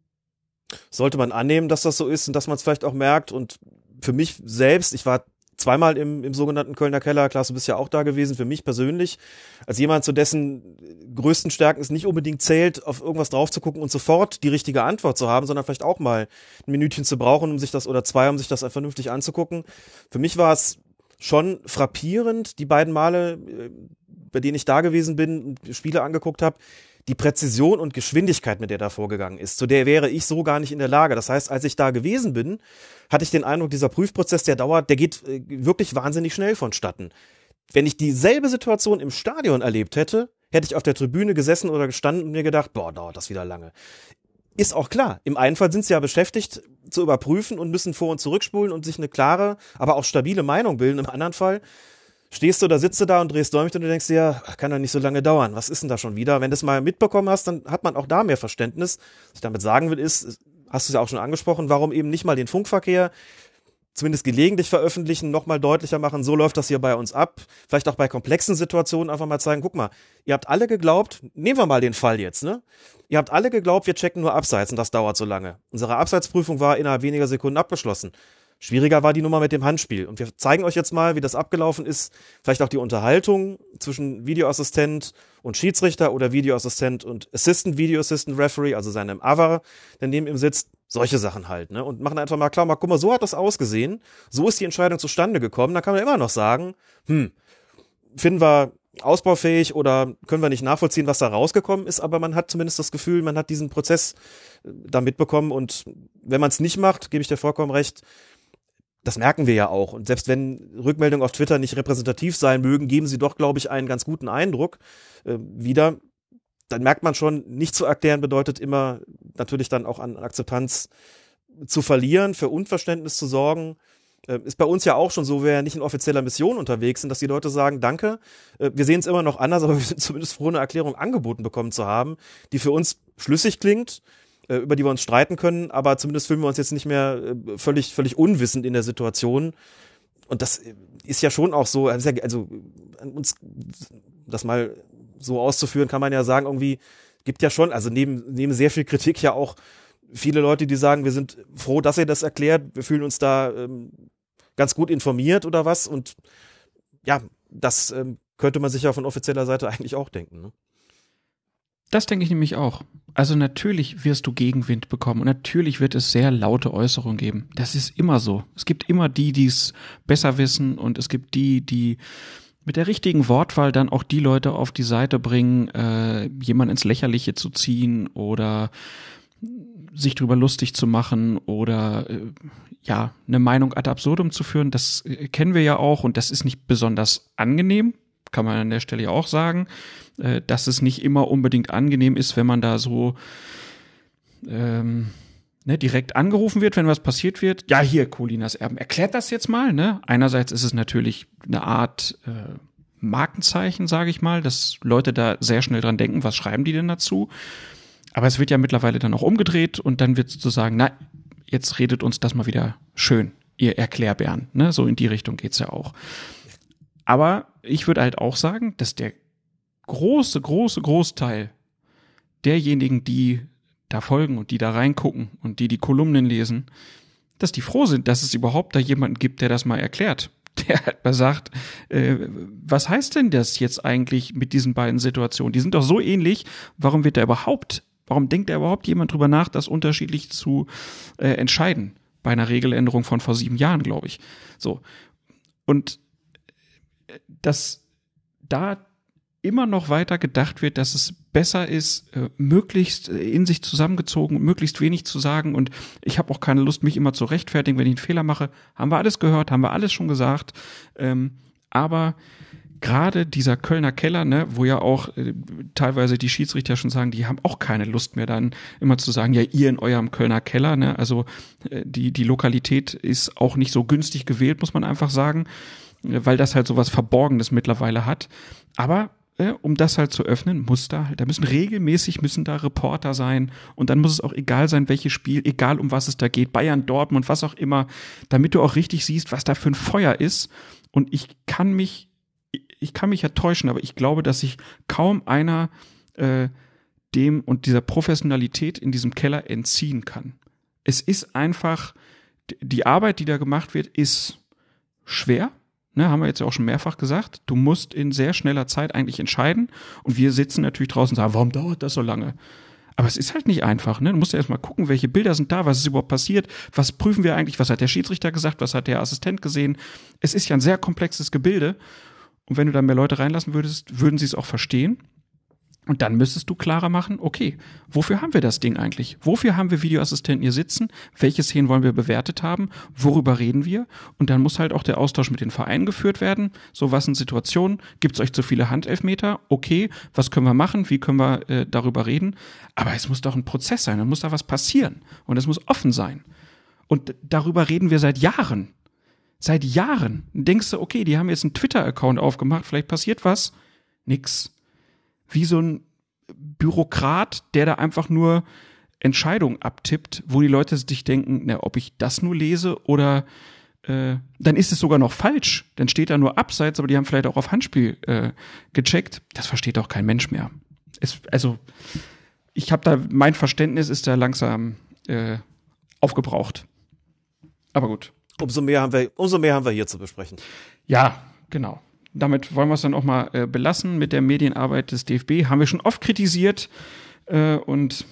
Sollte man annehmen, dass das so ist und dass man es vielleicht auch merkt. Und für mich selbst, ich war zweimal im, im sogenannten Kölner Keller, Klaas, du bist ja auch da gewesen, für mich persönlich, als jemand, zu dessen größten Stärken es nicht unbedingt zählt, auf irgendwas drauf zu gucken und sofort die richtige Antwort zu haben, sondern vielleicht auch mal ein Minütchen zu brauchen, um sich das, oder zwei, um sich das vernünftig anzugucken. Für mich war es schon frappierend, die beiden Male, bei denen ich da gewesen bin und Spiele angeguckt habe, die Präzision und Geschwindigkeit, mit der da vorgegangen ist, zu der wäre ich so gar nicht in der Lage. Das heißt, als ich da gewesen bin, hatte ich den Eindruck, dieser Prüfprozess, der dauert, der geht wirklich wahnsinnig schnell vonstatten. Wenn ich dieselbe Situation im Stadion erlebt hätte, hätte ich auf der Tribüne gesessen oder gestanden und mir gedacht, boah, dauert das wieder lange. Ist auch klar. Im einen Fall sind sie ja beschäftigt zu überprüfen und müssen vor- und zurückspulen und sich eine klare, aber auch stabile Meinung bilden. Im anderen Fall stehst du oder sitzt du da und drehst Däumchen und du denkst dir, kann doch nicht so lange dauern. Was ist denn da schon wieder? Wenn du es mal mitbekommen hast, dann hat man auch da mehr Verständnis. Was ich damit sagen will, ist, hast du es ja auch schon angesprochen, warum eben nicht mal den Funkverkehr zumindest gelegentlich veröffentlichen, nochmal deutlicher machen, so läuft das hier bei uns ab. Vielleicht auch bei komplexen Situationen einfach mal zeigen, guck mal, ihr habt alle geglaubt, nehmen wir mal den Fall jetzt, ne? Ihr habt alle geglaubt, wir checken nur Abseits und das dauert so lange. Unsere Abseitsprüfung war innerhalb weniger Sekunden abgeschlossen. Schwieriger war die Nummer mit dem Handspiel. Und wir zeigen euch jetzt mal, wie das abgelaufen ist. Vielleicht auch die Unterhaltung zwischen Videoassistent und Schiedsrichter oder Videoassistent und Assistant Video Assistant Referee, also seinem A V A R, der neben ihm sitzt. Solche Sachen halt, ne? Und machen einfach mal klar, mal, guck mal, so hat das ausgesehen. So ist die Entscheidung zustande gekommen. Da kann man immer noch sagen, hm, finden wir ausbaufähig oder können wir nicht nachvollziehen, was da rausgekommen ist, aber man hat zumindest das Gefühl, man hat diesen Prozess da mitbekommen. Und wenn man es nicht macht, gebe ich dir vollkommen recht, das merken wir ja auch. Und selbst wenn Rückmeldungen auf Twitter nicht repräsentativ sein mögen, geben sie doch, glaube ich, einen ganz guten Eindruck äh, wieder. Dann merkt man schon, nicht zu erklären bedeutet immer natürlich dann auch an Akzeptanz zu verlieren, für Unverständnis zu sorgen. Äh, ist bei uns ja auch schon so, wir ja nicht in offizieller Mission unterwegs sind, dass die Leute sagen, danke, äh, wir sehen es immer noch anders, aber wir sind zumindest froh, eine Erklärung angeboten bekommen zu haben, die für uns schlüssig klingt, über die wir uns streiten können, aber zumindest fühlen wir uns jetzt nicht mehr völlig völlig unwissend in der Situation. Und das ist ja schon auch so, also an uns das mal so auszuführen, kann man ja sagen, irgendwie gibt ja schon, also neben, neben sehr viel Kritik ja auch viele Leute, die sagen, wir sind froh, dass ihr das erklärt, wir fühlen uns da ähm, ganz gut informiert oder was. Und ja, das ähm, könnte man sich ja von offizieller Seite eigentlich auch denken, ne? Das denke ich nämlich auch. Also natürlich wirst du Gegenwind bekommen und natürlich wird es sehr laute Äußerungen geben. Das ist immer so. Es gibt immer die, die es besser wissen und es gibt die, die mit der richtigen Wortwahl dann auch die Leute auf die Seite bringen, äh, jemand ins Lächerliche zu ziehen oder sich drüber lustig zu machen oder äh, ja, eine Meinung ad absurdum zu führen. Das äh, kennen wir ja auch und das ist nicht besonders angenehm. Kann man an der Stelle ja auch sagen, äh, dass es nicht immer unbedingt angenehm ist, wenn man da so ähm, ne, direkt angerufen wird, wenn was passiert wird. Ja, hier, Colinas Erben, erklärt das jetzt mal. Ne? Einerseits ist es natürlich eine Art äh, Markenzeichen, sage ich mal, dass Leute da sehr schnell dran denken, was schreiben die denn dazu? Aber es wird ja mittlerweile dann auch umgedreht und dann wird sozusagen, na, jetzt redet uns das mal wieder schön, ihr Erklärbären. Ne? So in die Richtung geht's ja auch. Aber ich würde halt auch sagen, dass der große, große Großteil derjenigen, die da folgen und die da reingucken und die die Kolumnen lesen, dass die froh sind, dass es überhaupt da jemanden gibt, der das mal erklärt. Der halt mal sagt, äh, was heißt denn das jetzt eigentlich mit diesen beiden Situationen? Die sind doch so ähnlich, warum wird da überhaupt, warum denkt da überhaupt jemand drüber nach, das unterschiedlich zu äh, entscheiden? Bei einer Regeländerung von vor sieben Jahren, glaube ich. So. Und dass da immer noch weiter gedacht wird, dass es besser ist, äh, möglichst in sich zusammengezogen und möglichst wenig zu sagen. Und ich habe auch keine Lust, mich immer zu rechtfertigen, wenn ich einen Fehler mache. Haben wir alles gehört, haben wir alles schon gesagt. Ähm, aber gerade dieser Kölner Keller, ne, wo ja auch äh, teilweise die Schiedsrichter schon sagen, die haben auch keine Lust mehr, dann immer zu sagen, ja, ihr in eurem Kölner Keller. Ne, also äh, die die Lokalität ist auch nicht so günstig gewählt, muss man einfach sagen, weil das halt so was Verborgenes mittlerweile hat. Aber äh, um das halt zu öffnen, muss da, da müssen regelmäßig, müssen da Reporter sein und dann muss es auch egal sein, welches Spiel, egal um was es da geht, Bayern, Dortmund, was auch immer, damit du auch richtig siehst, was da für ein Feuer ist. Und ich kann mich, ich kann mich ja täuschen, aber ich glaube, dass sich kaum einer äh, dem und dieser Professionalität in diesem Keller entziehen kann. Es ist einfach, die Arbeit, die da gemacht wird, ist schwer. Ne, haben wir jetzt ja auch schon mehrfach gesagt. Du musst in sehr schneller Zeit eigentlich entscheiden. Und wir sitzen natürlich draußen und sagen, warum dauert das so lange? Aber es ist halt nicht einfach. Ne? Du musst ja erstmal gucken, welche Bilder sind da, was ist überhaupt passiert, was prüfen wir eigentlich, was hat der Schiedsrichter gesagt, was hat der Assistent gesehen. Es ist ja ein sehr komplexes Gebilde. Und wenn du da mehr Leute reinlassen würdest, würden sie es auch verstehen. Und dann müsstest du klarer machen, okay, wofür haben wir das Ding eigentlich? Wofür haben wir Videoassistenten hier sitzen? Welche Szenen wollen wir bewertet haben? Worüber reden wir? Und dann muss halt auch der Austausch mit den Vereinen geführt werden. So, was sind Situationen? Gibt es euch zu viele Handelfmeter? Okay, was können wir machen? Wie können wir äh, darüber reden? Aber es muss doch ein Prozess sein, dann muss da was passieren. Und es muss offen sein. Und darüber reden wir seit Jahren. Seit Jahren. Denkst du, okay, die haben jetzt einen Twitter-Account aufgemacht, vielleicht passiert was? Nix. Wie so ein Bürokrat, der da einfach nur Entscheidungen abtippt, wo die Leute sich denken, na, ob ich das nur lese oder äh, dann ist es sogar noch falsch. Dann steht da nur abseits, aber die haben vielleicht auch auf Handspiel äh, gecheckt. Das versteht auch kein Mensch mehr. Es, also ich habe da, mein Verständnis ist da langsam äh, aufgebraucht. Aber gut. Umso mehr haben wir, umso mehr haben wir hier zu besprechen. Ja, genau. Damit wollen wir es dann auch mal äh, belassen mit der Medienarbeit des D F B. Haben wir schon oft kritisiert äh, und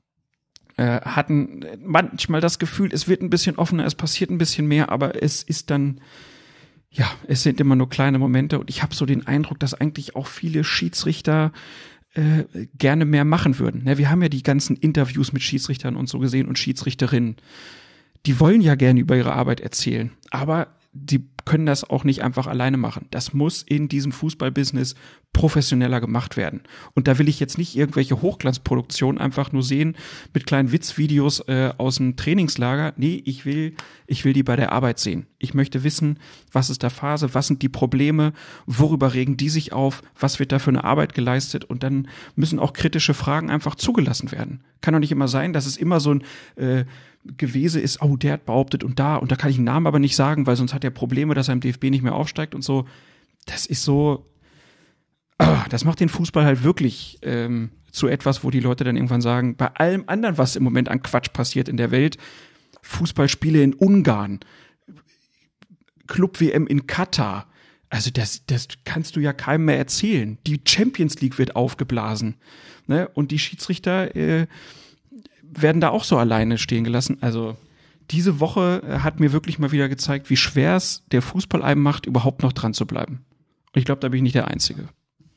äh, hatten manchmal das Gefühl, es wird ein bisschen offener, es passiert ein bisschen mehr, aber es ist dann, ja, es sind immer nur kleine Momente und ich habe so den Eindruck, dass eigentlich auch viele Schiedsrichter äh, gerne mehr machen würden. Ne, wir haben ja die ganzen Interviews mit Schiedsrichtern und so gesehen und Schiedsrichterinnen. Die wollen ja gerne über ihre Arbeit erzählen, aber die können das auch nicht einfach alleine machen. Das muss in diesem Fußballbusiness professioneller gemacht werden. Und da will ich jetzt nicht irgendwelche Hochglanzproduktionen einfach nur sehen mit kleinen Witzvideos äh, aus dem Trainingslager. Nee, ich will, ich will die bei der Arbeit sehen. Ich möchte wissen, was ist da Phase, was sind die Probleme, worüber regen die sich auf, was wird da für eine Arbeit geleistet und dann müssen auch kritische Fragen einfach zugelassen werden. Kann doch nicht immer sein, dass es immer so ein äh, Gewese ist, oh, der hat behauptet und da und da kann ich einen Namen aber nicht sagen, weil sonst hat er Probleme, dass er im D F B nicht mehr aufsteigt und so. Das ist so, ah, das macht den Fußball halt wirklich ähm, zu etwas, wo die Leute dann irgendwann sagen, bei allem anderen, was im Moment an Quatsch passiert in der Welt, Fußballspiele in Ungarn, Club-W M in Katar, also das, das kannst du ja keinem mehr erzählen. Die Champions League wird aufgeblasen, ne? Und die Schiedsrichter äh, werden da auch so alleine stehen gelassen. Also diese Woche hat mir wirklich mal wieder gezeigt, wie schwer es der Fußball einem macht, überhaupt noch dran zu bleiben. Und ich glaube, da bin ich nicht der Einzige.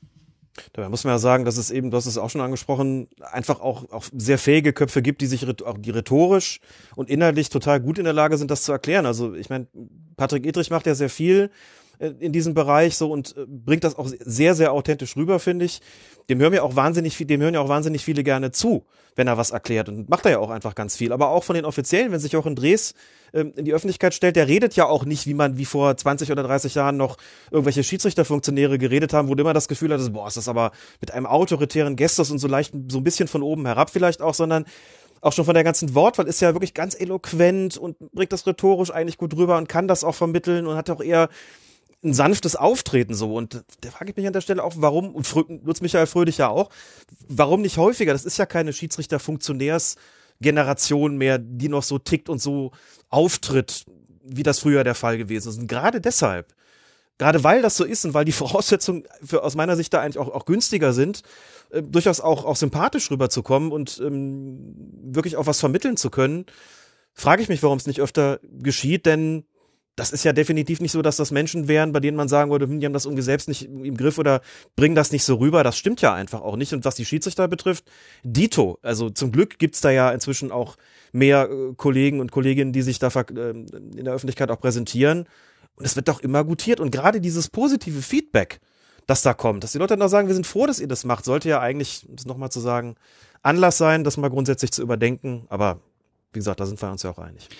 Da muss man ja sagen, dass es eben, du hast es auch schon angesprochen, einfach auch, auch sehr fähige Köpfe gibt, die sich auch die rhetorisch und inhaltlich total gut in der Lage sind, das zu erklären. Also ich meine, Patrick Ittrich macht ja sehr viel in diesem Bereich so und bringt das auch sehr, sehr authentisch rüber, finde ich. Dem hören ja auch wahnsinnig viel, dem hören ja auch wahnsinnig viele gerne zu, wenn er was erklärt, und macht er ja auch einfach ganz viel. Aber auch von den Offiziellen, wenn sich auch in Dres ähm, in die Öffentlichkeit stellt, der redet ja auch nicht, wie man wie vor zwanzig oder dreißig Jahren noch irgendwelche Schiedsrichterfunktionäre geredet haben, wo du immer das Gefühl hattest, boah, ist das aber mit einem autoritären Gestus und so leicht so ein bisschen von oben herab vielleicht auch, sondern auch schon von der ganzen Wortwahl ist ja wirklich ganz eloquent und bringt das rhetorisch eigentlich gut rüber und kann das auch vermitteln und hat auch eher ein sanftes Auftreten so. Und da frage ich mich an der Stelle auch, warum, und Lutz Michael Fröhlich ja auch, warum nicht häufiger? Das ist ja keine Schiedsrichter-Funktionärs-Generation mehr, die noch so tickt und so auftritt, wie das früher der Fall gewesen ist. Und gerade deshalb, gerade weil das so ist und weil die Voraussetzungen für, aus meiner Sicht da eigentlich auch, auch günstiger sind, äh, durchaus auch, auch sympathisch rüberzukommen und ähm, wirklich auch was vermitteln zu können, frage ich mich, warum es nicht öfter geschieht, denn das ist ja definitiv nicht so, dass das Menschen wären, bei denen man sagen würde, hm, die haben das irgendwie selbst nicht im Griff oder bringen das nicht so rüber. Das stimmt ja einfach auch nicht. Und was die Schiedsrichter betrifft, dito. Also zum Glück gibt's da ja inzwischen auch mehr äh, Kollegen und Kolleginnen, die sich da äh, in der Öffentlichkeit auch präsentieren. Und es wird doch immer gutiert. Und gerade dieses positive Feedback, das da kommt, dass die Leute dann auch sagen, wir sind froh, dass ihr das macht, sollte ja eigentlich, um das nochmal zu sagen, Anlass sein, das mal grundsätzlich zu überdenken. Aber wie gesagt, da sind wir uns ja auch einig.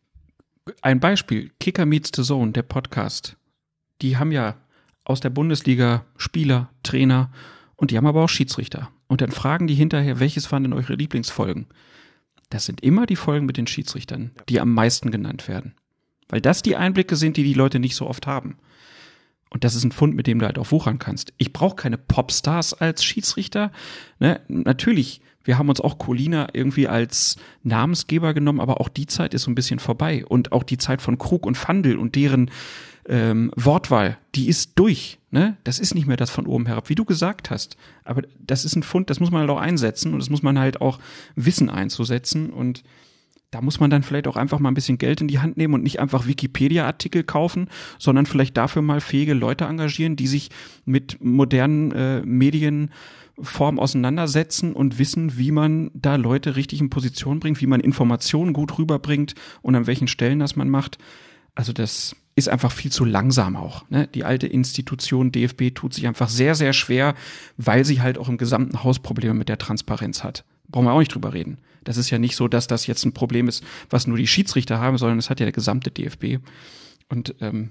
Ein Beispiel, Kicker Meets the Zone, der Podcast. Die haben ja aus der Bundesliga Spieler, Trainer und die haben aber auch Schiedsrichter. Und dann fragen die hinterher, welches waren denn eure Lieblingsfolgen? Das sind immer die Folgen mit den Schiedsrichtern, die am meisten genannt werden. Weil das die Einblicke sind, die die Leute nicht so oft haben. Und das ist ein Fund, mit dem du halt auch wuchern kannst. Ich brauche keine Popstars als Schiedsrichter. Ne? Natürlich, wir haben uns auch Colina irgendwie als Namensgeber genommen, aber auch die Zeit ist so ein bisschen vorbei. Und auch die Zeit von Krug und Fandl und deren ähm, Wortwahl, die ist durch. Ne? Das ist nicht mehr das von oben herab, wie du gesagt hast. Aber das ist ein Fund, das muss man halt auch einsetzen und das muss man halt auch wissen einzusetzen. Und da muss man dann vielleicht auch einfach mal ein bisschen Geld in die Hand nehmen und nicht einfach Wikipedia-Artikel kaufen, sondern vielleicht dafür mal fähige Leute engagieren, die sich mit modernen äh, Medienformen auseinandersetzen und wissen, wie man da Leute richtig in Position bringt, wie man Informationen gut rüberbringt und an welchen Stellen das man macht. Also das ist einfach viel zu langsam auch. Ne? Die alte Institution D F B tut sich einfach sehr, sehr schwer, weil sie halt auch im gesamten Haus Probleme mit der Transparenz hat. Brauchen wir auch nicht drüber reden. Das ist ja nicht so, dass das jetzt ein Problem ist, was nur die Schiedsrichter haben, sondern das hat ja der gesamte D F B. Und ähm,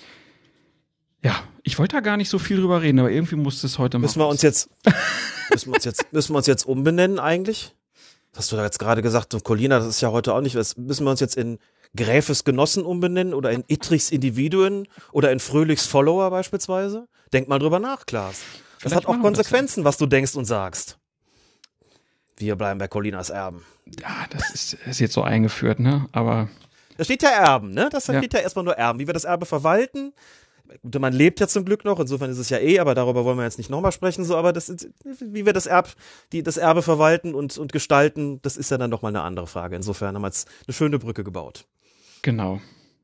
ja, ich wollte da gar nicht so viel drüber reden, aber irgendwie musste es heute mal. Müssen wir uns jetzt, müssen wir uns jetzt, müssen wir uns jetzt umbenennen eigentlich? Das hast du da jetzt gerade gesagt, und Colina, das ist ja heute auch nicht, müssen wir uns jetzt in Gräfes Genossen umbenennen oder in Ittrichs Individuen oder in Fröhlichs Follower beispielsweise? Denk mal drüber nach, Klaas. Das hat auch Konsequenzen, was du denkst und sagst. Wir bleiben bei Colinas Erben. Ja, das ist, ist jetzt so eingeführt, ne? Aber da steht ja Erben, ne? Das steht ja. ja erstmal nur Erben. Wie wir das Erbe verwalten. Gut, man lebt ja zum Glück noch, insofern ist es ja eh, aber darüber wollen wir jetzt nicht nochmal sprechen, so, aber das ist, wie wir das Erb, die, das Erbe verwalten und, und gestalten, das ist ja dann nochmal eine andere Frage. Insofern haben wir jetzt eine schöne Brücke gebaut. Genau.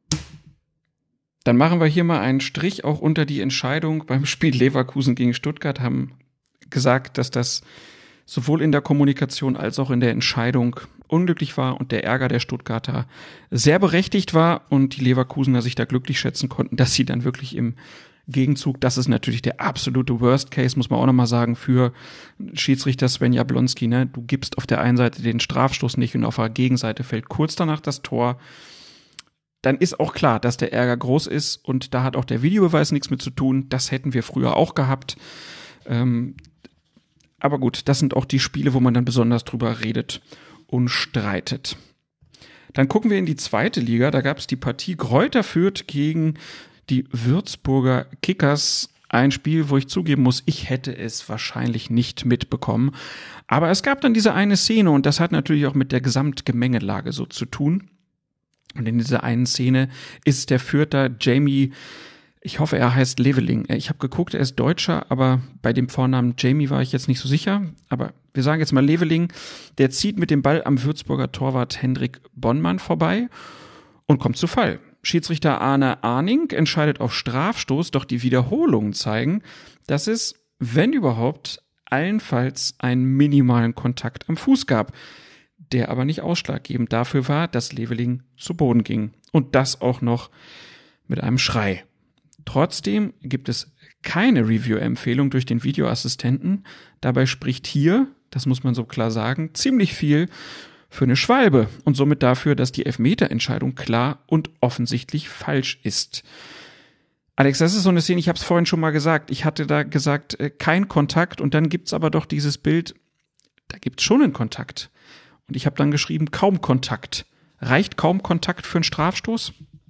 Dann machen wir hier mal einen Strich auch unter die Entscheidung beim Spiel Leverkusen gegen Stuttgart, haben gesagt, dass das sowohl in der Kommunikation als auch in der Entscheidung unglücklich war und der Ärger der Stuttgarter sehr berechtigt war und die Leverkusener sich da glücklich schätzen konnten, dass sie dann wirklich im Gegenzug, das ist natürlich der absolute Worst Case, muss man auch nochmal sagen, für Schiedsrichter Sven Jablonski, ne? Du gibst auf der einen Seite den Strafstoß nicht und auf der Gegenseite fällt kurz danach das Tor. Dann ist auch klar, dass der Ärger groß ist und da hat auch der Videobeweis nichts mit zu tun. Das hätten wir früher auch gehabt. Ähm, Aber gut, das sind auch die Spiele, wo man dann besonders drüber redet und streitet. Dann gucken wir in die zweite Liga. Da gab es die Partie Greuther Fürth gegen die Würzburger Kickers. Ein Spiel, wo ich zugeben muss, ich hätte es wahrscheinlich nicht mitbekommen. Aber es gab dann diese eine Szene und das hat natürlich auch mit der Gesamtgemengelage so zu tun. Und in dieser einen Szene ist der Fürther Jamie, ich hoffe, er heißt Leveling. Ich habe geguckt, er ist Deutscher, aber bei dem Vornamen Jamie war ich jetzt nicht so sicher. Aber wir sagen jetzt mal Leveling, der zieht mit dem Ball am Würzburger Torwart Hendrik Bonnmann vorbei und kommt zu Fall. Schiedsrichter Arne Arning entscheidet auf Strafstoß, doch die Wiederholungen zeigen, dass es, wenn überhaupt, allenfalls einen minimalen Kontakt am Fuß gab, der aber nicht ausschlaggebend dafür war, dass Leveling zu Boden ging. Und das auch noch mit einem Schrei. Trotzdem gibt es keine Review-Empfehlung durch den Videoassistenten. Dabei spricht hier, das muss man so klar sagen, ziemlich viel für eine Schwalbe und somit dafür, dass die Elfmeterentscheidung klar und offensichtlich falsch ist. Alex, das ist so eine Szene, ich habe es vorhin schon mal gesagt, ich hatte da gesagt, äh, kein Kontakt und dann gibt's aber doch dieses Bild, da gibt's schon einen Kontakt. Und ich habe dann geschrieben, kaum Kontakt. Reicht kaum Kontakt für einen Strafstoß?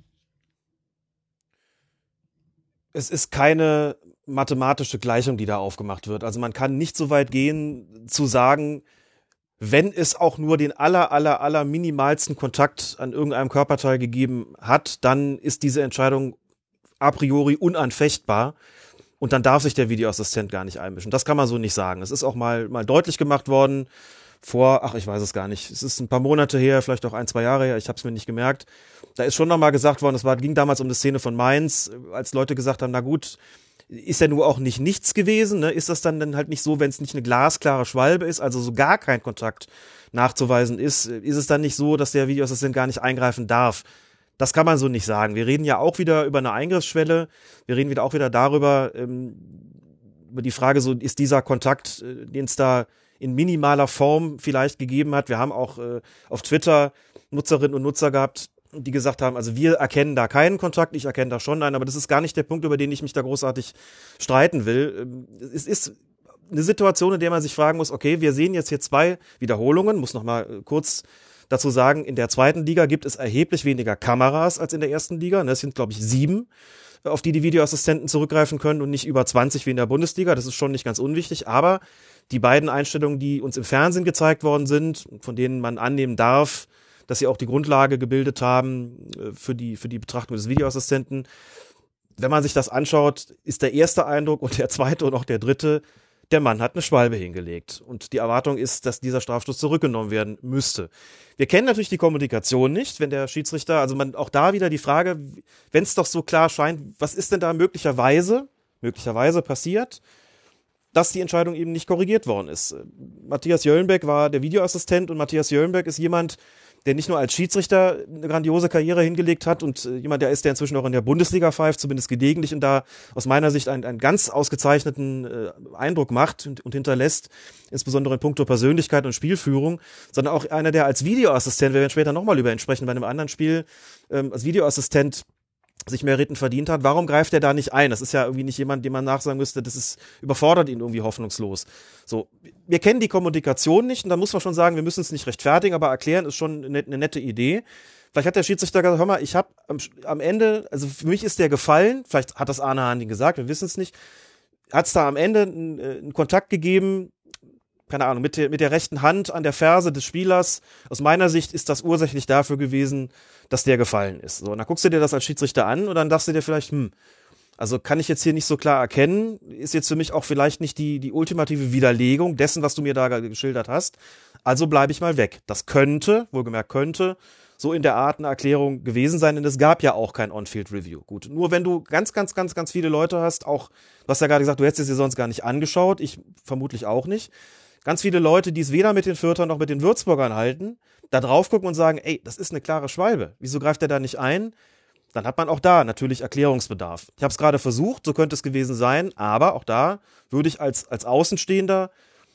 Es ist keine mathematische Gleichung, die da aufgemacht wird. Also man kann nicht so weit gehen, zu sagen, wenn es auch nur den aller, aller, aller minimalsten Kontakt an irgendeinem Körperteil gegeben hat, dann ist diese Entscheidung a priori unanfechtbar und dann darf sich der Videoassistent gar nicht einmischen. Das kann man so nicht sagen. Es ist auch mal, mal deutlich gemacht worden vor, ach, ich weiß es gar nicht, es ist ein paar Monate her, vielleicht auch ein, zwei Jahre her, ich habe es mir nicht gemerkt. Da ist schon nochmal gesagt worden, es war, ging damals um eine Szene von Mainz, als Leute gesagt haben, na gut, ist ja nur auch nicht nichts gewesen, ne? Ist das dann, dann halt nicht so, wenn es nicht eine glasklare Schwalbe ist, also so gar kein Kontakt nachzuweisen ist, ist es dann nicht so, dass der Videoassistent gar nicht eingreifen darf? Das kann man so nicht sagen. Wir reden ja auch wieder über eine Eingriffsschwelle, wir reden wieder auch wieder darüber, ähm, über die Frage, so ist dieser Kontakt, äh, den es da in minimaler Form vielleicht gegeben hat. Wir haben auch äh, auf Twitter Nutzerinnen und Nutzer gehabt, die gesagt haben, also wir erkennen da keinen Kontakt, ich erkenne da schon einen, aber das ist gar nicht der Punkt, über den ich mich da großartig streiten will. Es ist eine Situation, in der man sich fragen muss, okay, wir sehen jetzt hier zwei Wiederholungen, muss noch mal kurz dazu sagen, in der zweiten Liga gibt es erheblich weniger Kameras als in der ersten Liga. Es sind, glaube ich, sieben, auf die die Videoassistenten zurückgreifen können und nicht über zwanzig wie in der Bundesliga. Das ist schon nicht ganz unwichtig, aber die beiden Einstellungen, die uns im Fernsehen gezeigt worden sind, von denen man annehmen darf, dass sie auch die Grundlage gebildet haben für die, für die Betrachtung des Videoassistenten. Wenn man sich das anschaut, ist der erste Eindruck und der zweite und auch der dritte, der Mann hat eine Schwalbe hingelegt. Und die Erwartung ist, dass dieser Strafstoß zurückgenommen werden müsste. Wir kennen natürlich die Kommunikation nicht, wenn der Schiedsrichter, also man, auch da wieder die Frage, wenn es doch so klar scheint, was ist denn da möglicherweise, möglicherweise passiert, dass die Entscheidung eben nicht korrigiert worden ist. Matthias Jöllenbeck war der Videoassistent und Matthias Jöllenbeck ist jemand, der nicht nur als Schiedsrichter eine grandiose Karriere hingelegt hat und äh, jemand, der ist, der inzwischen auch in der Bundesliga pfeift, zumindest gelegentlich und da aus meiner Sicht einen, einen ganz ausgezeichneten äh, Eindruck macht und, und hinterlässt, insbesondere in puncto Persönlichkeit und Spielführung, sondern auch einer, der als Videoassistent, wir werden später nochmal über ihn sprechen, bei einem anderen Spiel, ähm, als Videoassistent sich Meriten verdient hat, warum greift er da nicht ein? Das ist ja irgendwie nicht jemand, dem man nachsagen müsste, das ist, überfordert ihn irgendwie hoffnungslos. So, wir kennen die Kommunikation nicht und da muss man schon sagen, wir müssen es nicht rechtfertigen, aber erklären ist schon eine, eine nette Idee. Vielleicht hat der Schiedsrichter gesagt, hör mal, ich habe am, am Ende, also für mich ist der gefallen, vielleicht hat das Arne Hahn gesagt, wir wissen es nicht, hat es da am Ende einen, einen Kontakt gegeben, keine Ahnung, mit der, mit der rechten Hand an der Ferse des Spielers. Aus meiner Sicht ist das ursächlich dafür gewesen, dass der gefallen ist. So, und dann guckst du dir das als Schiedsrichter an und dann dachtest du dir vielleicht, hm, also kann ich jetzt hier nicht so klar erkennen, ist jetzt für mich auch vielleicht nicht die, die ultimative Widerlegung dessen, was du mir da geschildert hast. Also bleibe ich mal weg. Das könnte, wohlgemerkt könnte, so in der Art eine Erklärung gewesen sein, denn es gab ja auch kein On-Field-Review. Gut, nur wenn du ganz, ganz, ganz, ganz viele Leute hast, auch, du hast ja gerade gesagt, du hättest es dir sonst gar nicht angeschaut, ich vermutlich auch nicht, ganz viele Leute, die es weder mit den Fürthern noch mit den Würzburgern halten, da drauf gucken und sagen, ey, das ist eine klare Schwalbe. Wieso greift er da nicht ein? Dann hat man auch da natürlich Erklärungsbedarf. Ich habe es gerade versucht, so könnte es gewesen sein, aber auch da würde ich als, als Außenstehender,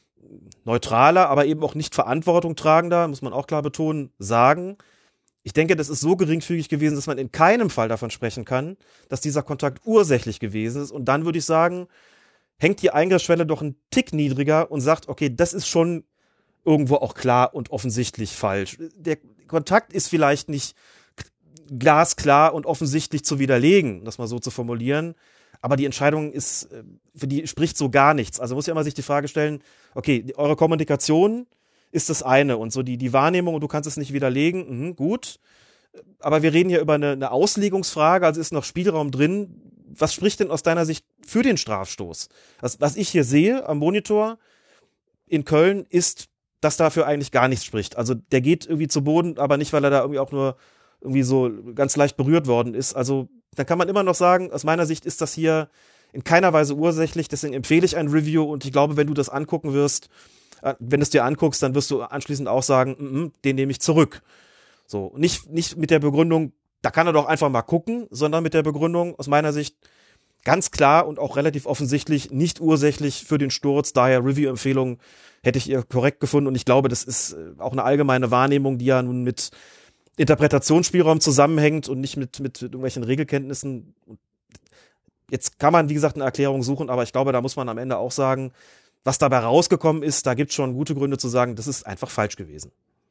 neutraler, aber eben auch nicht Verantwortung tragender, muss man auch klar betonen, sagen, ich denke, das ist so geringfügig gewesen, dass man in keinem Fall davon sprechen kann, dass dieser Kontakt ursächlich gewesen ist. Und dann würde ich sagen, hängt die Eingriffsschwelle doch einen Tick niedriger und sagt, okay, das ist schon irgendwo auch klar und offensichtlich falsch. Der Kontakt ist vielleicht nicht glasklar und offensichtlich zu widerlegen, das mal so zu formulieren, aber die Entscheidung ist, für die spricht so gar nichts. Also muss ja immer sich die Frage stellen, okay, die, eure Kommunikation ist das eine und so die, die Wahrnehmung und du kannst es nicht widerlegen, mhm, gut. Aber wir reden hier über eine, eine Auslegungsfrage, also ist noch Spielraum drin. Was spricht denn aus deiner Sicht für den Strafstoß? Das, was ich hier sehe am Monitor in Köln ist, dass dafür eigentlich gar nichts spricht. Also der geht irgendwie zu Boden, aber nicht, weil er da irgendwie auch nur irgendwie so ganz leicht berührt worden ist. Also dann kann man immer noch sagen, aus meiner Sicht ist das hier in keiner Weise ursächlich. Deswegen empfehle ich ein Review und ich glaube, wenn du das angucken wirst, wenn du es dir anguckst, dann wirst du anschließend auch sagen, mm, den nehme ich zurück. So, nicht, nicht mit der Begründung, da kann er doch einfach mal gucken, sondern mit der Begründung, aus meiner Sicht, ganz klar und auch relativ offensichtlich nicht ursächlich für den Sturz. Daher Review-Empfehlung hätte ich ihr korrekt gefunden und ich glaube, das ist auch eine allgemeine Wahrnehmung, die ja nun mit Interpretationsspielraum zusammenhängt und nicht mit, mit irgendwelchen Regelkenntnissen. Jetzt kann man, wie gesagt, eine Erklärung suchen, aber ich glaube, da muss man am Ende auch sagen, was dabei rausgekommen ist, da gibt es schon gute Gründe zu sagen, das ist einfach falsch gewesen.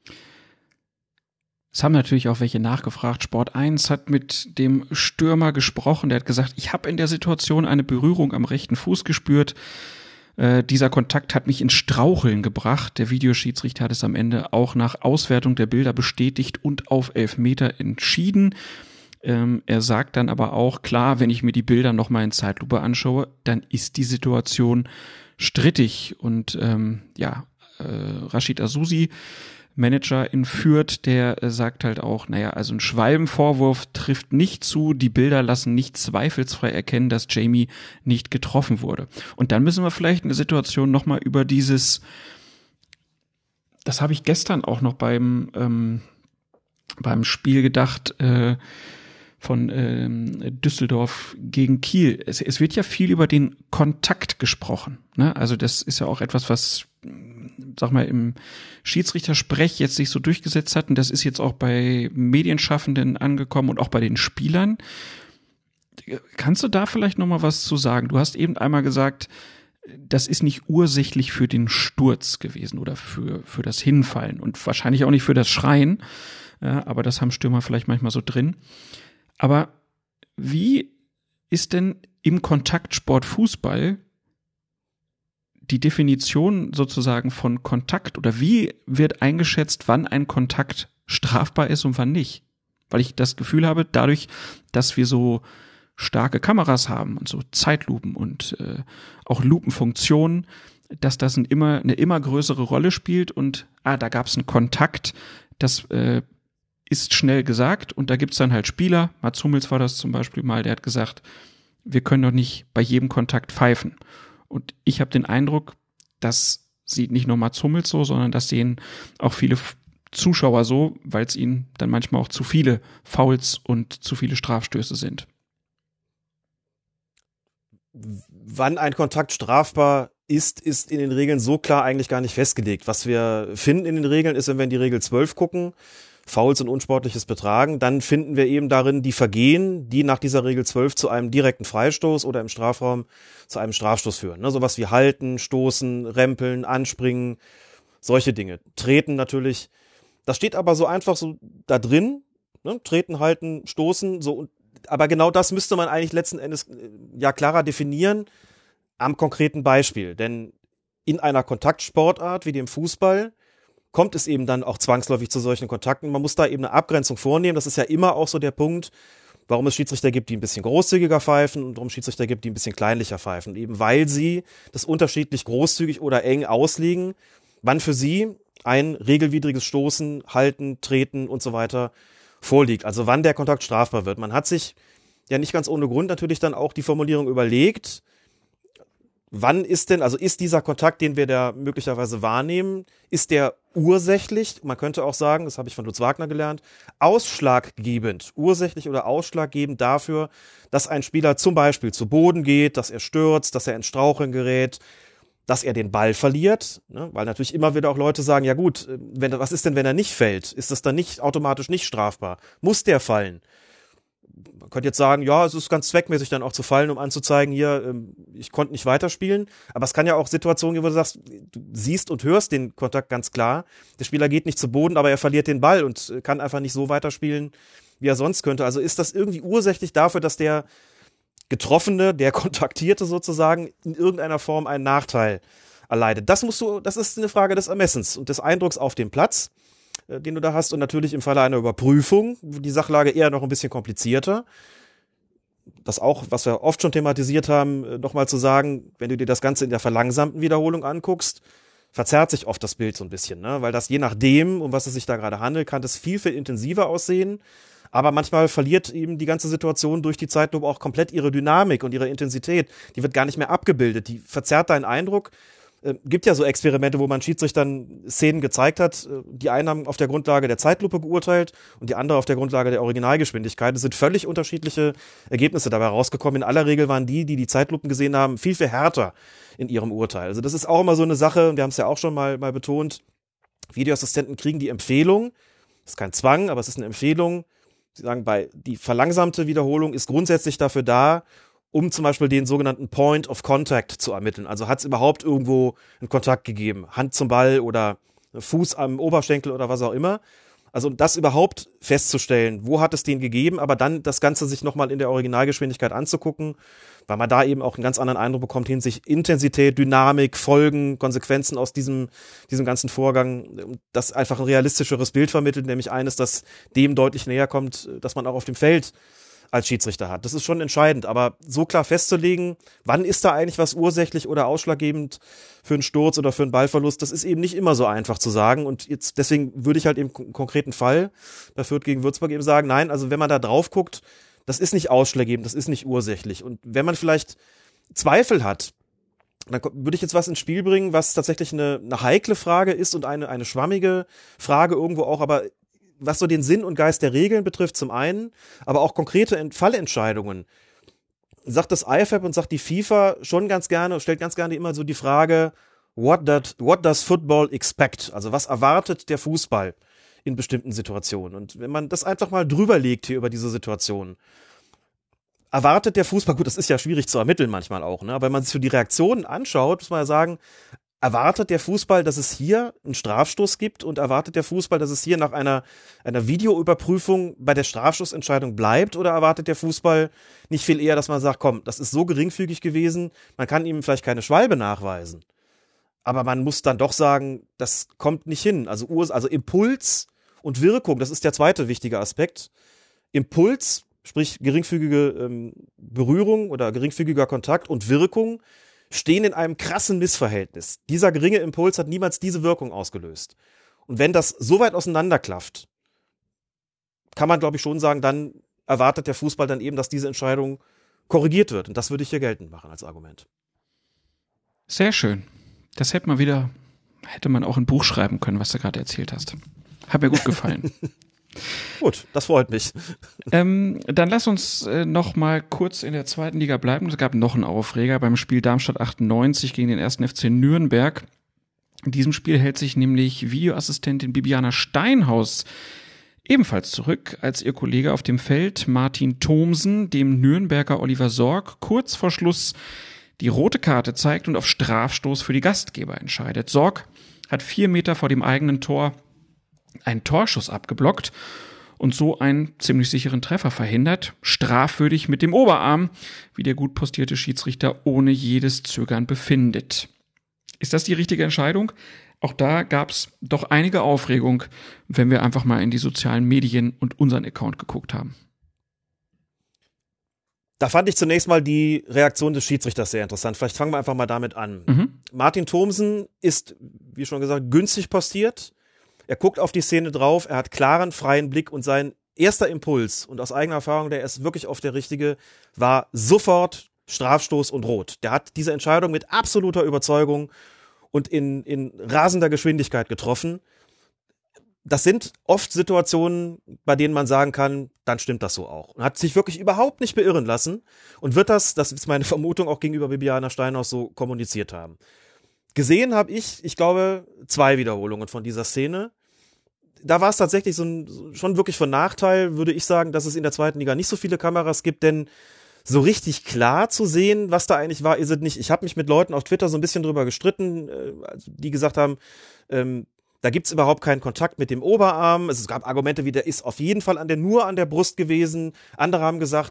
Es haben natürlich auch welche nachgefragt. Sport eins hat mit dem Stürmer gesprochen. Der hat gesagt, ich habe in der Situation eine Berührung am rechten Fuß gespürt. Äh, dieser Kontakt hat mich ins Straucheln gebracht. Der Videoschiedsrichter hat es am Ende auch nach Auswertung der Bilder bestätigt und auf Elfmeter entschieden. Ähm, er sagt dann aber auch, klar, wenn ich mir die Bilder nochmal in Zeitlupe anschaue, dann ist die Situation strittig. Und ähm, ja, äh, Rashid Azusi, Manager in Fürth, der äh, sagt halt auch, naja, also ein Schwalbenvorwurf trifft nicht zu, die Bilder lassen nicht zweifelsfrei erkennen, dass Jamie nicht getroffen wurde. Und dann müssen wir vielleicht in der Situation nochmal über dieses, das habe ich gestern auch noch beim, ähm, beim Spiel gedacht, äh, von ähm, Düsseldorf gegen Kiel. Es, es wird ja viel über den Kontakt gesprochen, ne? Also das ist ja auch etwas, was, sag mal, im Schiedsrichtersprech jetzt sich so durchgesetzt hat und das ist jetzt auch bei Medienschaffenden angekommen und auch bei den Spielern. Kannst du da vielleicht noch mal was zu sagen? Du hast eben einmal gesagt, das ist nicht ursächlich für den Sturz gewesen oder für für das Hinfallen und wahrscheinlich auch nicht für das Schreien, ja, aber das haben Stürmer vielleicht manchmal so drin. Aber wie ist denn im Kontaktsport Fußball die Definition sozusagen von Kontakt oder wie wird eingeschätzt, wann ein Kontakt strafbar ist und wann nicht? Weil ich das Gefühl habe, dadurch, dass wir so starke Kameras haben und so Zeitlupen und äh, auch Lupenfunktionen, dass das ein immer, eine immer größere Rolle spielt und ah, da gab es einen Kontakt, das äh, ist schnell gesagt und da gibt's dann halt Spieler, Mats Hummels war das zum Beispiel mal, der hat gesagt, wir können doch nicht bei jedem Kontakt pfeifen. Und ich habe den Eindruck, das sieht nicht nur Mats Hummels so, sondern das sehen auch viele Zuschauer so, weil es ihnen dann manchmal auch zu viele Fouls und zu viele Strafstöße sind. Wann ein Kontakt strafbar ist, ist in den Regeln so klar eigentlich gar nicht festgelegt. Was wir finden in den Regeln ist, wenn wir in die Regel zwölf gucken, Fouls und unsportliches Betragen, dann finden wir eben darin die Vergehen, die nach dieser Regel zwölf zu einem direkten Freistoß oder im Strafraum zu einem Strafstoß führen. Ne, sowas wie halten, stoßen, rempeln, anspringen, solche Dinge. Treten natürlich. Das steht aber so einfach so da drin. Ne, treten, halten, stoßen. So. Aber genau das müsste man eigentlich letzten Endes ja klarer definieren am konkreten Beispiel. Denn in einer Kontaktsportart wie dem Fußball kommt es eben dann auch zwangsläufig zu solchen Kontakten. Man muss da eben eine Abgrenzung vornehmen. Das ist ja immer auch so der Punkt, warum es Schiedsrichter gibt, die ein bisschen großzügiger pfeifen und warum es Schiedsrichter gibt, die ein bisschen kleinlicher pfeifen. Eben weil sie das unterschiedlich großzügig oder eng auslegen, wann für sie ein regelwidriges Stoßen, Halten, Treten und so weiter vorliegt. Also wann der Kontakt strafbar wird. Man hat sich ja nicht ganz ohne Grund natürlich dann auch die Formulierung überlegt, wann ist denn, also ist dieser Kontakt, den wir da möglicherweise wahrnehmen, ist der ursächlich, man könnte auch sagen, das habe ich von Lutz Wagner gelernt, ausschlaggebend, ursächlich oder ausschlaggebend dafür, dass ein Spieler zum Beispiel zu Boden geht, dass er stürzt, dass er ins Straucheln gerät, dass er den Ball verliert, ne? Weil natürlich immer wieder auch Leute sagen, ja gut, wenn, was ist denn, wenn er nicht fällt? Ist das dann nicht automatisch nicht strafbar? Muss der fallen? Man könnte jetzt sagen, ja, es ist ganz zweckmäßig dann auch zu fallen, um anzuzeigen, hier, ich konnte nicht weiterspielen. Aber es kann ja auch Situationen geben, wo du sagst, du siehst und hörst den Kontakt ganz klar. Der Spieler geht nicht zu Boden, aber er verliert den Ball und kann einfach nicht so weiterspielen, wie er sonst könnte. Also ist das irgendwie ursächlich dafür, dass der Getroffene, der Kontaktierte sozusagen, in irgendeiner Form einen Nachteil erleidet. Das musst du, das ist eine Frage des Ermessens und des Eindrucks auf dem Platz, äh, den du da hast. Und natürlich im Falle einer Überprüfung, die Sachlage eher noch ein bisschen komplizierter. Das auch, was wir oft schon thematisiert haben, nochmal zu sagen, wenn du dir das Ganze in der verlangsamten Wiederholung anguckst, verzerrt sich oft das Bild so ein bisschen, ne? Weil das je nachdem, um was es sich da gerade handelt, kann das viel, viel intensiver aussehen. Aber manchmal verliert eben die ganze Situation durch die Zeitlupe auch komplett ihre Dynamik und ihre Intensität. Die wird gar nicht mehr abgebildet. Die verzerrt deinen Eindruck. Äh, gibt ja so Experimente, wo man Schiedsrichtern Szenen gezeigt hat. Die einen haben auf der Grundlage der Zeitlupe geurteilt und die andere auf der Grundlage der Originalgeschwindigkeit. Es sind völlig unterschiedliche Ergebnisse dabei rausgekommen. In aller Regel waren die, die die Zeitlupen gesehen haben, viel, viel härter in ihrem Urteil. Also das ist auch immer so eine Sache, und wir haben es ja auch schon mal, mal betont, Videoassistenten kriegen die Empfehlung, das ist kein Zwang, aber es ist eine Empfehlung. Sie sagen, bei die verlangsamte Wiederholung ist grundsätzlich dafür da, um zum Beispiel den sogenannten Point of Contact zu ermitteln. Also hat es überhaupt irgendwo einen Kontakt gegeben, Hand zum Ball oder Fuß am Oberschenkel oder was auch immer. Also um das überhaupt festzustellen, wo hat es den gegeben, aber dann das Ganze sich nochmal in der Originalgeschwindigkeit anzugucken, weil man da eben auch einen ganz anderen Eindruck bekommt hinsichtlich Intensität, Dynamik, Folgen, Konsequenzen aus diesem, diesem ganzen Vorgang, das einfach ein realistischeres Bild vermittelt, nämlich eines, das dem deutlich näher kommt, dass man auch auf dem Feld als Schiedsrichter hat. Das ist schon entscheidend, aber so klar festzulegen, wann ist da eigentlich was ursächlich oder ausschlaggebend für einen Sturz oder für einen Ballverlust, das ist eben nicht immer so einfach zu sagen, und jetzt deswegen würde ich halt im konkreten Fall bei Fürth gegen Würzburg eben sagen, nein, also wenn man da drauf guckt, das ist nicht ausschlaggebend, das ist nicht ursächlich, und wenn man vielleicht Zweifel hat, dann würde ich jetzt was ins Spiel bringen, was tatsächlich eine, eine heikle Frage ist und eine, eine schwammige Frage irgendwo auch, aber was so den Sinn und Geist der Regeln betrifft zum einen, aber auch konkrete Fallentscheidungen, sagt das I F A B und sagt die FIFA schon ganz gerne, stellt ganz gerne immer so die Frage, what, that, what does football expect? Also was erwartet der Fußball in bestimmten Situationen? Und wenn man das einfach mal drüber legt hier über diese Situation, erwartet der Fußball, gut, das ist ja schwierig zu ermitteln manchmal auch, ne? Aber wenn man sich so die Reaktionen anschaut, muss man ja sagen, erwartet der Fußball, dass es hier einen Strafstoß gibt, und erwartet der Fußball, dass es hier nach einer, einer Videoüberprüfung bei der Strafstoßentscheidung bleibt, oder erwartet der Fußball nicht viel eher, dass man sagt, komm, das ist so geringfügig gewesen, man kann ihm vielleicht keine Schwalbe nachweisen, aber man muss dann doch sagen, das kommt nicht hin. Also, Urs- also Impuls und Wirkung, das ist der zweite wichtige Aspekt. Impuls, sprich geringfügige ähm, Berührung oder geringfügiger Kontakt, und Wirkung stehen in einem krassen Missverhältnis. Dieser geringe Impuls hat niemals diese Wirkung ausgelöst. Und wenn das so weit auseinanderklafft, kann man, glaube ich, schon sagen, dann erwartet der Fußball dann eben, dass diese Entscheidung korrigiert wird. Und das würde ich hier geltend machen als Argument. Sehr schön. Das hätte man wieder, hätte man auch ein Buch schreiben können, was du gerade erzählt hast. Hat mir gut gefallen. Gut, das freut mich. Ähm, dann lass uns äh, noch mal kurz in der zweiten Liga bleiben. Es gab noch einen Aufreger beim Spiel Darmstadt achtundneunzig gegen den ersten F C Nürnberg. In diesem Spiel hält sich nämlich Videoassistentin Bibiana Steinhaus ebenfalls zurück, als ihr Kollege auf dem Feld Martin Thomsen dem Nürnberger Oliver Sorg kurz vor Schluss die rote Karte zeigt und auf Strafstoß für die Gastgeber entscheidet. Sorg hat vier Meter vor dem eigenen Tor einen Torschuss abgeblockt und so einen ziemlich sicheren Treffer verhindert, strafwürdig mit dem Oberarm, wie der gut postierte Schiedsrichter ohne jedes Zögern befindet. Ist das die richtige Entscheidung? Auch da gab's doch einige Aufregung, wenn wir einfach mal in die sozialen Medien und unseren Account geguckt haben. Da fand ich zunächst mal die Reaktion des Schiedsrichters sehr interessant. Vielleicht fangen wir einfach mal damit an. Mhm. Martin Thomsen ist, wie schon gesagt, günstig postiert. Er guckt auf die Szene drauf, er hat klaren, freien Blick, und sein erster Impuls, und aus eigener Erfahrung, der ist wirklich oft der richtige, war sofort Strafstoß und Rot. Der hat diese Entscheidung mit absoluter Überzeugung und in, in rasender Geschwindigkeit getroffen. Das sind oft Situationen, bei denen man sagen kann, dann stimmt das so auch. Und hat sich wirklich überhaupt nicht beirren lassen und wird das, das ist meine Vermutung, auch gegenüber Bibiana Steinhaus so kommuniziert haben. Gesehen habe ich, ich glaube, zwei Wiederholungen von dieser Szene. Da war es tatsächlich so ein, schon wirklich von Nachteil, würde ich sagen, dass es in der zweiten Liga nicht so viele Kameras gibt, denn so richtig klar zu sehen, was da eigentlich war, ist es nicht. Ich habe mich mit Leuten auf Twitter so ein bisschen drüber gestritten, äh, die gesagt haben, ähm, da gibt's überhaupt keinen Kontakt mit dem Oberarm. Es gab Argumente wie, der ist auf jeden Fall an der, nur an der Brust gewesen. Andere haben gesagt,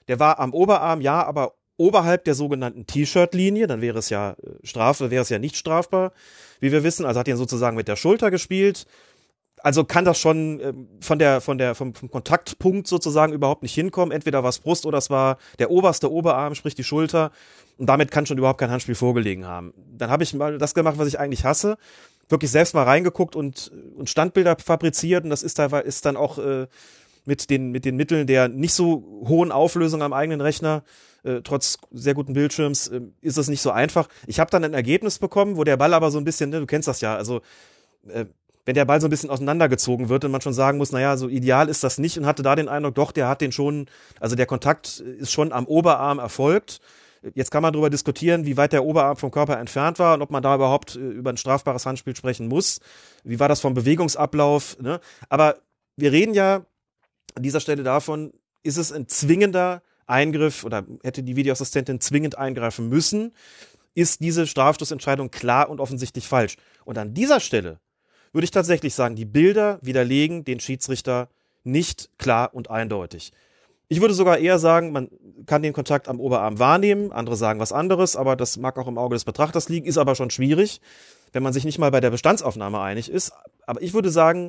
Der war am Oberarm, ja, aber oberhalb der sogenannten T-Shirt-Linie, dann wäre es ja straf, wäre es ja nicht strafbar, wie wir wissen. Also hat ihn sozusagen mit der Schulter gespielt. Also kann das schon äh, von der, von der, vom, vom Kontaktpunkt sozusagen überhaupt nicht hinkommen. Entweder war es Brust oder es war der oberste Oberarm, sprich die Schulter. Und damit kann schon überhaupt kein Handspiel vorgelegen haben. Dann habe ich mal das gemacht, was ich eigentlich hasse. Wirklich selbst mal reingeguckt und, und Standbilder fabriziert. Und das ist, da, ist dann auch äh, mit den, mit den Mitteln der nicht so hohen Auflösung am eigenen Rechner, äh, trotz sehr guten Bildschirms, äh, ist es nicht so einfach. Ich habe dann ein Ergebnis bekommen, wo der Ball aber so ein bisschen, ne, du kennst das ja, also äh, wenn der Ball so ein bisschen auseinandergezogen wird und man schon sagen muss, naja, so ideal ist das nicht, und hatte da den Eindruck, doch, der hat den schon, also der Kontakt ist schon am Oberarm erfolgt. Jetzt kann man darüber diskutieren, wie weit der Oberarm vom Körper entfernt war und ob man da überhaupt über ein strafbares Handspiel sprechen muss. Wie war das vom Bewegungsablauf? Ne? Aber wir reden ja an dieser Stelle davon, ist es ein zwingender Eingriff oder hätte die Videoassistentin zwingend eingreifen müssen? Ist diese Strafstoßentscheidung klar und offensichtlich falsch? Und an dieser Stelle würde ich tatsächlich sagen, die Bilder widerlegen den Schiedsrichter nicht klar und eindeutig. Ich würde sogar eher sagen, man kann den Kontakt am Oberarm wahrnehmen, andere sagen was anderes, aber das mag auch im Auge des Betrachters liegen, ist aber schon schwierig, wenn man sich nicht mal bei der Bestandsaufnahme einig ist. Aber ich würde sagen,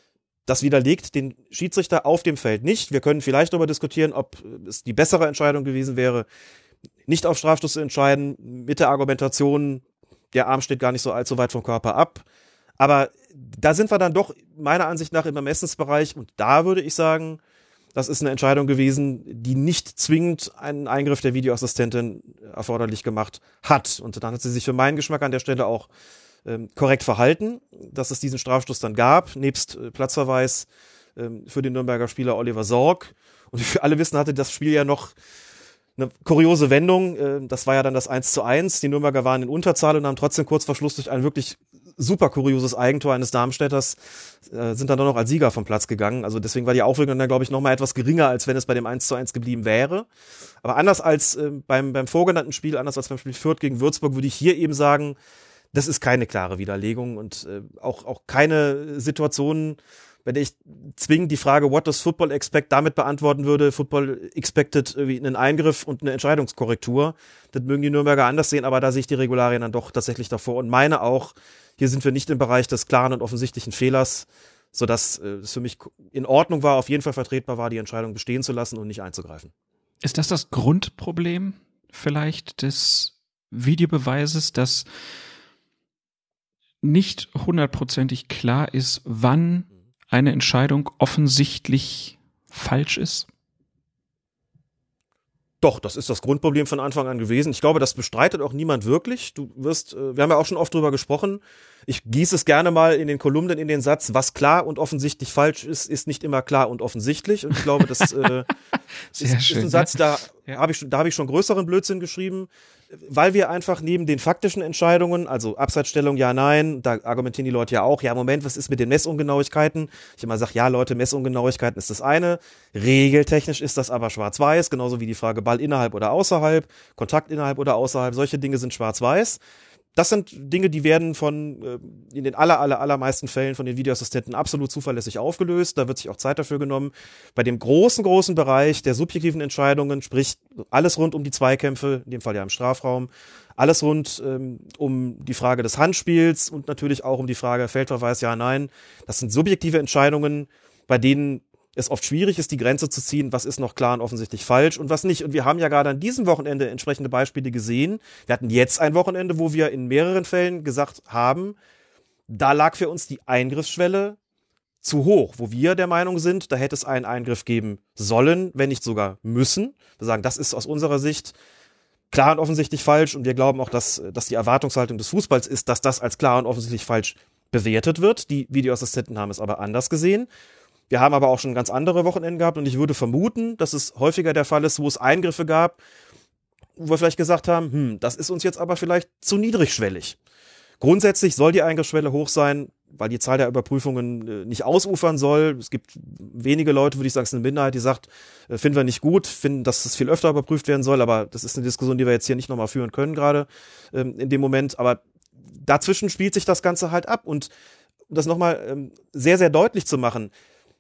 das widerlegt den Schiedsrichter auf dem Feld nicht. Wir können vielleicht darüber diskutieren, ob es die bessere Entscheidung gewesen wäre, nicht auf Strafstoß zu entscheiden, mit der Argumentation, der Arm steht gar nicht so allzu weit vom Körper ab. Aber da sind wir dann doch meiner Ansicht nach im Ermessensbereich, und da würde ich sagen, das ist eine Entscheidung gewesen, die nicht zwingend einen Eingriff der Videoassistentin erforderlich gemacht hat. Und dann hat sie sich für meinen Geschmack an der Stelle auch ähm, korrekt verhalten, dass es diesen Strafstoß dann gab, nebst äh, Platzverweis ähm, für den Nürnberger Spieler Oliver Sorg. Und wie wir alle wissen, hatte das Spiel ja noch eine kuriose Wendung. Äh, das war ja dann das eins zu eins. Die Nürnberger waren in Unterzahl und haben trotzdem kurz vor Schluss durch ein wirklich super kurioses Eigentor eines Darmstädters äh, sind dann doch noch als Sieger vom Platz gegangen. Also deswegen war die Aufregung dann, glaube ich, noch mal etwas geringer, als wenn es bei dem eins zu eins geblieben wäre. Aber anders als äh, beim beim vorgenannten Spiel, anders als beim Spiel Fürth gegen Würzburg, würde ich hier eben sagen, das ist keine klare Widerlegung und äh, auch auch keine Situation, bei der ich zwingend die Frage What does Football expect damit beantworten würde. Football expected irgendwie einen Eingriff und eine Entscheidungskorrektur. Das mögen die Nürnberger anders sehen, aber da sehe ich die Regularien dann doch tatsächlich davor und meine auch, hier sind wir nicht im Bereich des klaren und offensichtlichen Fehlers, sodass äh, es für mich in Ordnung war, auf jeden Fall vertretbar war, die Entscheidung bestehen zu lassen und nicht einzugreifen. Ist das das Grundproblem vielleicht des Videobeweises, dass nicht hundertprozentig klar ist, wann eine Entscheidung offensichtlich falsch ist? Doch, das ist das Grundproblem von Anfang an gewesen. Ich glaube, das bestreitet auch niemand wirklich. Du wirst, äh, wir haben ja auch schon oft drüber gesprochen. Ich gieße es gerne mal in den Kolumnen in den Satz, was klar und offensichtlich falsch ist, ist nicht immer klar und offensichtlich. Und ich glaube, das äh, ist, ist ein Satz, da ja. habe ich, da habe ich schon größeren Blödsinn geschrieben, weil wir einfach neben den faktischen Entscheidungen, also Abseitsstellung, ja, nein, da argumentieren die Leute ja auch, ja, Moment, was ist mit den Messungenauigkeiten? Ich immer sage, ja, Leute, Messungenauigkeiten ist das eine, regeltechnisch ist das aber schwarz-weiß, genauso wie die Frage Ball innerhalb oder außerhalb, Kontakt innerhalb oder außerhalb, solche Dinge sind schwarz-weiß. Das sind Dinge, die werden von äh, in den aller, aller, allermeisten Fällen von den Videoassistenten absolut zuverlässig aufgelöst. Da wird sich auch Zeit dafür genommen. Bei dem großen, großen Bereich der subjektiven Entscheidungen, sprich alles rund um die Zweikämpfe, in dem Fall ja im Strafraum, alles rund ähm, um die Frage des Handspiels und natürlich auch um die Frage Feldverweis, ja, nein. Das sind subjektive Entscheidungen, bei denen es oft schwierig ist, die Grenze zu ziehen, was ist noch klar und offensichtlich falsch und was nicht. Und wir haben ja gerade an diesem Wochenende entsprechende Beispiele gesehen. Wir hatten jetzt ein Wochenende, wo wir in mehreren Fällen gesagt haben, da lag für uns die Eingriffsschwelle zu hoch, wo wir der Meinung sind, da hätte es einen Eingriff geben sollen, wenn nicht sogar müssen. Wir sagen, das ist aus unserer Sicht klar und offensichtlich falsch und wir glauben auch, dass, dass die Erwartungshaltung des Fußballs ist, dass das als klar und offensichtlich falsch bewertet wird. Die Videoassistenten haben es aber anders gesehen. Wir haben aber auch schon ganz andere Wochenenden gehabt und ich würde vermuten, dass es häufiger der Fall ist, wo es Eingriffe gab, wo wir vielleicht gesagt haben, hm, das ist uns jetzt aber vielleicht zu niedrigschwellig. Grundsätzlich soll die Eingriffsschwelle hoch sein, weil die Zahl der Überprüfungen äh, nicht ausufern soll. Es gibt wenige Leute, würde ich sagen, es ist eine Minderheit, die sagt, äh, finden wir nicht gut, finden, dass es viel öfter überprüft werden soll, aber das ist eine Diskussion, die wir jetzt hier nicht nochmal führen können gerade ähm, in dem Moment. Aber dazwischen spielt sich das Ganze halt ab und um das nochmal ähm, sehr, sehr deutlich zu machen,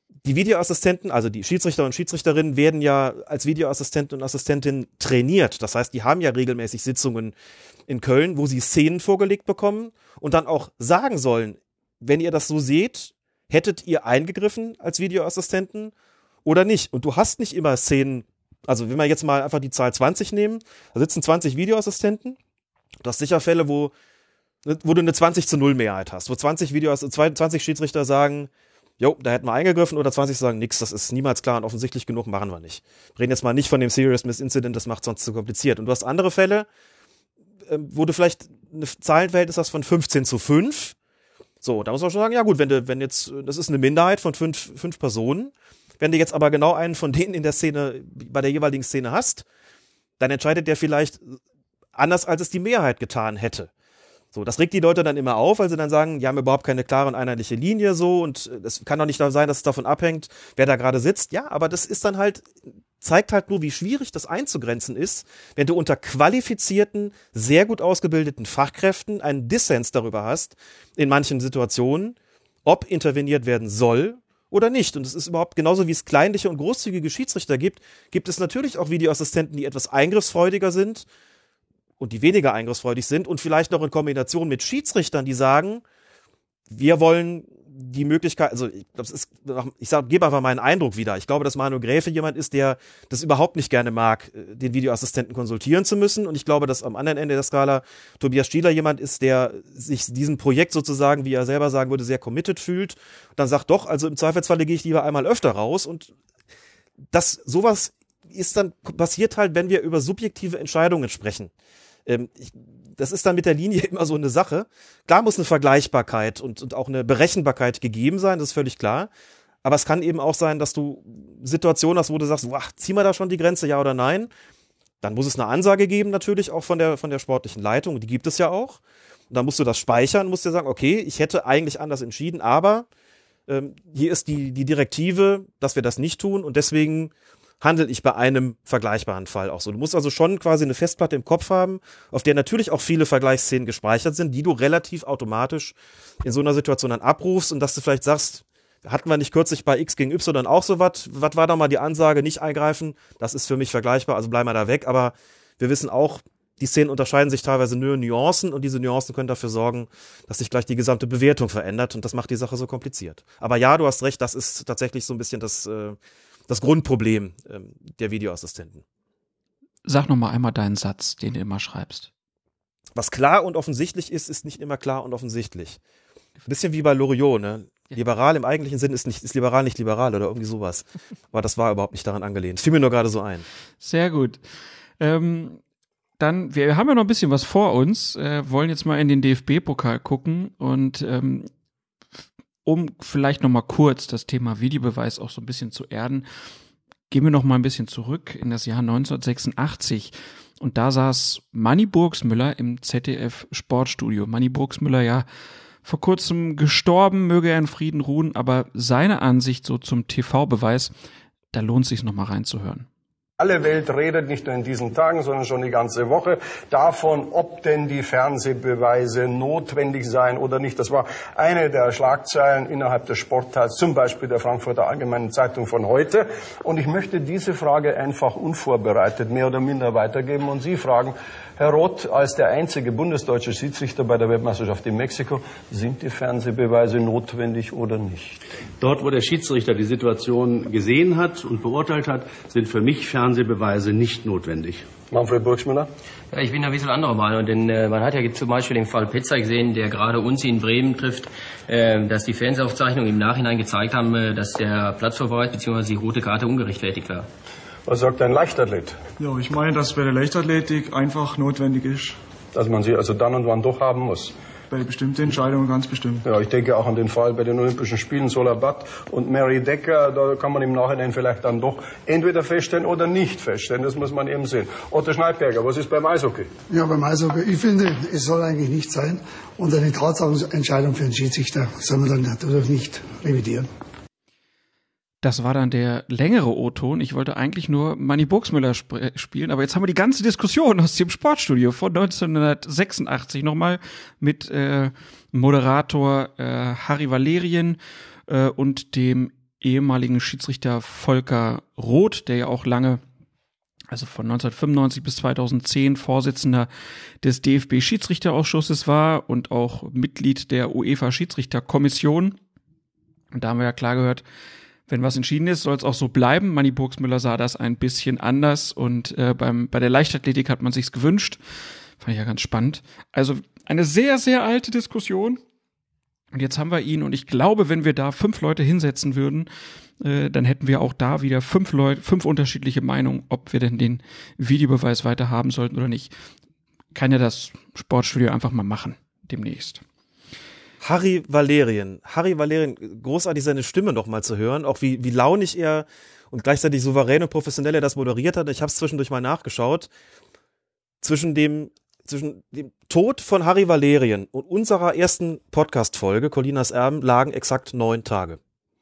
die Videoassistenten, also die Schiedsrichter und Schiedsrichterinnen werden ja als Videoassistenten und Assistentinnen trainiert. Das heißt, die haben ja regelmäßig Sitzungen in Köln, wo sie Szenen vorgelegt bekommen und dann auch sagen sollen, wenn ihr das so seht, hättet ihr eingegriffen als Videoassistenten oder nicht? Und du hast nicht immer Szenen, also wenn wir jetzt mal einfach die Zahl zwanzig nehmen, da sitzen zwanzig Videoassistenten, du hast sicher Fälle, wo, wo du eine zwanzig zu null Mehrheit hast, wo zwanzig Videos, zwanzig Schiedsrichter sagen, jo, da hätten wir eingegriffen, oder zwanzig sagen, nix, das ist niemals klar und offensichtlich genug, machen wir nicht. Wir reden jetzt mal nicht von dem Serious Miss Incident, das macht sonst zu kompliziert. Und du hast andere Fälle, wo du vielleicht ein Zahlenverhältnis hast von fünfzehn zu fünf. So, da muss man schon sagen, ja gut, wenn du, wenn jetzt, das ist eine Minderheit von fünf, fünf Personen, wenn du jetzt aber genau einen von denen in der Szene, bei der jeweiligen Szene hast, dann entscheidet der vielleicht anders, als es die Mehrheit getan hätte. So, das regt die Leute dann immer auf, weil sie dann sagen, die haben überhaupt keine klare und einheitliche Linie so und es kann doch nicht sein, dass es davon abhängt, wer da gerade sitzt. Ja, aber das ist dann halt, zeigt halt nur, wie schwierig das einzugrenzen ist, wenn du unter qualifizierten, sehr gut ausgebildeten Fachkräften einen Dissens darüber hast, in manchen Situationen, ob interveniert werden soll oder nicht. Und es ist überhaupt genauso, wie es kleinliche und großzügige Schiedsrichter gibt, gibt es natürlich auch Videoassistenten, die etwas eingriffsfreudiger sind und die weniger eingriffsfreudig sind und vielleicht noch in Kombination mit Schiedsrichtern, die sagen, wir wollen die Möglichkeit, also ich, das ist, ich sag, gebe einfach meinen Eindruck wieder. Ich glaube, dass Manu Gräfe jemand ist, der das überhaupt nicht gerne mag, den Videoassistenten konsultieren zu müssen. Und ich glaube, dass am anderen Ende der Skala Tobias Stieler jemand ist, der sich diesem Projekt sozusagen, wie er selber sagen würde, sehr committed fühlt. Und dann sagt, doch, also im Zweifelsfalle gehe ich lieber einmal öfter raus. Und das, sowas ist dann, passiert halt, wenn wir über subjektive Entscheidungen sprechen. Ähm, ich, Das ist dann mit der Linie immer so eine Sache. Klar muss eine Vergleichbarkeit und, und auch eine Berechenbarkeit gegeben sein, das ist völlig klar. Aber es kann eben auch sein, dass du Situationen hast, wo du sagst, wow, ziehen wir da schon die Grenze, ja oder nein? Dann muss es eine Ansage geben, natürlich auch von der, von der sportlichen Leitung. Die gibt es ja auch. Und dann musst du das speichern, musst dir sagen, okay, ich hätte eigentlich anders entschieden, aber ähm, hier ist die, die Direktive, dass wir das nicht tun und deswegen handle ich bei einem vergleichbaren Fall auch so. Du musst also schon quasi eine Festplatte im Kopf haben, auf der natürlich auch viele Vergleichsszenen gespeichert sind, die du relativ automatisch in so einer Situation dann abrufst und dass du vielleicht sagst, hatten wir nicht kürzlich bei X gegen Y dann auch so was? Was war da mal die Ansage, nicht eingreifen? Das ist für mich vergleichbar, also bleiben wir da weg. Aber wir wissen auch, die Szenen unterscheiden sich teilweise nur in Nuancen und diese Nuancen können dafür sorgen, dass sich gleich die gesamte Bewertung verändert und das macht die Sache so kompliziert. Aber ja, du hast recht, das ist tatsächlich so ein bisschen das äh, das Grundproblem ähm, der Videoassistenten. Sag noch mal einmal deinen Satz, den du immer schreibst. Was klar und offensichtlich ist, ist nicht immer klar und offensichtlich. Ein bisschen wie bei Loriot, ne? Ja. Liberal im eigentlichen Sinn ist nicht, ist liberal nicht liberal oder irgendwie sowas. Aber das war überhaupt nicht daran angelehnt. Fiel mir nur gerade so ein. Sehr gut. Ähm, dann, wir haben ja noch ein bisschen was vor uns, äh, wollen jetzt mal in den D F B-Pokal gucken und ähm, um vielleicht noch mal kurz das Thema Videobeweis auch so ein bisschen zu erden, gehen wir noch mal ein bisschen zurück in das Jahr neunzehnhundertsechsundachtzig. Und da saß Manni Burgsmüller im Z D F Sportstudio. Manni Burgsmüller, ja, vor kurzem gestorben, möge er in Frieden ruhen, aber seine Ansicht so zum T V-Beweis, da lohnt es sich noch mal reinzuhören. Alle Welt redet nicht nur in diesen Tagen, sondern schon die ganze Woche davon, ob denn die Fernsehbeweise notwendig seien oder nicht. Das war eine der Schlagzeilen innerhalb des Sportteils, zum Beispiel der Frankfurter Allgemeinen Zeitung von heute. Und ich möchte diese Frage einfach unvorbereitet mehr oder minder weitergeben und Sie fragen, Herr Roth, als der einzige bundesdeutsche Schiedsrichter bei der Weltmeisterschaft in Mexiko, sind die Fernsehbeweise notwendig oder nicht? Dort, wo der Schiedsrichter die Situation gesehen hat und beurteilt hat, sind für mich Fernsehbeweise nicht notwendig. Manfred Burgsmüller? Ja, ich bin ein bisschen anderer Meinung, denn äh, man hat ja zum Beispiel den Fall Petzer gesehen, der gerade uns in Bremen trifft, äh, dass die Fernsehaufzeichnungen im Nachhinein gezeigt haben, äh, dass der Platzverweis bzw. die rote Karte ungerechtfertigt war. Was sagt ein Leichtathlet? Ja, ich meine, dass bei der Leichtathletik einfach notwendig ist. Dass man sie also dann und wann doch haben muss? Bei bestimmten Entscheidungen ganz bestimmt. Ja, ich denke auch an den Fall bei den Olympischen Spielen Solabat und Mary Decker. Da kann man im Nachhinein vielleicht dann doch entweder feststellen oder nicht feststellen. Das muss man eben sehen. Otto Schneidberger, was ist beim Eishockey? Ja, beim Eishockey, ich finde, es soll eigentlich nicht sein. Und eine Tatsachenentscheidung für einen Schiedsrichter soll man dann natürlich nicht revidieren. Das war dann der längere O-Ton. Ich wollte eigentlich nur Manni Burgsmüller sp- spielen, aber jetzt haben wir die ganze Diskussion aus dem Sportstudio von neunzehnhundertsechsundachtzig nochmal mit äh, Moderator äh, Harry Valerien äh, und dem ehemaligen Schiedsrichter Volker Roth, der ja auch lange, also von neunzehnhundertfünfundneunzig bis zweitausendzehn Vorsitzender des D F B-Schiedsrichterausschusses war und auch Mitglied der UEFA-Schiedsrichterkommission. Und da haben wir ja klar gehört, wenn was entschieden ist, soll es auch so bleiben. Manni Burgsmüller sah das ein bisschen anders und äh, beim bei der Leichtathletik hat man sich's gewünscht. Fand ich ja ganz spannend. Also eine sehr, sehr alte Diskussion. Und jetzt haben wir ihn und ich glaube, wenn wir da fünf Leute hinsetzen würden, äh, dann hätten wir auch da wieder fünf Leute, fünf unterschiedliche Meinungen, ob wir denn den Videobeweis weiter haben sollten oder nicht. Kann ja das Sportstudio einfach mal machen demnächst. Harry Valerien. Harry Valerien, großartig seine Stimme noch mal zu hören, auch wie, wie launig er und gleichzeitig souverän und professionell er das moderiert hat. Ich habe es zwischendurch mal nachgeschaut. Zwischen dem, zwischen dem Tod von Harry Valerien und unserer ersten Podcast-Folge, Colinas Erben, lagen exakt neun Tage.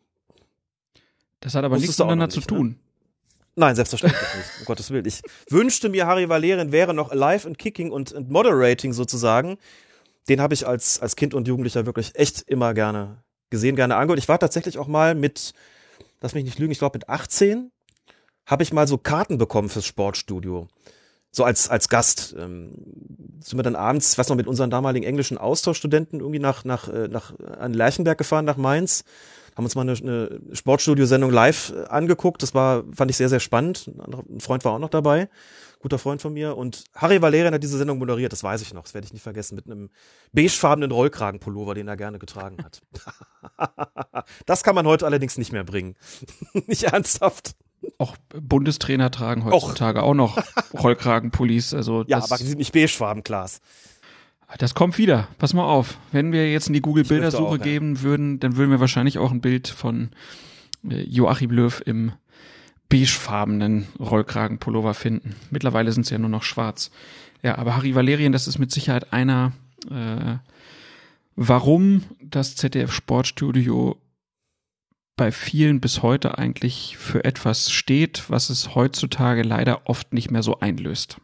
Das hat aber nichts miteinander zu tun. Ne? Nein, selbstverständlich nicht, um Gottes Willen. Ich wünschte mir, Harry Valerien wäre noch alive and kicking und, und moderating sozusagen. Den habe ich als, als Kind und Jugendlicher wirklich echt immer gerne gesehen, gerne angehört. Ich war tatsächlich auch mal mit, lass mich nicht lügen, ich glaube mit achtzehn habe ich mal so Karten bekommen fürs Sportstudio. So als, als Gast. Ähm, sind wir dann abends, ich weiß noch, mit unseren damaligen englischen Austauschstudenten irgendwie nach, nach, nach, an Lerchenberg gefahren, nach Mainz. Haben uns mal eine, eine Sportstudio-Sendung live angeguckt. Das war, fand ich sehr, sehr spannend. Ein Freund war auch noch dabei. Guter Freund von mir. Und Harry Valerien hat diese Sendung moderiert, das weiß ich noch. Das werde ich nicht vergessen. Mit einem beigefarbenen Rollkragenpullover, den er gerne getragen hat. Das kann man heute allerdings nicht mehr bringen. Nicht ernsthaft. Auch Bundestrainer tragen heutzutage auch, auch noch Rollkragenpullis. Also ja, das, aber die sind nicht beigefarben, Klaas. Das kommt wieder. Pass mal auf. Wenn wir jetzt in die Google-Bildersuche auch, ja. geben würden, dann würden wir wahrscheinlich auch ein Bild von äh, Joachim Löw im beigefarbenen Rollkragenpullover finden. Mittlerweile sind sie ja nur noch schwarz. Ja, aber Harry Valerien, das ist mit Sicherheit einer, äh, warum das Z D F-Sportstudio bei vielen bis heute eigentlich für etwas steht, was es heutzutage leider oft nicht mehr so einlöst.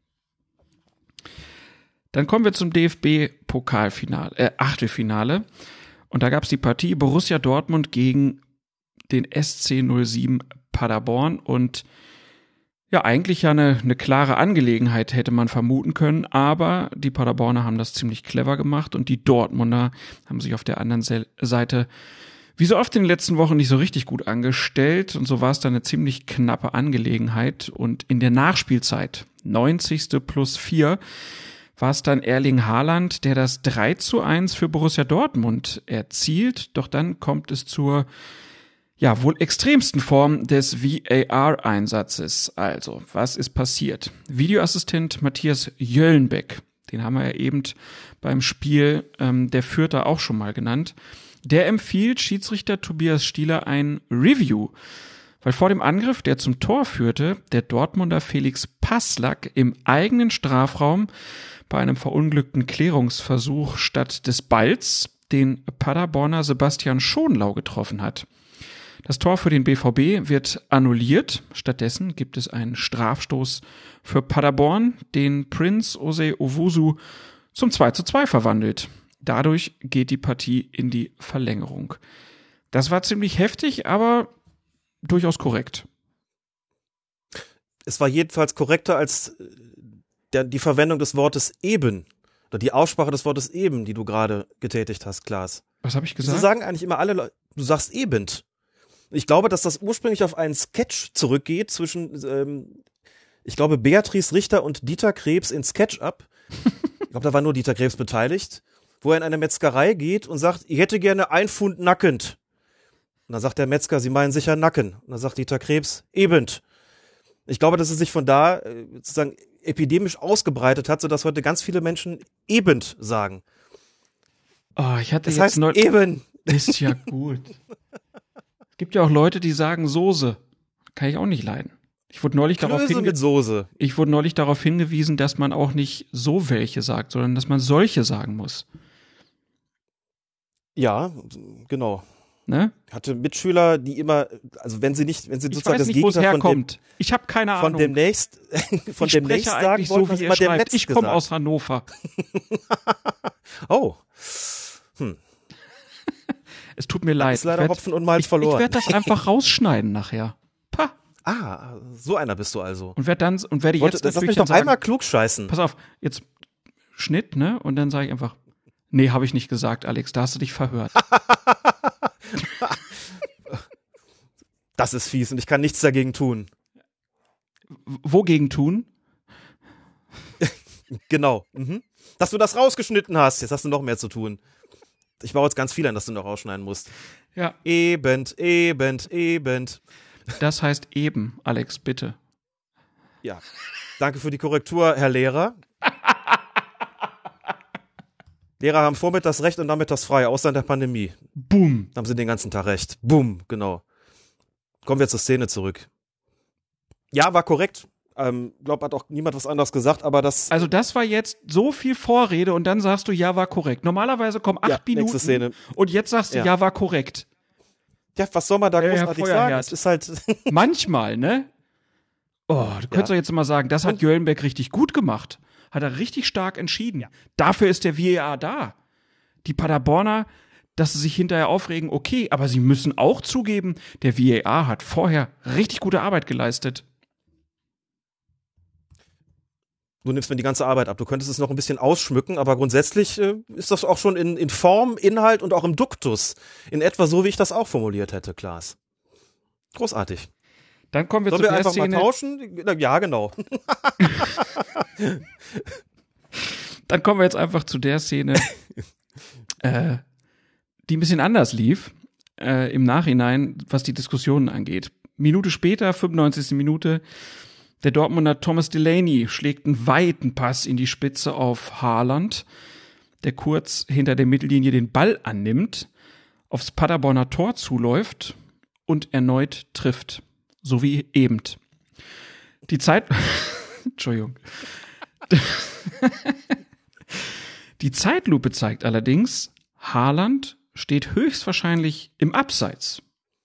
Dann kommen wir zum D F B-Pokalfinale, äh, Achtelfinale. Und da gab es die Partie Borussia Dortmund gegen den S C null sieben Paderborn. Und ja, eigentlich ja eine, eine klare Angelegenheit hätte man vermuten können. Aber die Paderborner haben das ziemlich clever gemacht. Und die Dortmunder haben sich auf der anderen Seite wie so oft in den letzten Wochen nicht so richtig gut angestellt. Und so war es dann eine ziemlich knappe Angelegenheit. Und in der Nachspielzeit, neunzigste plus vier, war es dann Erling Haaland, der das drei zu eins für Borussia Dortmund erzielt. Doch dann kommt es zur, ja, wohl extremsten Form des V A R-Einsatzes. Also, was ist passiert? Videoassistent Matthias Jöllenbeck, den haben wir ja eben beim Spiel ähm, der Fürther auch schon mal genannt, der empfiehlt Schiedsrichter Tobias Stieler ein Review, weil vor dem Angriff, der zum Tor führte, der Dortmunder Felix Passlack im eigenen Strafraum bei einem verunglückten Klärungsversuch statt des Balls den Paderborner Sebastian Schonlau getroffen hat. Das Tor für den B V B wird annulliert. Stattdessen gibt es einen Strafstoß für Paderborn, den Prince Ose Owusu zum zwei zu zwei verwandelt. Dadurch geht die Partie in die Verlängerung. Das war ziemlich heftig, aber durchaus korrekt. Es war jedenfalls korrekter als der, die Verwendung des Wortes eben oder die Aussprache des Wortes eben, die du gerade getätigt hast, Klaas. Was habe ich gesagt? Sie sagen eigentlich immer alle Leute, du sagst eben. Ich glaube, dass das ursprünglich auf einen Sketch zurückgeht zwischen, ähm, ich glaube, Beatrice Richter und Dieter Krebs in Sketchup. Ich glaube, da war nur Dieter Krebs beteiligt, wo er in eine Metzgerei geht und sagt, ich hätte gerne ein Pfund nackend. Und dann sagt der Metzger, Sie meinen sicher Nacken. Und dann sagt Dieter Krebs, eben. Ich glaube, dass es sich von da äh, sozusagen epidemisch ausgebreitet hat, sodass heute ganz viele Menschen eben sagen. Oh, ich hatte das jetzt heißt neu- eben. Ist ja gut. Es gibt ja auch Leute, die sagen Soße. Kann ich auch nicht leiden. Ich wurde neulich darauf Klöße hinge- mit Soße. Ich wurde neulich darauf hingewiesen, dass man auch nicht so welche sagt, sondern dass man solche sagen muss. Ja, genau. Ne? Hatte Mitschüler, die immer, also wenn sie nicht, wenn sie Ich sozusagen weiß das nicht, wo es Gegenteil von dem, herkommt. Ich habe keine von Ahnung. demnächst, von ich demnächst spreche sagen eigentlich wollen, so, was wie immer ihr schreibt. demnächst Ich komme gesagt. aus Hannover. Oh. Hm. Es tut mir leid. Ist leider ich werd, Hopfen und Malz ich, verloren. Ich werde das einfach rausschneiden nachher. Pah. Ah, so einer bist du also. Und werde dann und werde Wollte, jetzt lass natürlich mich doch dann sagen, einmal klug scheißen. Pass auf, jetzt Schnitt, ne? Und dann sage ich einfach, nee, habe ich nicht gesagt, Alex, da hast du dich verhört. Das ist fies und ich kann nichts dagegen tun. W- Wogegen tun? Genau. Mhm. Dass du das rausgeschnitten hast, jetzt hast du noch mehr zu tun. Ich baue jetzt ganz viel an, dass du noch rausschneiden musst. Ja. Eben, eben, eben. Das heißt eben, Alex, bitte. Ja. Danke für die Korrektur, Herr Lehrer. Lehrer haben vormittags recht und nachmittags frei, außer in der Pandemie. Boom. Da haben sie den ganzen Tag recht. Boom, genau. Kommen wir zur Szene zurück. Ja, war korrekt. Ähm, glaub, hat auch niemand was anderes gesagt, aber das... Also das war jetzt so viel Vorrede und dann sagst du, ja, war korrekt. Normalerweise kommen acht Ja, Minuten nächste Szene. und jetzt sagst du, Ja. ja, war korrekt. Ja, was soll man da Äh, Herr großartig Feuerherd. sagen? Es ist halt... Manchmal, ne? Oh, du könntest doch jetzt mal sagen, das hat Jöllenbeck richtig gut gemacht. Hat er richtig stark entschieden. Dafür ist der V A R da. Die Paderborner, dass sie sich hinterher aufregen, okay, aber sie müssen auch zugeben, der V A R hat vorher richtig gute Arbeit geleistet. Du nimmst mir die ganze Arbeit ab. Du könntest es noch ein bisschen ausschmücken, aber grundsätzlich äh, ist das auch schon in, in Form, Inhalt und auch im Duktus in etwa so, wie ich das auch formuliert hätte, Klaas. Großartig. Dann kommen wir Sollen zu wir der einfach Szene. mal tauschen? Ja, genau. Dann kommen wir jetzt einfach zu der Szene, äh, die ein bisschen anders lief, äh, im Nachhinein, was die Diskussionen angeht. Minute später, fünfundneunzigste Minute, der Dortmunder Thomas Delaney schlägt einen weiten Pass in die Spitze auf Haaland, der kurz hinter der Mittellinie den Ball annimmt, aufs Paderborner Tor zuläuft und erneut trifft. So wie eben. Die Zeit... Entschuldigung. Die Zeitlupe zeigt allerdings, Haaland steht höchstwahrscheinlich im Abseits.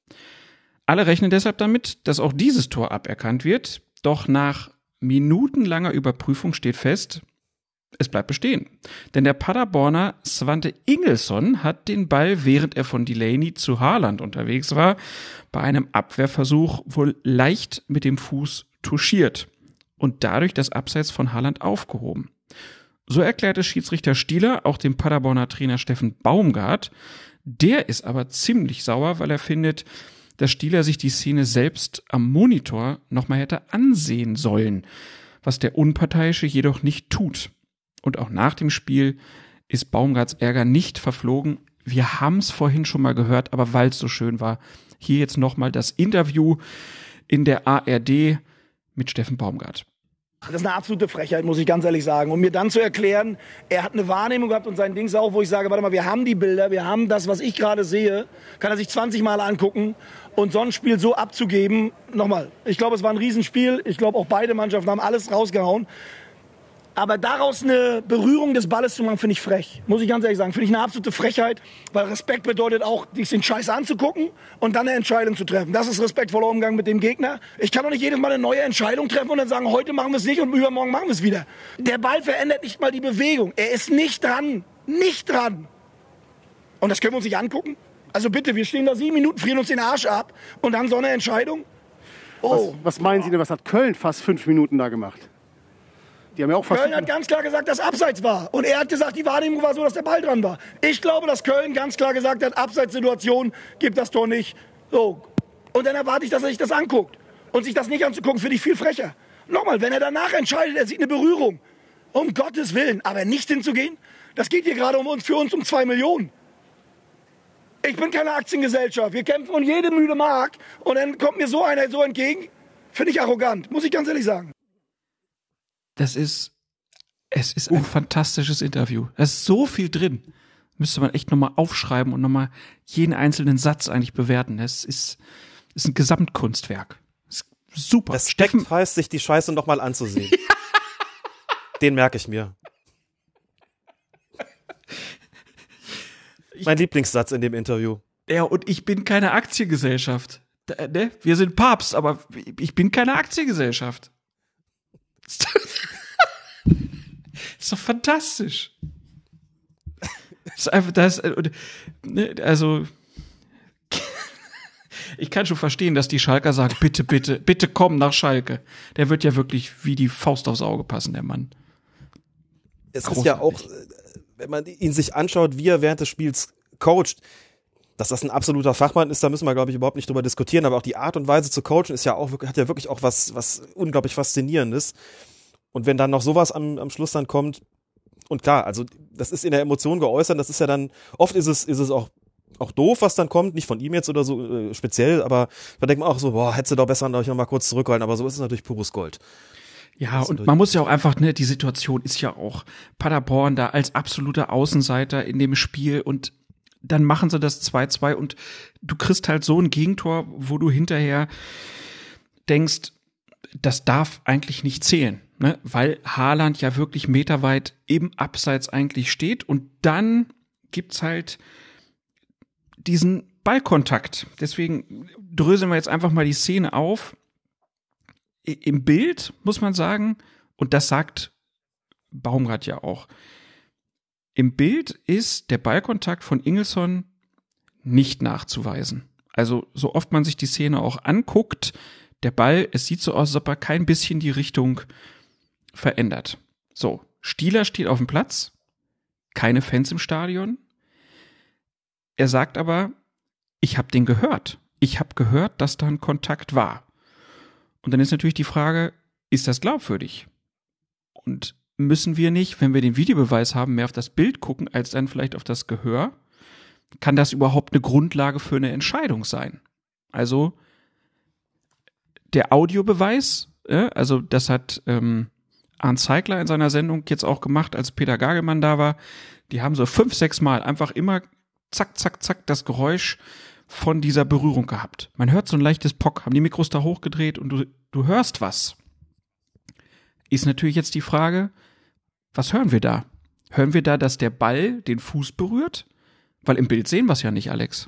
Alle rechnen deshalb damit, dass auch dieses Tor aberkannt wird, doch nach minutenlanger Überprüfung steht fest, es bleibt bestehen. Denn der Paderborner Svante Ingelsson hat den Ball, während er von Delaney zu Haaland unterwegs war, bei einem Abwehrversuch wohl leicht mit dem Fuß touchiert und dadurch das Abseits von Haaland aufgehoben. So erklärte Schiedsrichter Stieler auch dem Paderborner Trainer Steffen Baumgart. Der ist aber ziemlich sauer, weil er findet, dass Stieler sich die Szene selbst am Monitor nochmal hätte ansehen sollen, was der Unparteiische jedoch nicht tut. Und auch nach dem Spiel ist Baumgarts Ärger nicht verflogen. Wir haben es vorhin schon mal gehört, aber weil es so schön war, hier jetzt nochmal das Interview in der A R D mit Steffen Baumgart. Das ist eine absolute Frechheit, muss ich ganz ehrlich sagen. Und mir dann zu erklären, er hat eine Wahrnehmung gehabt und sein Ding auch, wo ich sage, warte mal, wir haben die Bilder, wir haben das, was ich gerade sehe, kann er sich zwanzig Mal angucken und so ein Spiel so abzugeben. Nochmal, ich glaube, es war ein Riesenspiel. Ich glaube, auch beide Mannschaften haben alles rausgehauen. Aber daraus eine Berührung des Balles zu machen, finde ich frech. Muss ich ganz ehrlich sagen. Finde ich eine absolute Frechheit, weil Respekt bedeutet auch, sich den Scheiß anzugucken und dann eine Entscheidung zu treffen. Das ist respektvoller Umgang mit dem Gegner. Ich kann doch nicht jedes Mal eine neue Entscheidung treffen und dann sagen, heute machen wir es nicht und übermorgen machen wir es wieder. Der Ball verändert nicht mal die Bewegung. Er ist nicht dran. Nicht dran. Und das können wir uns nicht angucken? Also bitte, wir stehen da sieben Minuten, frieren uns den Arsch ab und dann so eine Entscheidung? Oh. Was, was meinen Sie denn, was hat Köln fast fünf Minuten da gemacht? Die haben ja auch fast Köln hat ganz klar gesagt, dass Abseits war. Und er hat gesagt, die Wahrnehmung war so, dass der Ball dran war. Ich glaube, dass Köln ganz klar gesagt hat, Abseitssituation, gibt das Tor nicht. So. Und dann erwarte ich, dass er sich das anguckt. Und sich das nicht anzugucken, finde ich viel frecher. Nochmal, wenn er danach entscheidet, er sieht eine Berührung. Um Gottes Willen. Aber nicht hinzugehen, das geht hier gerade um uns, für uns um zwei Millionen. Ich bin keine Aktiengesellschaft. Wir kämpfen um jede müde Mark. Und dann kommt mir so einer so entgegen. Finde ich arrogant, muss ich ganz ehrlich sagen. Das ist, es ist ein fantastisches Interview. Da ist so viel drin. Müsste man echt nochmal aufschreiben und nochmal jeden einzelnen Satz eigentlich bewerten. Das ist, ist ein Gesamtkunstwerk. Das ist super. Respekt Steffen heißt, sich die Scheiße nochmal anzusehen. Den merke ich mir. Mein Lieblingssatz in dem Interview. Ja, und ich bin keine Aktiengesellschaft. Da, ne? Wir sind Papst, aber ich bin keine Aktiengesellschaft. Ist doch fantastisch. Das ist einfach das, also ich kann schon verstehen, dass die Schalker sagen, bitte, bitte, bitte komm nach Schalke. Der wird ja wirklich wie die Faust aufs Auge passen, der Mann. Es Großartig. Ist ja auch, wenn man ihn sich anschaut, wie er während des Spiels coacht, dass das ein absoluter Fachmann ist, da müssen wir, glaube ich, überhaupt nicht drüber diskutieren, aber auch die Art und Weise zu coachen ist ja auch, hat ja wirklich auch was, was unglaublich Faszinierendes. Und wenn dann noch sowas am, am Schluss dann kommt, und klar, also das ist in der Emotion geäußert, das ist ja dann, oft ist es, ist es auch, auch doof, was dann kommt, nicht von ihm jetzt oder so äh, speziell, aber da denkt man auch so, boah, hättest du doch besser noch mal kurz zurückhalten, aber so ist es natürlich pures Gold. Ja, und man muss ja auch einfach, ne, die Situation ist ja auch Paderborn da als absoluter Außenseiter in dem Spiel und dann machen sie das zwei zwei und du kriegst halt so ein Gegentor, wo du hinterher denkst, das darf eigentlich nicht zählen, ne? Weil Haaland ja wirklich meterweit im Abseits eigentlich steht und dann gibt's halt diesen Ballkontakt. Deswegen dröseln wir jetzt einfach mal die Szene auf. Im Bild muss man sagen, und das sagt Baumgart ja auch, im Bild ist der Ballkontakt von Ingelsson nicht nachzuweisen. Also so oft man sich die Szene auch anguckt, der Ball, es sieht so aus, als ob er kein bisschen die Richtung verändert. So, Stieler steht auf dem Platz, keine Fans im Stadion. Er sagt aber, ich habe den gehört. Ich habe gehört, dass da ein Kontakt war. Und dann ist natürlich die Frage, ist das glaubwürdig? Und müssen wir nicht, wenn wir den Videobeweis haben, mehr auf das Bild gucken, als dann vielleicht auf das Gehör? Kann das überhaupt eine Grundlage für eine Entscheidung sein? Also der Audiobeweis, äh, also das hat ähm, Arndt Zeigler in seiner Sendung jetzt auch gemacht, als Peter Gagelmann da war. Die haben so fünf, sechs Mal einfach immer zack, zack, zack das Geräusch von dieser Berührung gehabt. Man hört so ein leichtes Pock, haben die Mikros da hochgedreht und du, du hörst was. Ist natürlich jetzt die Frage, was hören wir da? Hören wir da, dass der Ball den Fuß berührt? Weil im Bild sehen wir es ja nicht, Alex.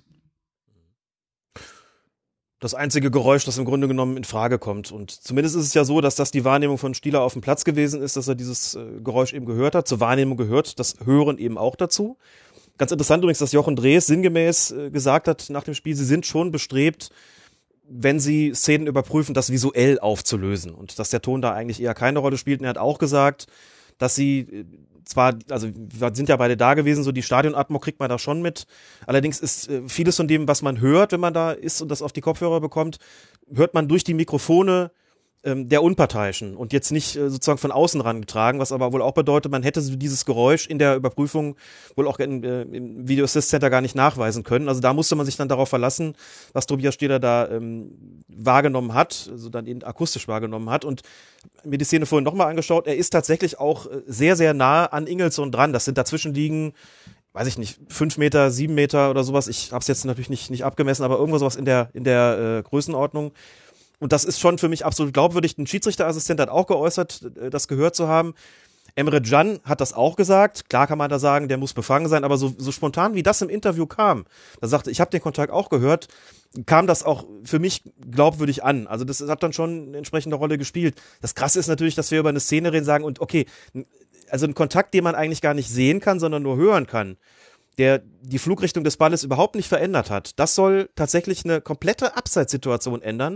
Das einzige Geräusch, das im Grunde genommen in Frage kommt. Und zumindest ist es ja so, dass das die Wahrnehmung von Stieler auf dem Platz gewesen ist, dass er dieses äh, Geräusch eben gehört hat. Zur Wahrnehmung gehört das Hören eben auch dazu. Ganz interessant übrigens, dass Jochen Drees sinngemäß äh, gesagt hat nach dem Spiel, sie sind schon bestrebt, wenn sie Szenen überprüfen, das visuell aufzulösen. Und dass der Ton da eigentlich eher keine Rolle spielt. Und er hat auch gesagt, dass sie äh, zwar, also wir sind ja beide da gewesen, so die Stadionatmo kriegt man da schon mit. Allerdings ist äh, vieles von dem, was man hört, wenn man da ist und das auf die Kopfhörer bekommt, hört man durch die Mikrofone ähm, der Unparteiischen und jetzt nicht äh, sozusagen von außen rangetragen, was aber wohl auch bedeutet, man hätte so dieses Geräusch in der Überprüfung wohl auch in, äh, im Video Assist Center gar nicht nachweisen können. Also da musste man sich dann darauf verlassen, was Tobias Stieler da ähm, wahrgenommen hat, also dann eben akustisch wahrgenommen hat. Und mir die Szene vorhin nochmal angeschaut, er ist tatsächlich auch sehr, sehr nah an Ingelsson dran. Das sind dazwischen liegen, weiß ich nicht, fünf Meter, sieben Meter oder sowas. Ich habe es jetzt natürlich nicht, nicht abgemessen, aber irgendwo sowas in der, in der äh, Größenordnung. Und das ist schon für mich absolut glaubwürdig. Ein Schiedsrichterassistent hat auch geäußert, das gehört zu haben. Emre Can hat das auch gesagt. Klar kann man da sagen, der muss befangen sein, aber so, so spontan wie das im Interview kam, da sagte, ich habe den Kontakt auch gehört, kam das auch für mich glaubwürdig an. Also das hat dann schon eine entsprechende Rolle gespielt. Das Krasse ist natürlich, dass wir über eine Szene reden, sagen und okay, also ein Kontakt, den man eigentlich gar nicht sehen kann, sondern nur hören kann, der die Flugrichtung des Balles überhaupt nicht verändert hat. Das soll tatsächlich eine komplette Abseitssituation ändern.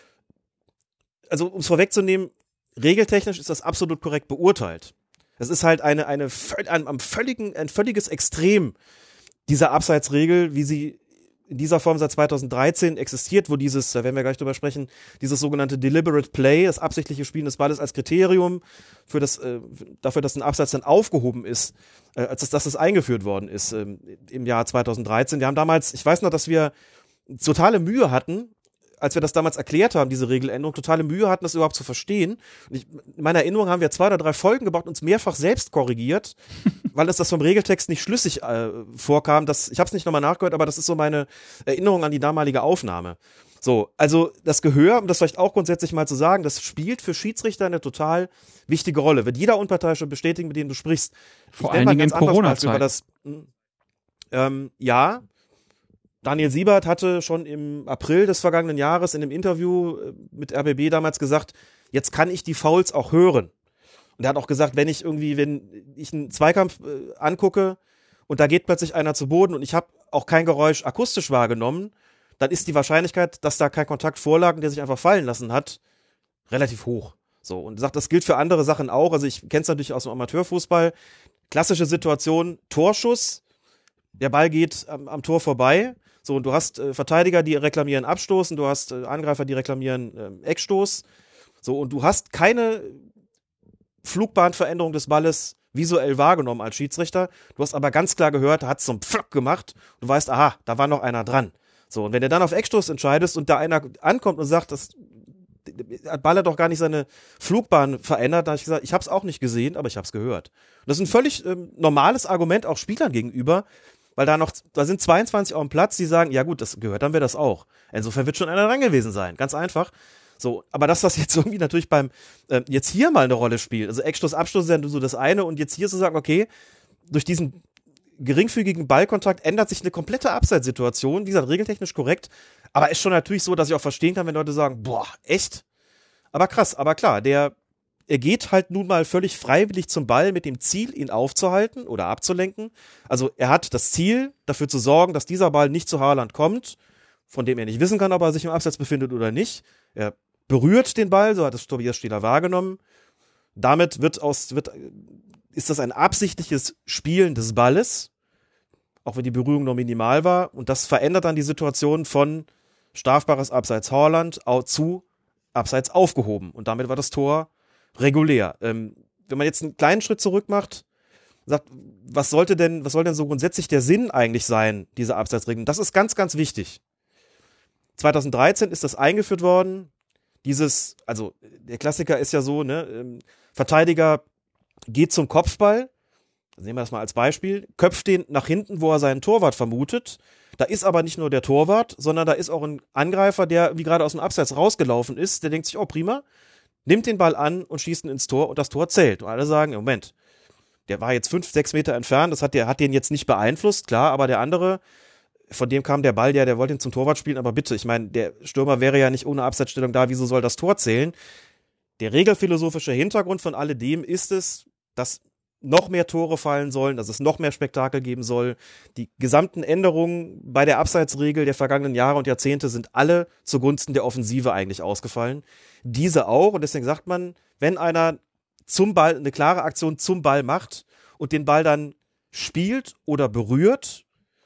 Also um es vorwegzunehmen, regeltechnisch ist das absolut korrekt beurteilt. Das ist halt eine, eine, ein, ein, völligen, ein völliges Extrem dieser Abseitsregel, wie sie in dieser Form seit zweitausenddreizehn existiert, wo dieses, da werden wir gleich drüber sprechen, dieses sogenannte Deliberate Play, das absichtliche Spielen des Balles als Kriterium für das, äh, dafür, dass ein Abseits dann aufgehoben ist, äh, als dass, dass das eingeführt worden ist äh, im Jahr zweitausenddreizehn. Wir haben damals, ich weiß noch, dass wir totale Mühe hatten, als wir das damals erklärt haben, diese Regeländerung, totale Mühe hatten, das überhaupt zu verstehen. Und ich, in meiner Erinnerung haben wir zwei oder drei Folgen gebaut und uns mehrfach selbst korrigiert, weil uns das vom Regeltext nicht schlüssig äh, vorkam. Das, ich habe es nicht nochmal nachgehört, aber das ist so meine Erinnerung an die damalige Aufnahme. So, also das Gehör, um das vielleicht auch grundsätzlich mal zu sagen, das spielt für Schiedsrichter eine total wichtige Rolle. Wird jeder Unparteiische bestätigen, mit dem du sprichst. Vor allen Dingen in Corona-Zeit. Ähm, ja, Daniel Siebert hatte schon im April des vergangenen Jahres in einem Interview mit R B B damals gesagt, jetzt kann ich die Fouls auch hören. Und er hat auch gesagt, wenn ich irgendwie, wenn ich einen Zweikampf äh, angucke und da geht plötzlich einer zu Boden und ich habe auch kein Geräusch akustisch wahrgenommen, dann ist die Wahrscheinlichkeit, dass da kein Kontakt vorlag und der sich einfach fallen lassen hat, relativ hoch. So, und sagt, das gilt für andere Sachen auch. Also ich kenne es natürlich aus dem Amateurfußball. Klassische Situation, Torschuss, der Ball geht am, am Tor vorbei. So, und du hast äh, Verteidiger, die reklamieren Abstoß und du hast äh, Angreifer, die reklamieren äh, Eckstoß. So, und du hast keine Flugbahnveränderung des Balles visuell wahrgenommen als Schiedsrichter. Du hast aber ganz klar gehört, da hat es so einen Pflock gemacht. Du weißt, aha, da war noch einer dran. So, und wenn du dann auf Eckstoß entscheidest und da einer ankommt und sagt, das der Ball hat doch gar nicht seine Flugbahn verändert, da habe ich gesagt, ich habe es auch nicht gesehen, aber ich habe es gehört. Und das ist ein völlig ähm, normales Argument auch Spielern gegenüber, weil da noch, da sind zweiundzwanzig auf dem Platz, die sagen, ja gut, das gehört, dann wäre das auch. Insofern wird schon einer dran gewesen sein, ganz einfach. So, aber dass das jetzt irgendwie natürlich beim, äh, jetzt hier mal eine Rolle spielt, also Eckstoß, Abstoß ist ja so das eine und jetzt hier zu sagen, okay, durch diesen geringfügigen Ballkontakt ändert sich eine komplette Abseitssituation, wie gesagt, regeltechnisch korrekt, aber ist schon natürlich so, dass ich auch verstehen kann, wenn Leute sagen, boah, echt? Aber krass, aber klar, der, er geht halt nun mal völlig freiwillig zum Ball mit dem Ziel, ihn aufzuhalten oder abzulenken. Also er hat das Ziel, dafür zu sorgen, dass dieser Ball nicht zu Haaland kommt, von dem er nicht wissen kann, ob er sich im Abseits befindet oder nicht. Er berührt den Ball, so hat es Tobias Stieler wahrgenommen. Damit wird aus, wird, ist das ein absichtliches Spielen des Balles, auch wenn die Berührung nur minimal war. Und das verändert dann die Situation von strafbares Abseits Haaland zu Abseits aufgehoben. Und damit war das Tor regulär. Ähm, wenn man jetzt einen kleinen Schritt zurück macht, sagt, was sollte denn, was soll denn so grundsätzlich der Sinn eigentlich sein, diese Abseitsregeln? Das ist ganz, ganz wichtig. zweitausenddreizehn ist das eingeführt worden. Dieses, also der Klassiker ist ja so, ne, ähm, Verteidiger geht zum Kopfball, nehmen wir das mal als Beispiel, köpft den nach hinten, wo er seinen Torwart vermutet. Da ist aber nicht nur der Torwart, sondern da ist auch ein Angreifer, der wie gerade aus dem Abseits rausgelaufen ist, der denkt sich, oh prima, nimmt den Ball an und schießt ihn ins Tor und das Tor zählt. Und alle sagen, Moment, der war jetzt fünf, sechs Meter entfernt, das hat der hat den jetzt nicht beeinflusst, klar, aber der andere, von dem kam der Ball, ja, der wollte ihn zum Torwart spielen, aber bitte, ich meine, der Stürmer wäre ja nicht ohne Abseitsstellung da, wieso soll das Tor zählen? Der regelphilosophische Hintergrund von alledem ist es, dass noch mehr Tore fallen sollen, dass es noch mehr Spektakel geben soll. Die gesamten Änderungen bei der Abseitsregel der vergangenen Jahre und Jahrzehnte sind alle zugunsten der Offensive eigentlich ausgefallen. Diese auch, und deswegen sagt man, wenn einer zum Ball, eine klare Aktion zum Ball macht und den Ball dann spielt oder berührt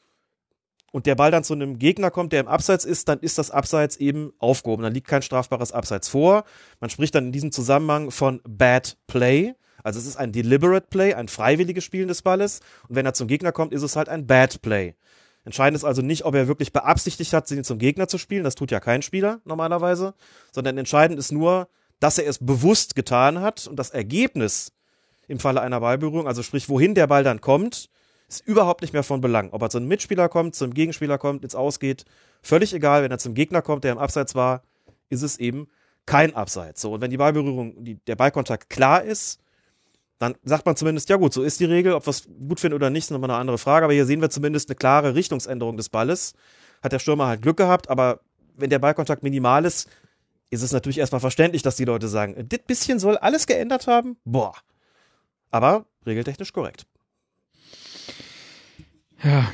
und der Ball dann zu einem Gegner kommt, der im Abseits ist, dann ist das Abseits eben aufgehoben. Dann liegt kein strafbares Abseits vor. Man spricht dann in diesem Zusammenhang von Bad Play. Also es ist ein deliberate Play, ein freiwilliges Spielen des Balles. Und wenn er zum Gegner kommt, ist es halt ein Bad Play. Entscheidend ist also nicht, ob er wirklich beabsichtigt hat, ihn zum Gegner zu spielen. Das tut ja kein Spieler normalerweise. Sondern entscheidend ist nur, dass er es bewusst getan hat. Und das Ergebnis im Falle einer Ballberührung, also sprich, wohin der Ball dann kommt, ist überhaupt nicht mehr von Belang. Ob er zu einem Mitspieler kommt, zum Gegenspieler kommt, ins Ausgeht, völlig egal. Wenn er zum Gegner kommt, der im Abseits war, ist es eben kein Abseits. So, und wenn die Ballberührung, die, der Ballkontakt klar ist, dann sagt man zumindest, ja gut, so ist die Regel. Ob wir es gut finden oder nicht, ist nochmal eine andere Frage. Aber hier sehen wir zumindest eine klare Richtungsänderung des Balles. Hat der Stürmer halt Glück gehabt, aber wenn der Ballkontakt minimal ist, ist es natürlich erstmal verständlich, dass die Leute sagen, das bisschen soll alles geändert haben? Boah. Aber regeltechnisch korrekt. Ja.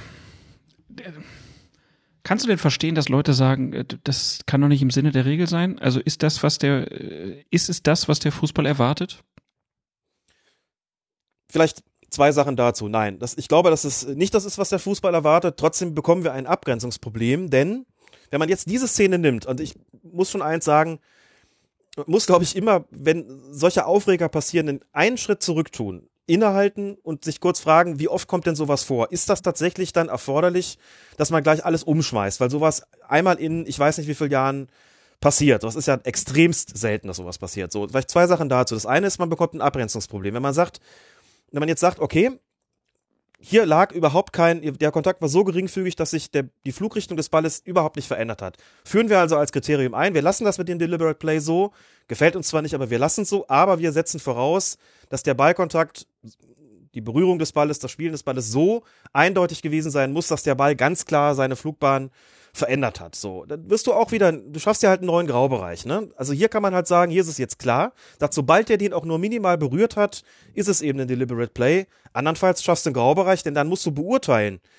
Kannst du denn verstehen, dass Leute sagen, das kann doch nicht im Sinne der Regel sein? Also ist das, was der, ist es das, was der Fußball erwartet? Vielleicht zwei Sachen dazu. Nein, das, ich glaube, dass es nicht das ist, was der Fußball erwartet. Trotzdem bekommen wir ein Abgrenzungsproblem, denn wenn man jetzt diese Szene nimmt, und ich muss schon eins sagen, muss, glaube ich, immer, wenn solche Aufreger passieren, einen Schritt zurück tun, innehalten und sich kurz fragen, wie oft kommt denn sowas vor? Ist das tatsächlich dann erforderlich, dass man gleich alles umschmeißt? Weil sowas einmal in, ich weiß nicht wie vielen Jahren passiert. Das ist ja extremst selten, dass sowas passiert. So, vielleicht zwei Sachen dazu. Das eine ist, man bekommt ein Abgrenzungsproblem. Wenn man sagt, wenn man jetzt sagt, okay, hier lag überhaupt kein, der Kontakt war so geringfügig, dass sich der, die Flugrichtung des Balles überhaupt nicht verändert hat. Führen wir also als Kriterium ein, wir lassen das mit dem Deliberate Play so, gefällt uns zwar nicht, aber wir lassen es so, aber wir setzen voraus, dass der Ballkontakt, die Berührung des Balles, das Spielen des Balles so eindeutig gewesen sein muss, dass der Ball ganz klar seine Flugbahn verändert hat. So, dann wirst du auch wieder, du schaffst ja halt einen neuen Graubereich, ne? Also hier kann man halt sagen, hier ist es jetzt klar, dass sobald der den auch nur minimal berührt hat, ist es eben ein Deliberate Play. Andernfalls schaffst du einen Graubereich, denn dann musst du beurteilen,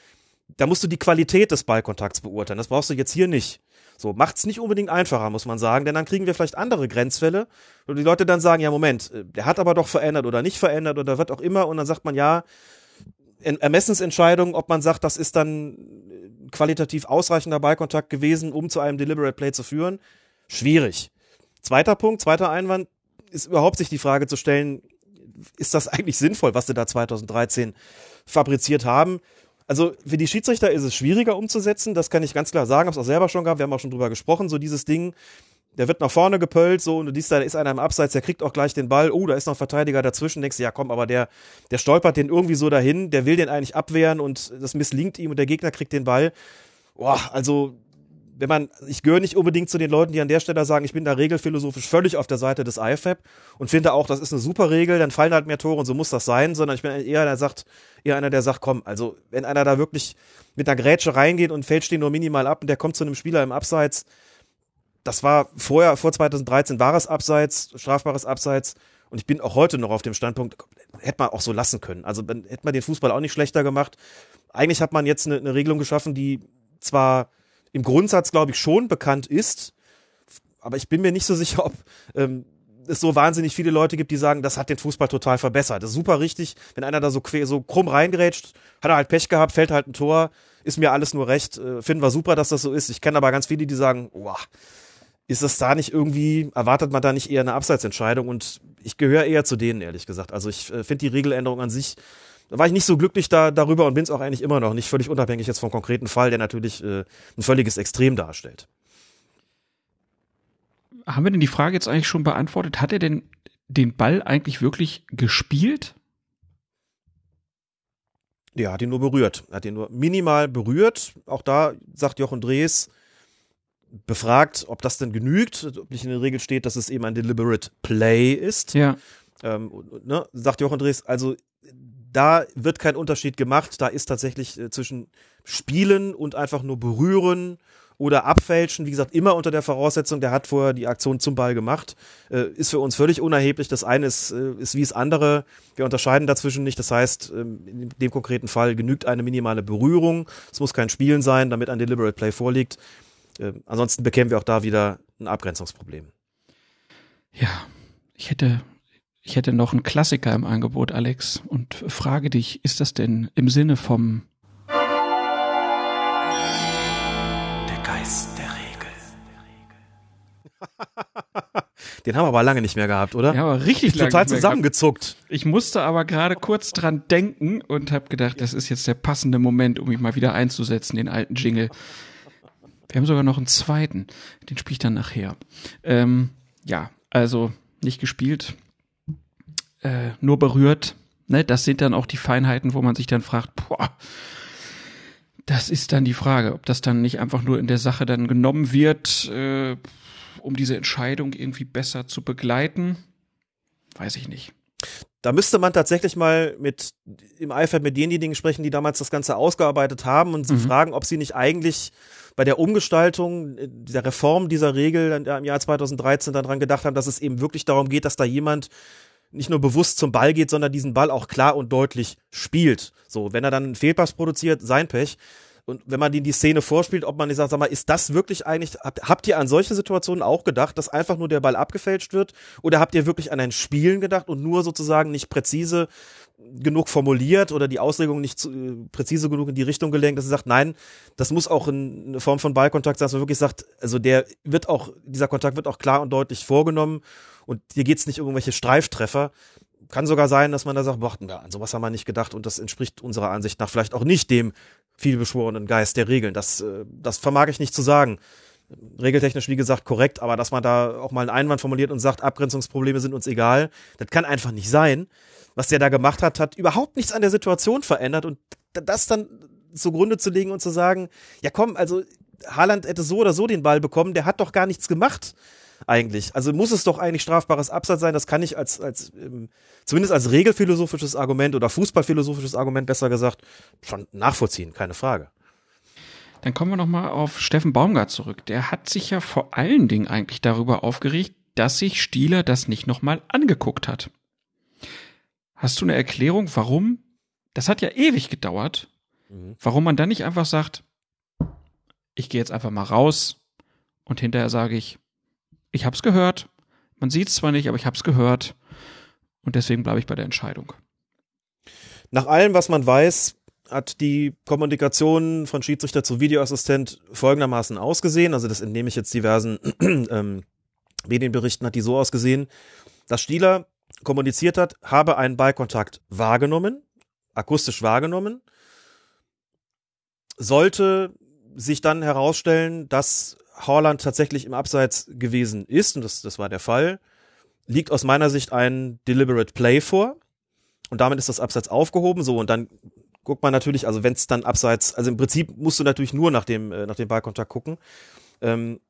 da musst du die Qualität des Ballkontakts beurteilen. Das brauchst du jetzt hier nicht. So, macht's nicht unbedingt einfacher, muss man sagen, denn dann kriegen wir vielleicht andere Grenzfälle, wo die Leute dann sagen, ja Moment, der hat aber doch verändert oder nicht verändert oder was auch immer, und dann sagt man, ja, Ermessensentscheidung, ob man sagt, das ist dann qualitativ ausreichender Ballkontakt gewesen, um zu einem Deliberate Play zu führen. Schwierig. Zweiter Punkt, zweiter Einwand, ist überhaupt sich die Frage zu stellen, ist das eigentlich sinnvoll, was sie da zweitausenddreizehn fabriziert haben? Also für die Schiedsrichter ist es schwieriger umzusetzen, das kann ich ganz klar sagen, habe es auch selber schon gehabt, wir haben auch schon drüber gesprochen, so dieses Ding, der wird nach vorne gepölt, so, und du siehst, da ist einer im Abseits, der kriegt auch gleich den Ball, oh, da ist noch ein Verteidiger dazwischen, denkst du, ja komm, aber der, der stolpert den irgendwie so dahin, der will den eigentlich abwehren und das misslingt ihm und der Gegner kriegt den Ball. Boah, also, wenn man, ich gehöre nicht unbedingt zu den Leuten, die an der Stelle sagen, ich bin da regelphilosophisch völlig auf der Seite des I F A B und finde auch, das ist eine super Regel, dann fallen halt mehr Tore und so muss das sein, sondern ich bin eher, der sagt, eher einer, der sagt, komm, also, wenn einer da wirklich mit einer Grätsche reingeht und fälscht den nur minimal ab und der kommt zu einem Spieler im Abseits, das war vorher, vor zweitausenddreizehn war es Abseits, strafbares Abseits, und ich bin auch heute noch auf dem Standpunkt, hätte man auch so lassen können. Also dann hätte man den Fußball auch nicht schlechter gemacht. Eigentlich hat man jetzt eine, eine Regelung geschaffen, die zwar im Grundsatz, glaube ich, schon bekannt ist, aber ich bin mir nicht so sicher, ob ähm, es so wahnsinnig viele Leute gibt, die sagen, das hat den Fußball total verbessert. Das ist super richtig, wenn einer da so, quer, so krumm reingrätscht, hat er halt Pech gehabt, fällt halt ein Tor, ist mir alles nur recht, äh, finden wir super, dass das so ist. Ich kenne aber ganz viele, die sagen, wow, ist es da nicht irgendwie, erwartet man da nicht eher eine Abseitsentscheidung? Und ich gehöre eher zu denen, ehrlich gesagt. Also ich äh, finde die Regeländerung an sich, da war ich nicht so glücklich da darüber und bin es auch eigentlich immer noch, nicht völlig unabhängig jetzt vom konkreten Fall, der natürlich äh, ein völliges Extrem darstellt. Haben wir denn die Frage jetzt eigentlich schon beantwortet? Hat er denn den Ball eigentlich wirklich gespielt? Ja, hat ihn nur berührt. Hat ihn nur minimal berührt. Auch da sagt Jochen Drees, befragt, ob das denn genügt, ob nicht in der Regel steht, dass es eben ein Deliberate Play ist. Ja. Ähm, ne, sagt Jochen Drees, also da wird kein Unterschied gemacht, da ist tatsächlich äh, zwischen Spielen und einfach nur berühren oder abfälschen, wie gesagt, immer unter der Voraussetzung, der hat vorher die Aktion zum Ball gemacht, äh, ist für uns völlig unerheblich. Das eine ist, äh, ist wie das andere, wir unterscheiden dazwischen nicht, das heißt, ähm, in dem konkreten Fall genügt eine minimale Berührung, es muss kein Spielen sein, damit ein Deliberate Play vorliegt. Äh, ansonsten bekämen wir auch da wieder ein Abgrenzungsproblem. Ja, ich hätte, ich hätte noch einen Klassiker im Angebot, Alex, und frage dich, ist das denn im Sinne vom Der Geist der Regel. Den haben wir aber lange nicht mehr gehabt, oder? Ja, aber richtig lange total nicht mehr zusammengezuckt. gehabt. Ich musste aber gerade kurz dran denken und habe gedacht, das ist jetzt der passende Moment, um mich mal wieder einzusetzen, den alten Jingle. Wir haben sogar noch einen zweiten, den spiele ich dann nachher. Ähm, ja, also nicht gespielt, äh, nur berührt. Ne, das sind dann auch die Feinheiten, wo man sich dann fragt, boah, das ist dann die Frage, ob das dann nicht einfach nur in der Sache dann genommen wird, äh, um diese Entscheidung irgendwie besser zu begleiten. Weiß ich nicht. Da müsste man tatsächlich mal mit im I F A B mit denjenigen sprechen, die damals das Ganze ausgearbeitet haben und sie mhm. fragen, ob sie nicht eigentlich bei der Umgestaltung, der Reform dieser Regel im Jahr zweitausenddreizehn daran gedacht haben, dass es eben wirklich darum geht, dass da jemand nicht nur bewusst zum Ball geht, sondern diesen Ball auch klar und deutlich spielt. So, wenn er dann einen Fehlpass produziert, sein Pech. Und wenn man die, die Szene vorspielt, ob man nicht sagt, sag mal, ist das wirklich eigentlich, habt, habt ihr an solche Situationen auch gedacht, dass einfach nur der Ball abgefälscht wird? Oder habt ihr wirklich an ein Spielen gedacht und nur sozusagen nicht präzise genug formuliert oder die Auslegung nicht zu, äh, präzise genug in die Richtung gelenkt, dass ihr sagt, nein, das muss auch in, eine Form von Ballkontakt sein, dass man wirklich sagt, also der wird auch, dieser Kontakt wird auch klar und deutlich vorgenommen und hier geht's nicht um irgendwelche Streiftreffer. Kann sogar sein, dass man da sagt, boah, an sowas haben wir nicht gedacht und das entspricht unserer Ansicht nach vielleicht auch nicht dem vielbeschworenen Geist der Regeln. Das, das vermag ich nicht zu sagen. Regeltechnisch, wie gesagt, korrekt, aber dass man da auch mal einen Einwand formuliert und sagt, Abgrenzungsprobleme sind uns egal, das kann einfach nicht sein. Was der da gemacht hat, hat überhaupt nichts an der Situation verändert und das dann zugrunde zu legen und zu sagen, ja komm, also Haaland hätte so oder so den Ball bekommen, der hat doch gar nichts gemacht eigentlich. Also muss es doch eigentlich strafbares Abseits sein, das kann ich als, als ähm, zumindest als regelphilosophisches Argument oder fußballphilosophisches Argument, besser gesagt, schon nachvollziehen, keine Frage. Dann kommen wir nochmal auf Steffen Baumgart zurück. Der hat sich ja vor allen Dingen eigentlich darüber aufgeregt, dass sich Stieler das nicht nochmal angeguckt hat. Hast du eine Erklärung, warum? Das hat ja ewig gedauert, Mhm. Warum man dann nicht einfach sagt, ich gehe jetzt einfach mal raus und hinterher sage ich, ich hab's gehört. Man sieht es zwar nicht, aber ich hab's gehört und deswegen bleibe ich bei der Entscheidung. Nach allem, was man weiß, hat die Kommunikation von Schiedsrichter zu Videoassistent folgendermaßen ausgesehen. Also das entnehme ich jetzt diversen ähm, Medienberichten, hat die so ausgesehen, dass Stieler kommuniziert hat, habe einen Ballkontakt wahrgenommen, akustisch wahrgenommen, sollte sich dann herausstellen, dass Haaland tatsächlich im Abseits gewesen ist, und das, das war der Fall, liegt aus meiner Sicht ein Deliberate Play vor und damit ist das Abseits aufgehoben. So, und dann guckt man natürlich, also wenn es dann Abseits, also im Prinzip musst du natürlich nur nach dem, äh, nach dem Ballkontakt gucken, ähm,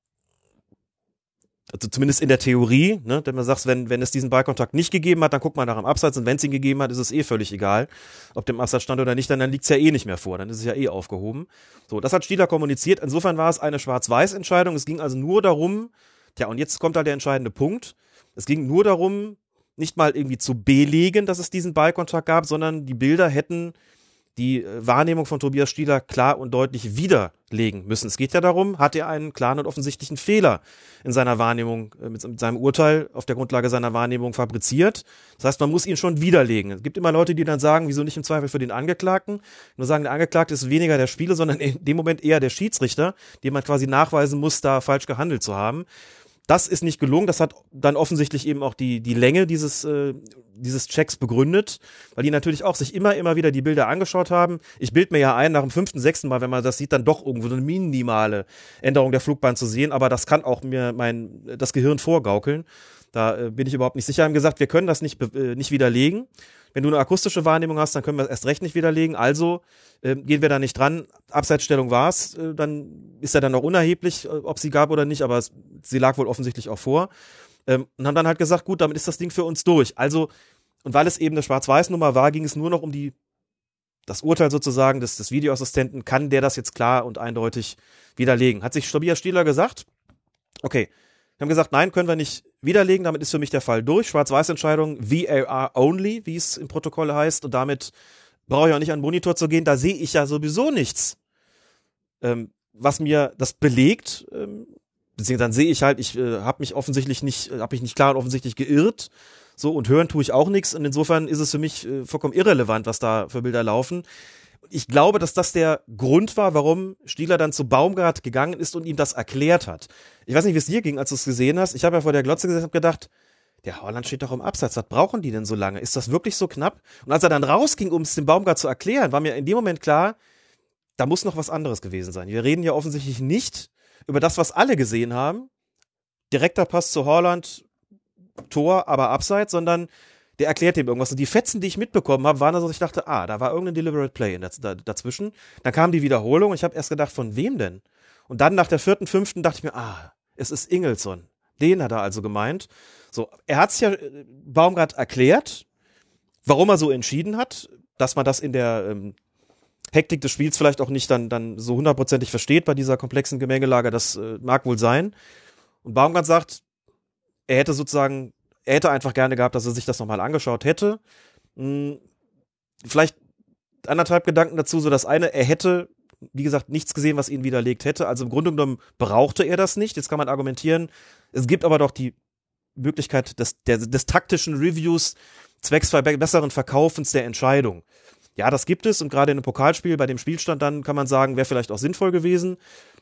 also zumindest in der Theorie, ne, wenn man sagt, wenn, wenn es diesen Ballkontakt nicht gegeben hat, dann guckt man nach dem Abseits und wenn es ihn gegeben hat, ist es eh völlig egal, ob der im Abseits stand oder nicht, dann, dann liegt es ja eh nicht mehr vor, dann ist es ja eh aufgehoben. So, das hat Stieler kommuniziert, insofern war es eine Schwarz-Weiß-Entscheidung, es ging also nur darum, tja, und jetzt kommt halt der entscheidende Punkt, es ging nur darum, nicht mal irgendwie zu belegen, dass es diesen Ballkontakt gab, sondern die Bilder hätten die Wahrnehmung von Tobias Stieler klar und deutlich widerlegen müssen. Es geht ja darum, hat er einen klaren und offensichtlichen Fehler in seiner Wahrnehmung, mit seinem Urteil auf der Grundlage seiner Wahrnehmung fabriziert. Das heißt, man muss ihn schon widerlegen. Es gibt immer Leute, die dann sagen, wieso nicht im Zweifel für den Angeklagten? Nur sagen, der Angeklagte ist weniger der Spieler, sondern in dem Moment eher der Schiedsrichter, dem man quasi nachweisen muss, da falsch gehandelt zu haben. Das ist nicht gelungen, das hat dann offensichtlich eben auch die die Länge dieses äh, dieses Checks begründet, weil die natürlich auch sich immer immer wieder die Bilder angeschaut haben. Ich bild mir ja ein, nach dem fünften, sechsten Mal, wenn man das sieht, dann doch irgendwo eine minimale Änderung der Flugbahn zu sehen, aber das kann auch mir mein das Gehirn vorgaukeln. Da äh, bin ich überhaupt nicht sicher. Wir haben gesagt, wir können das nicht äh, nicht widerlegen. Wenn du eine akustische Wahrnehmung hast, dann können wir es erst recht nicht widerlegen. Also äh, gehen wir da nicht dran. Abseitsstellung war es, äh, dann ist ja dann noch unerheblich, äh, ob sie gab oder nicht, aber es, sie lag wohl offensichtlich auch vor. Ähm, und haben dann halt gesagt, gut, damit ist das Ding für uns durch. Also, und weil es eben eine Schwarz-Weiß-Nummer war, ging es nur noch um die das Urteil sozusagen des, des Videoassistenten, kann der das jetzt klar und eindeutig widerlegen. Hat sich Tobias Stieler gesagt, okay, wir haben gesagt, nein, können wir nicht widerlegen, damit ist für mich der Fall durch. Schwarz-Weiß-Entscheidung, V A R only, wie es im Protokoll heißt, und damit brauche ich auch nicht an den Monitor zu gehen, da sehe ich ja sowieso nichts, ähm, was mir das belegt, ähm, beziehungsweise dann sehe ich halt, ich äh, habe mich offensichtlich nicht, äh, habe mich nicht klar und offensichtlich geirrt, so, und hören tue ich auch nichts, und insofern ist es für mich äh, vollkommen irrelevant, was da für Bilder laufen. Ich glaube, dass das der Grund war, warum Stieler dann zu Baumgart gegangen ist und ihm das erklärt hat. Ich weiß nicht, wie es dir ging, als du es gesehen hast. Ich habe ja vor der Glotze gesessen und gedacht, der Haaland steht doch im Abseits, was brauchen die denn so lange? Ist das wirklich so knapp? Und als er dann rausging, um es dem Baumgart zu erklären, war mir in dem Moment klar, da muss noch was anderes gewesen sein. Wir reden ja offensichtlich nicht über das, was alle gesehen haben. Direkter Pass zu Haaland, Tor, aber Abseits, sondern der erklärt ihm irgendwas. Und die Fetzen, die ich mitbekommen habe, waren also, ich dachte, ah, da war irgendein Deliberate Play in der, da, dazwischen. Dann kam die Wiederholung und ich habe erst gedacht, von wem denn? Und dann nach der vierten, fünften dachte ich mir, ah, es ist Ingelsson. Den hat er also gemeint. So, er hat es ja Baumgart erklärt, warum er so entschieden hat, dass man das in der ähm, Hektik des Spiels vielleicht auch nicht dann, dann so hundertprozentig versteht bei dieser komplexen Gemengelage. Das äh, mag wohl sein. Und Baumgart sagt, er hätte sozusagen Er hätte einfach gerne gehabt, dass er sich das nochmal angeschaut hätte. Hm, vielleicht anderthalb Gedanken dazu. So, das eine, er hätte, wie gesagt, nichts gesehen, was ihn widerlegt hätte. Also im Grunde genommen brauchte er das nicht. Jetzt kann man argumentieren, es gibt aber doch die Möglichkeit des, der, des taktischen Reviews zwecks besseren Verkaufens der Entscheidung. Ja, das gibt es, und gerade in einem Pokalspiel, bei dem Spielstand dann, kann man sagen, wäre vielleicht auch sinnvoll gewesen.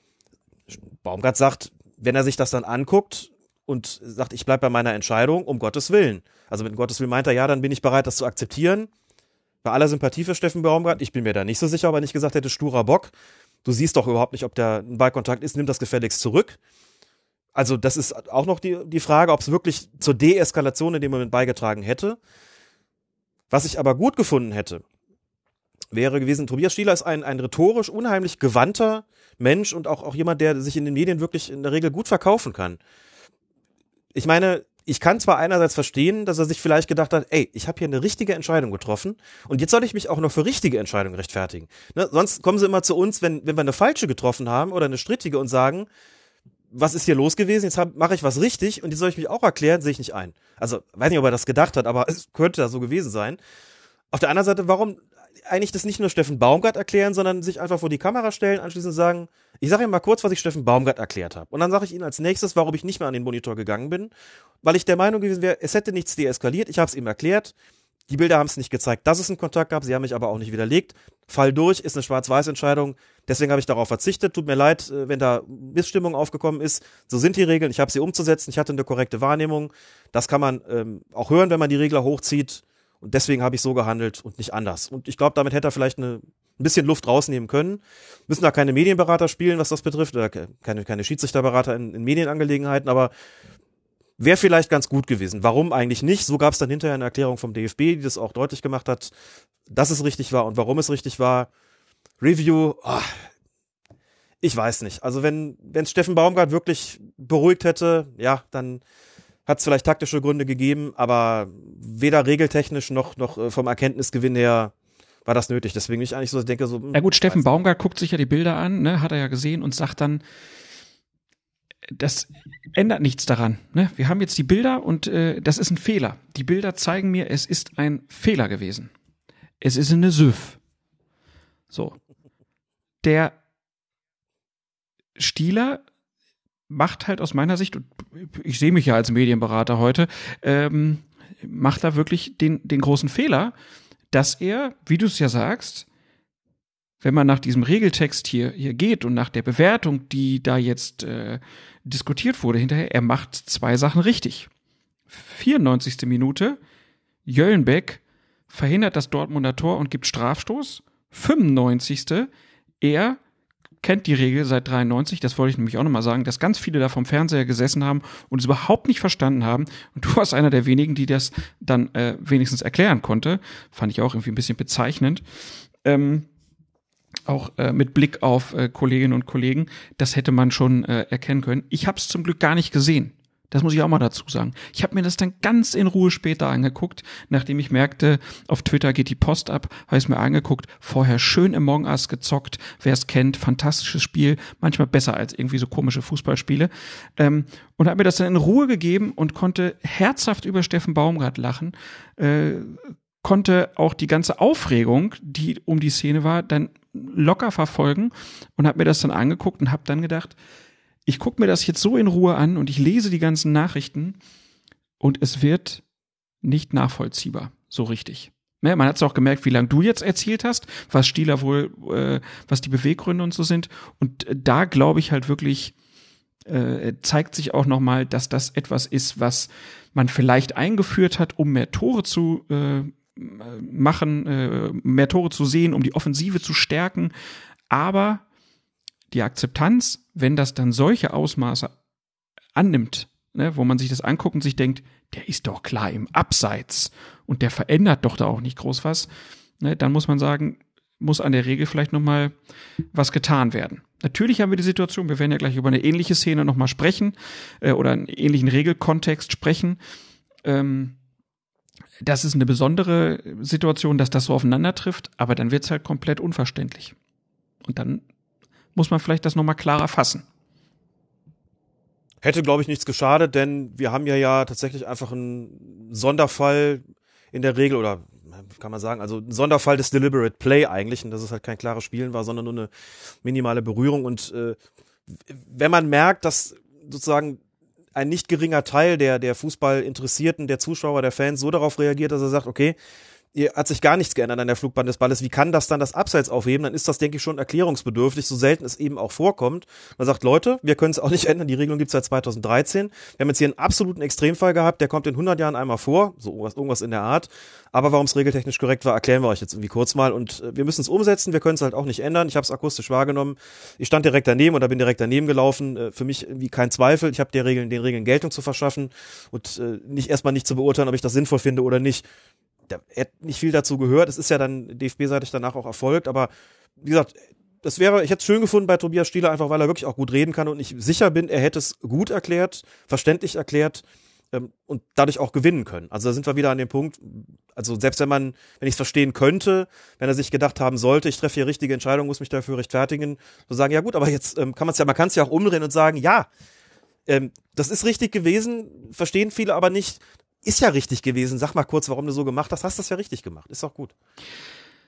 Baumgart sagt, wenn er sich das dann anguckt und sagt, ich bleib bei meiner Entscheidung, um Gottes Willen. Also mit um Gottes Willen meint er, ja, dann bin ich bereit, das zu akzeptieren. Bei aller Sympathie für Steffen Baumgart, ich bin mir da nicht so sicher, ob er nicht gesagt hätte, sturer Bock. Du siehst doch überhaupt nicht, ob der ein Ballkontakt ist, nimm das gefälligst zurück. Also das ist auch noch die, die Frage, ob es wirklich zur Deeskalation in dem Moment beigetragen hätte. Was ich aber gut gefunden hätte, wäre gewesen, Tobias Stieler ist ein, ein rhetorisch unheimlich gewandter Mensch und auch, auch jemand, der sich in den Medien wirklich in der Regel gut verkaufen kann. Ich meine, ich kann zwar einerseits verstehen, dass er sich vielleicht gedacht hat, ey, ich habe hier eine richtige Entscheidung getroffen und jetzt soll ich mich auch noch für richtige Entscheidungen rechtfertigen. Ne? Sonst kommen sie immer zu uns, wenn, wenn wir eine falsche getroffen haben oder eine strittige und sagen, was ist hier los gewesen, jetzt mache ich was richtig und jetzt soll ich mich auch erklären, sehe ich nicht ein. Also, weiß nicht, ob er das gedacht hat, aber es könnte da so gewesen sein. Auf der anderen Seite, warum eigentlich das nicht nur Steffen Baumgart erklären, sondern sich einfach vor die Kamera stellen, anschließend sagen, ich sage ihm mal kurz, was ich Steffen Baumgart erklärt habe. Und dann sage ich Ihnen als nächstes, warum ich nicht mehr an den Monitor gegangen bin, weil ich der Meinung gewesen wäre, es hätte nichts deeskaliert, ich habe es ihm erklärt, die Bilder haben es nicht gezeigt, dass es einen Kontakt gab, sie haben mich aber auch nicht widerlegt. Fall durch, ist eine Schwarz-Weiß-Entscheidung, deswegen habe ich darauf verzichtet. Tut mir leid, wenn da Missstimmung aufgekommen ist. So sind die Regeln, ich habe sie umzusetzen, ich hatte eine korrekte Wahrnehmung. Das kann man ähm, auch hören, wenn man die Regler hochzieht. Und deswegen habe ich so gehandelt und nicht anders. Und ich glaube, damit hätte er vielleicht eine, ein bisschen Luft rausnehmen können. Müssen da keine Medienberater spielen, was das betrifft, oder keine, keine Schiedsrichterberater in, in Medienangelegenheiten, aber wäre vielleicht ganz gut gewesen. Warum eigentlich nicht? So gab es dann hinterher eine Erklärung vom D F B, die das auch deutlich gemacht hat, dass es richtig war und warum es richtig war. Review, oh, ich weiß nicht. Also wenn es Steffen Baumgart wirklich beruhigt hätte, ja, dann hat es vielleicht taktische Gründe gegeben, aber weder regeltechnisch noch, noch vom Erkenntnisgewinn her war das nötig. Deswegen ich eigentlich so denke, so. Ja gut, Steffen Baumgart guckt sich ja die Bilder an, ne, hat er ja gesehen und sagt dann, das ändert nichts daran. Ne? Wir haben jetzt die Bilder und äh, das ist ein Fehler. Die Bilder zeigen mir, es ist ein Fehler gewesen. Es ist eine Süff. So. Der Stieler macht halt aus meiner Sicht, und ich sehe mich ja als Medienberater heute, ähm, macht da wirklich den, den großen Fehler, dass er, wie du es ja sagst, wenn man nach diesem Regeltext hier, hier geht und nach der Bewertung, die da jetzt äh, diskutiert wurde hinterher, er macht zwei Sachen richtig. vierundneunzigste Minute, Jöllenbeck verhindert das Dortmunder Tor und gibt Strafstoß. fünfundneunzigste Er kennt die Regel seit dreiundneunzig, das wollte ich nämlich auch nochmal sagen, dass ganz viele da vom Fernseher gesessen haben und es überhaupt nicht verstanden haben. Und du warst einer der wenigen, die das dann äh, wenigstens erklären konnte. Fand ich auch irgendwie ein bisschen bezeichnend. Ähm, auch äh, mit Blick auf äh, Kolleginnen und Kollegen, das hätte man schon äh, erkennen können. Ich habe es zum Glück gar nicht gesehen. Das muss ich auch mal dazu sagen. Ich habe mir das dann ganz in Ruhe später angeguckt, nachdem ich merkte, auf Twitter geht die Post ab, habe ich es mir angeguckt, vorher schön Among Us gezockt, wer es kennt, fantastisches Spiel, manchmal besser als irgendwie so komische Fußballspiele, ähm, und habe mir das dann in Ruhe gegeben und konnte herzhaft über Steffen Baumgart lachen, äh, konnte auch die ganze Aufregung, die um die Szene war, dann locker verfolgen und habe mir das dann angeguckt und habe dann gedacht, ich gucke mir das jetzt so in Ruhe an und ich lese die ganzen Nachrichten und es wird nicht nachvollziehbar, so richtig. Ne, man hat es auch gemerkt, wie lange du jetzt erzählt hast, was Stieler wohl, äh, was die Beweggründe und so sind. Und da glaube ich halt wirklich, äh, zeigt sich auch nochmal, dass das etwas ist, was man vielleicht eingeführt hat, um mehr Tore zu äh, machen, äh, mehr Tore zu sehen, um die Offensive zu stärken. Aber die Akzeptanz, wenn das dann solche Ausmaße annimmt, ne, wo man sich das anguckt und sich denkt, der ist doch klar im Abseits und der verändert doch da auch nicht groß was, ne, dann muss man sagen, muss an der Regel vielleicht nochmal was getan werden. Natürlich haben wir die Situation, wir werden ja gleich über eine ähnliche Szene nochmal sprechen äh, oder einen ähnlichen Regelkontext sprechen. Ähm, das ist eine besondere Situation, dass das so aufeinander trifft, aber dann wird es halt komplett unverständlich. Und dann muss man vielleicht das nochmal klarer fassen. Hätte, glaube ich, nichts geschadet, denn wir haben ja ja tatsächlich einfach einen Sonderfall in der Regel, oder kann man sagen, also ein Sonderfall des Deliberate Play eigentlich, und dass es halt kein klares Spielen war, sondern nur eine minimale Berührung. Und äh, wenn man merkt, dass sozusagen ein nicht geringer Teil der, der Fußballinteressierten, der Zuschauer, der Fans so darauf reagiert, dass er sagt, okay, hier hat sich gar nichts geändert an der Flugbahn des Balles. Wie kann das dann das Abseits aufheben? Dann ist das, denke ich, schon erklärungsbedürftig, so selten es eben auch vorkommt. Man sagt, Leute, wir können es auch nicht ändern. Die Regelung gibt es seit zweitausenddreizehn. Wir haben jetzt hier einen absoluten Extremfall gehabt, der kommt in hundert Jahren einmal vor, so irgendwas, irgendwas in der Art. Aber warum es regeltechnisch korrekt war, erklären wir euch jetzt irgendwie kurz mal. Und äh, wir müssen es umsetzen, wir können es halt auch nicht ändern. Ich habe es akustisch wahrgenommen. Ich stand direkt daneben oder bin direkt daneben gelaufen. Äh, für mich irgendwie kein Zweifel. Ich habe der Regeln, den Regeln Geltung zu verschaffen und äh, nicht erstmal nicht zu beurteilen, ob ich das sinnvoll finde oder nicht. Da hat nicht viel dazu gehört. Es ist ja dann D F B-seitig danach auch erfolgt. Aber wie gesagt, das wäre, ich hätte es schön gefunden bei Tobias Stieler, einfach weil er wirklich auch gut reden kann und ich sicher bin, er hätte es gut erklärt, verständlich erklärt ähm, und dadurch auch gewinnen können. Also da sind wir wieder an dem Punkt, also selbst wenn man, wenn ich es verstehen könnte, wenn er sich gedacht haben sollte, ich treffe hier richtige Entscheidungen, muss mich dafür rechtfertigen, so sagen, ja gut, aber jetzt ähm, kann man es ja, man kann es ja auch umdrehen und sagen, ja, ähm, das ist richtig gewesen, verstehen viele aber nicht. Ist ja richtig gewesen. Sag mal kurz, warum du so gemacht hast. Hast das ja richtig gemacht. Ist auch gut.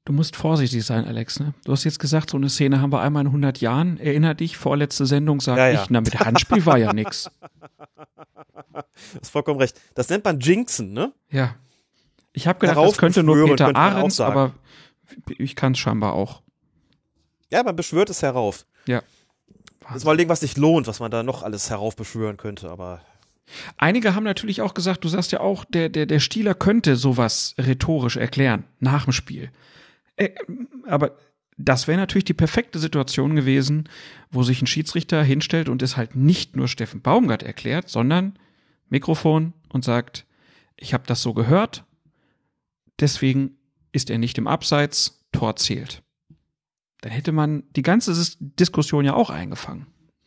Du musst vorsichtig sein, Alex. Ne? Du hast jetzt gesagt, so eine Szene haben wir einmal in hundert Jahren. Erinner dich, vorletzte Sendung sag Ja, ja. ich, na mit Handspiel war ja nix. Du hast vollkommen recht. Das nennt man Jinxen, ne? Ja. Ich habe gedacht, das könnte nur Heraufbeschwören, Peter könnte man auch Ahrens, sagen. aber ich kann es scheinbar auch. Ja, man beschwört es herauf. Ja. Das ist mal Ding, was sich lohnt, was man da noch alles heraufbeschwören könnte, aber Einige haben natürlich auch gesagt, du sagst ja auch, der, der, der Stieler könnte sowas rhetorisch erklären, nach dem Spiel. Äh, aber das wäre natürlich die perfekte Situation gewesen, wo sich ein Schiedsrichter hinstellt und es halt nicht nur Steffen Baumgart erklärt, sondern Mikrofon und sagt, ich habe das so gehört, deswegen ist er nicht im Abseits, Tor zählt. Dann hätte man die ganze Dis- Diskussion ja auch eingefangen.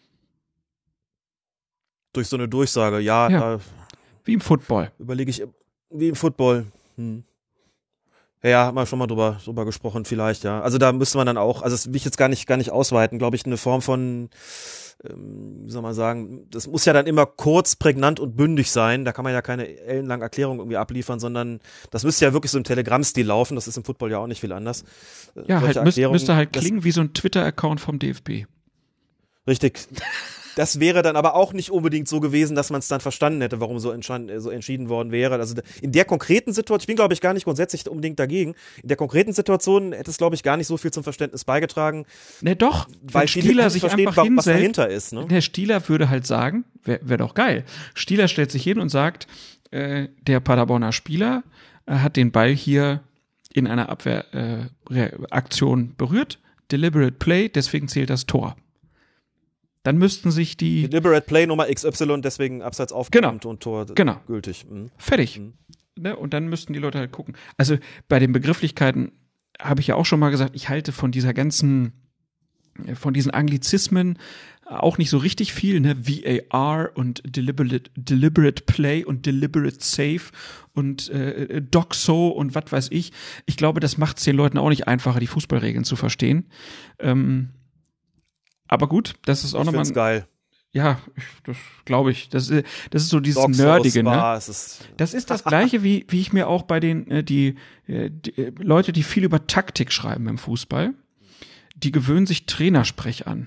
durch so eine Durchsage, ja, Ja. da Wie im Football. überlege ich, wie im Football. Hm. Ja, haben wir schon mal drüber, drüber gesprochen, vielleicht, ja. Also da müsste man dann auch, also das will ich jetzt gar nicht, gar nicht ausweiten, glaube ich, eine Form von, ähm, wie soll man sagen, das muss ja dann immer kurz, prägnant und bündig sein. Da kann man ja keine ellenlange Erklärung irgendwie abliefern, sondern das müsste ja wirklich so im Telegram-Stil laufen. Das ist im Football ja auch nicht viel anders. Äh, Ja, solche halt, müsste, Erklärungen, müsste halt das- klingen wie so ein Twitter-Account vom D F B. Richtig. Das wäre dann aber auch nicht unbedingt so gewesen, dass man es dann verstanden hätte, warum so, entscheiden, so entschieden worden wäre. Also in der konkreten Situation, ich bin glaube ich gar nicht grundsätzlich unbedingt dagegen, in der konkreten Situation hätte es glaube ich gar nicht so viel zum Verständnis beigetragen. Ne, doch, Weil wenn viele Stieler nicht sich verstehen, einfach wa- was hinstellt, dahinter ist, ne? Der Stieler würde halt sagen, wäre wär doch geil. Stieler stellt sich hin und sagt, äh, der Paderborner Spieler äh, hat den Ball hier in einer Abwehraktion äh, Re- Aktion berührt, deliberate play, deswegen zählt das Tor. Dann müssten sich die Deliberate Play Nummer X Y, deswegen abseits aufgeräumt und Tor Genau. gültig. Mhm. fertig. Mhm. Ne? Und dann müssten die Leute halt gucken. Also bei den Begrifflichkeiten habe ich ja auch schon mal gesagt, ich halte von dieser ganzen, äh, von diesen Anglizismen auch nicht so richtig viel, ne? V A R und Deliberate, Deliberate Play und Deliberate Save und äh, Doxo und was weiß ich. Ich glaube, das macht es den Leuten auch nicht einfacher, die Fußballregeln zu verstehen. Ähm, aber gut, das ist auch Ich nochmal. find's geil. Ja, ich, das glaube ich. Das ist, das ist so dieses Dogs Nerdige, aus ne? Spa, es ist- Das ist das Gleiche, wie, wie ich mir auch bei den, äh, die, äh, die äh, Leute, die viel über Taktik schreiben im Fußball, die gewöhnen sich Trainersprech an.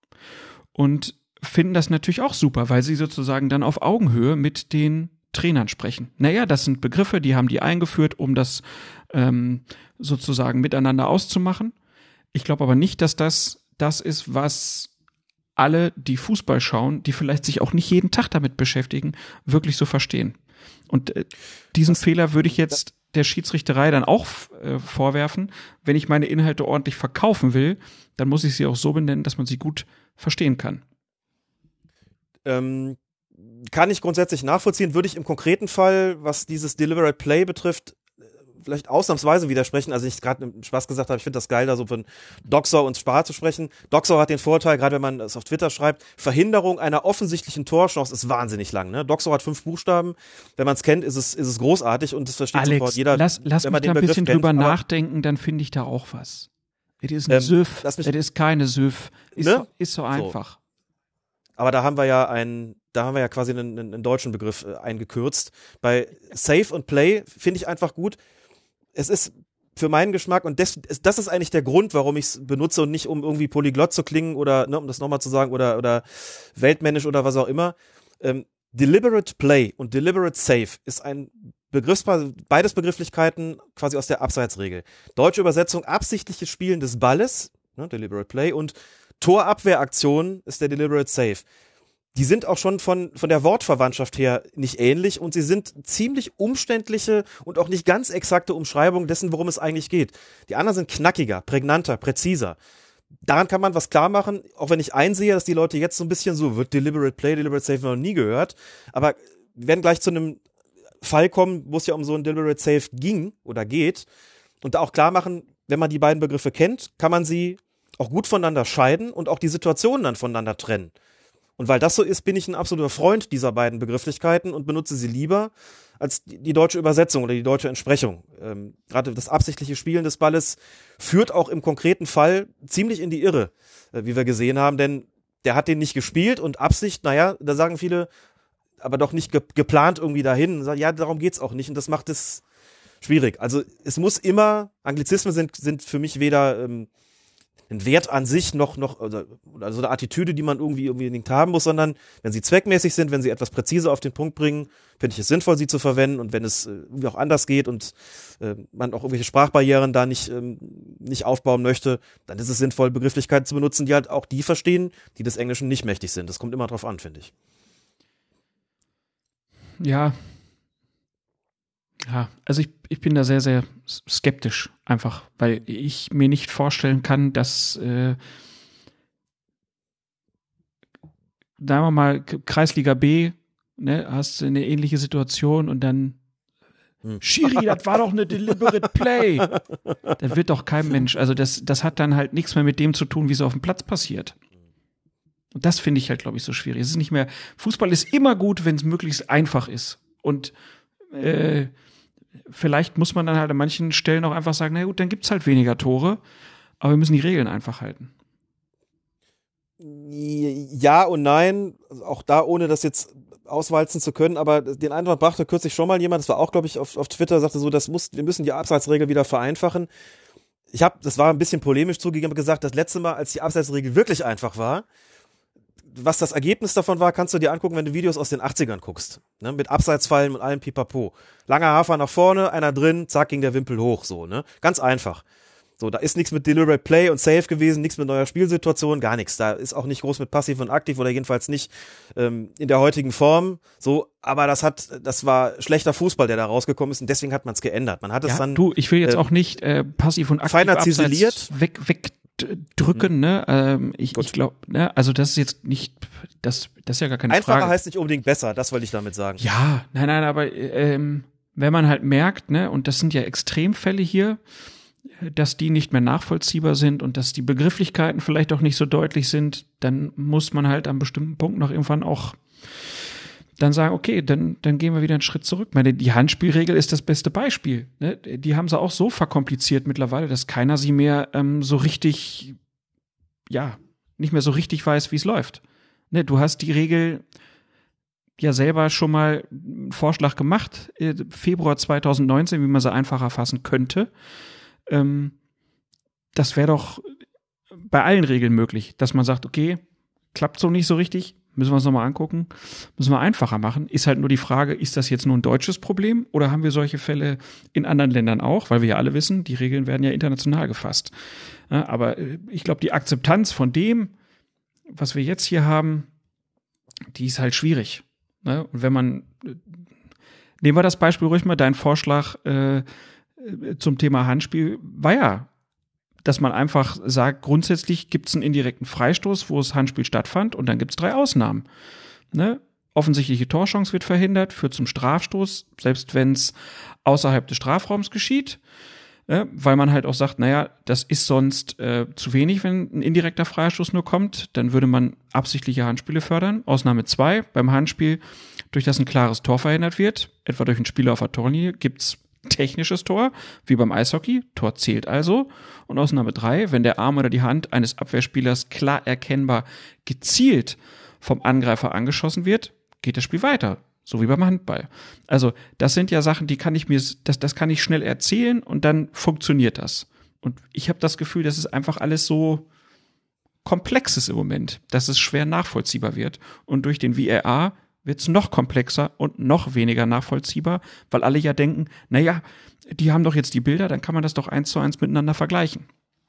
Und finden das natürlich auch super, weil sie sozusagen dann auf Augenhöhe mit den Trainern sprechen. Naja, das sind Begriffe, die haben die eingeführt, um das ähm, sozusagen miteinander auszumachen. Ich glaube aber nicht, dass das das ist, was alle, die Fußball schauen, die vielleicht sich auch nicht jeden Tag damit beschäftigen, wirklich so verstehen. Und äh, diesen das, Fehler würde ich jetzt der Schiedsrichterei dann auch äh, vorwerfen. Wenn ich meine Inhalte ordentlich verkaufen will, dann muss ich sie auch so benennen, dass man sie gut verstehen kann. Ähm, kann ich grundsätzlich nachvollziehen, würde ich im konkreten Fall, was dieses Deliberate Play betrifft, vielleicht ausnahmsweise widersprechen. Also ich gerade im Spaß gesagt habe, ich finde das geil, da so von Doxor und Spar zu sprechen. Doxor hat den Vorteil, gerade wenn man es auf Twitter schreibt, Verhinderung einer offensichtlichen Torchance ist wahnsinnig lang. Ne? Doxor hat fünf Buchstaben. Wenn man es kennt, ist es, ist es großartig und das versteht Alex, sofort jeder. lass, lass wenn mich man da den ein bisschen Begriff drüber kennt, aber- nachdenken, dann finde ich da auch was. Es ist ein Ähm, Süff, lass mich- es ist keine Süff. Ist, Ne? so, ist so einfach. Aber da haben wir ja einen, da haben wir ja quasi einen, einen, einen deutschen Begriff äh, eingekürzt. Bei Save und Play finde ich einfach gut. Es ist für meinen Geschmack, und das, das ist eigentlich der Grund, warum ich es benutze und nicht, um irgendwie polyglott zu klingen oder, ne, um das nochmal zu sagen, oder, oder weltmännisch oder was auch immer. Ähm, Deliberate Play und Deliberate Save ist ein Begriffspaar, beides Begrifflichkeiten quasi aus der Abseitsregel. Deutsche Übersetzung, absichtliches Spielen des Balles, ne, Deliberate Play, und Torabwehraktion ist der Deliberate Save. Die sind auch schon von, von der Wortverwandtschaft her nicht ähnlich und sie sind ziemlich umständliche und auch nicht ganz exakte Umschreibungen dessen, worum es eigentlich geht. Die anderen sind knackiger, prägnanter, präziser. Daran kann man was klar machen, auch wenn ich einsehe, dass die Leute jetzt so ein bisschen so, wird Deliberate Play, Deliberate Save noch nie gehört, aber wir werden gleich zu einem Fall kommen, wo es ja um so ein Deliberate Save ging oder geht und da auch klar machen, wenn man die beiden Begriffe kennt, kann man sie auch gut voneinander scheiden und auch die Situationen dann voneinander trennen. Und weil das so ist, bin ich ein absoluter Freund dieser beiden Begrifflichkeiten und benutze sie lieber als die, die deutsche Übersetzung oder die deutsche Entsprechung. Ähm, gerade das absichtliche Spielen des Balles führt auch im konkreten Fall ziemlich in die Irre, äh, wie wir gesehen haben, denn der hat den nicht gespielt und Absicht, naja, da sagen viele, aber doch nicht ge- geplant irgendwie dahin. Und sagen, ja, darum geht's auch nicht und das macht es schwierig. Also es muss immer, Anglizismen sind, sind für mich weder ähm, ein Wert an sich noch, noch oder, oder so eine Attitüde, die man irgendwie unbedingt haben muss, sondern wenn sie zweckmäßig sind, wenn sie etwas präziser auf den Punkt bringen, finde ich es sinnvoll, sie zu verwenden. Und wenn es äh, irgendwie auch anders geht und äh, man auch irgendwelche Sprachbarrieren da nicht, ähm, nicht aufbauen möchte, dann ist es sinnvoll, Begrifflichkeiten zu benutzen, die halt auch die verstehen, die des Englischen nicht mächtig sind. Das kommt immer drauf an, finde ich. Ja. Ja, also ich, ich bin da sehr, sehr skeptisch einfach, weil ich mir nicht vorstellen kann, dass, äh, sagen wir mal, Kreisliga B, ne, hast du eine ähnliche Situation und dann hm. Schiri, das war doch eine deliberate Play. Da wird doch kein Mensch, also das, das hat dann halt nichts mehr mit dem zu tun, wie es auf dem Platz passiert. Und das finde ich halt, glaube ich, so schwierig. Es ist nicht mehr, Fußball ist immer gut, wenn es möglichst einfach ist. Und äh, vielleicht muss man dann halt an manchen Stellen auch einfach sagen, na gut, dann gibt's halt weniger Tore, aber wir müssen die Regeln einfach halten. Ja und nein, auch da, ohne das jetzt auswalzen zu können, aber den Einwand brachte kürzlich schon mal jemand, das war auch, glaube ich, auf, auf Twitter, sagte so, das muss, wir müssen die Abseitsregel wieder vereinfachen. Ich habe, das war ein bisschen polemisch zugegeben, gesagt, das letzte Mal, als die Abseitsregel wirklich einfach war, was das Ergebnis davon war, kannst du dir angucken, wenn du Videos aus den achtzigern guckst. Ne? Mit Abseitsfallen und allem Pipapo. Langer Hafer nach vorne, einer drin, zack, ging der Wimpel hoch, so, ne? Ganz einfach. So, da ist nichts mit Deliberate Play und Safe gewesen, nichts mit neuer Spielsituation, gar nichts. Da ist auch nicht groß mit Passiv und Aktiv oder jedenfalls nicht ähm, in der heutigen Form. So, aber das hat, das war schlechter Fußball, der da rausgekommen ist und deswegen hat man es geändert. Man hat es ja, dann. Du, ich will jetzt äh, auch nicht äh, Passiv und Aktiv feiner ziseliert weg, weg drücken, ne? Ähm, ich ich glaube, ne? Also das ist jetzt nicht, das, das ist ja gar keine Einfacher Frage. heißt nicht unbedingt besser, das wollte ich damit sagen. Ja, nein, nein, aber ähm, wenn man halt merkt, ne, und das sind ja Extremfälle hier, dass die nicht mehr nachvollziehbar sind und dass die Begrifflichkeiten vielleicht auch nicht so deutlich sind, dann muss man halt an bestimmten Punkten noch irgendwann auch dann sagen, okay, dann, dann gehen wir wieder einen Schritt zurück. Ich meine, die Handspielregel ist das beste Beispiel. Ne? Die haben sie auch so verkompliziert mittlerweile, dass keiner sie mehr ähm, so richtig, ja, nicht mehr so richtig weiß, wie es läuft. Ne? Du hast die Regel ja selber schon mal einen Vorschlag gemacht, äh, Februar zwanzig neunzehn, wie man sie einfacher fassen könnte. Ähm, das wäre doch bei allen Regeln möglich, dass man sagt, okay, klappt so nicht so richtig, müssen wir uns nochmal angucken, müssen wir einfacher machen. Ist halt nur die Frage, ist das jetzt nur ein deutsches Problem oder haben wir solche Fälle in anderen Ländern auch? Weil wir ja alle wissen, die Regeln werden ja international gefasst. Ja, aber ich glaube, die Akzeptanz von dem, was wir jetzt hier haben, die ist halt schwierig. Ne? Und wenn man, nehmen wir das Beispiel ruhig mal, dein Vorschlag äh, zum Thema Handspiel war ja, dass man einfach sagt, grundsätzlich gibt es einen indirekten Freistoß, wo das Handspiel stattfand und dann gibt es drei Ausnahmen. Ne? Offensichtliche Torchance wird verhindert, führt zum Strafstoß, selbst wenn es außerhalb des Strafraums geschieht, ne? Weil man halt auch sagt, naja, das ist sonst äh, zu wenig, wenn ein indirekter Freistoß nur kommt, dann würde man absichtliche Handspiele fördern. Ausnahme zwei, beim Handspiel, durch das ein klares Tor verhindert wird, etwa durch einen Spieler auf der Torlinie, gibt's technisches Tor, wie beim Eishockey, Tor zählt also. Und Ausnahme drei, wenn der Arm oder die Hand eines Abwehrspielers klar erkennbar gezielt vom Angreifer angeschossen wird, geht das Spiel weiter, so wie beim Handball. Also das sind ja Sachen, die kann ich mir, das, das kann ich schnell erzählen und dann funktioniert das. Und ich habe das Gefühl, das ist einfach alles so Komplexes im Moment, dass es schwer nachvollziehbar wird. Und durch den V A R wird es noch komplexer und noch weniger nachvollziehbar, weil alle ja denken, naja, die haben doch jetzt die Bilder, dann kann man das doch eins zu eins miteinander vergleichen.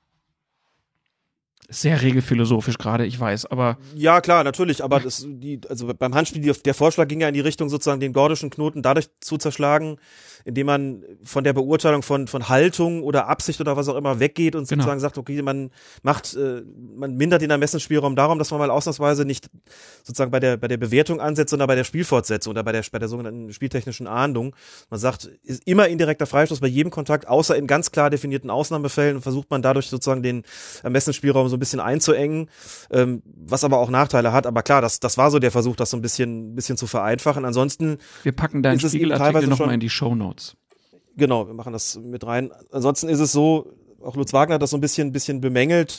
Sehr regelphilosophisch gerade, ich weiß, aber ja, klar, natürlich, aber das, die, also beim Handspiel, die, der Vorschlag ging ja in die Richtung, sozusagen den gordischen Knoten dadurch zu zerschlagen, indem man von der Beurteilung von von Haltung oder Absicht oder was auch immer weggeht und sozusagen genau. sagt, okay, man macht, äh, man mindert den Ermessensspielraum darum, dass man mal ausnahmsweise nicht sozusagen bei der bei der Bewertung ansetzt, sondern bei der Spielfortsetzung oder bei der bei der sogenannten spieltechnischen Ahndung. Man sagt, ist immer indirekter Freistoß bei jedem Kontakt, außer in ganz klar definierten Ausnahmefällen, und versucht man dadurch sozusagen den Ermessensspielraum so ein bisschen einzuengen, ähm, was aber auch Nachteile hat. Aber klar, das das war so der Versuch, das so ein bisschen bisschen zu vereinfachen. Ansonsten wir packen deinen Spiegelartikel nochmal in die Shownotes. Genau, wir machen das mit rein. Ansonsten ist es so, auch Lutz Wagner hat das so ein bisschen bisschen bemängelt,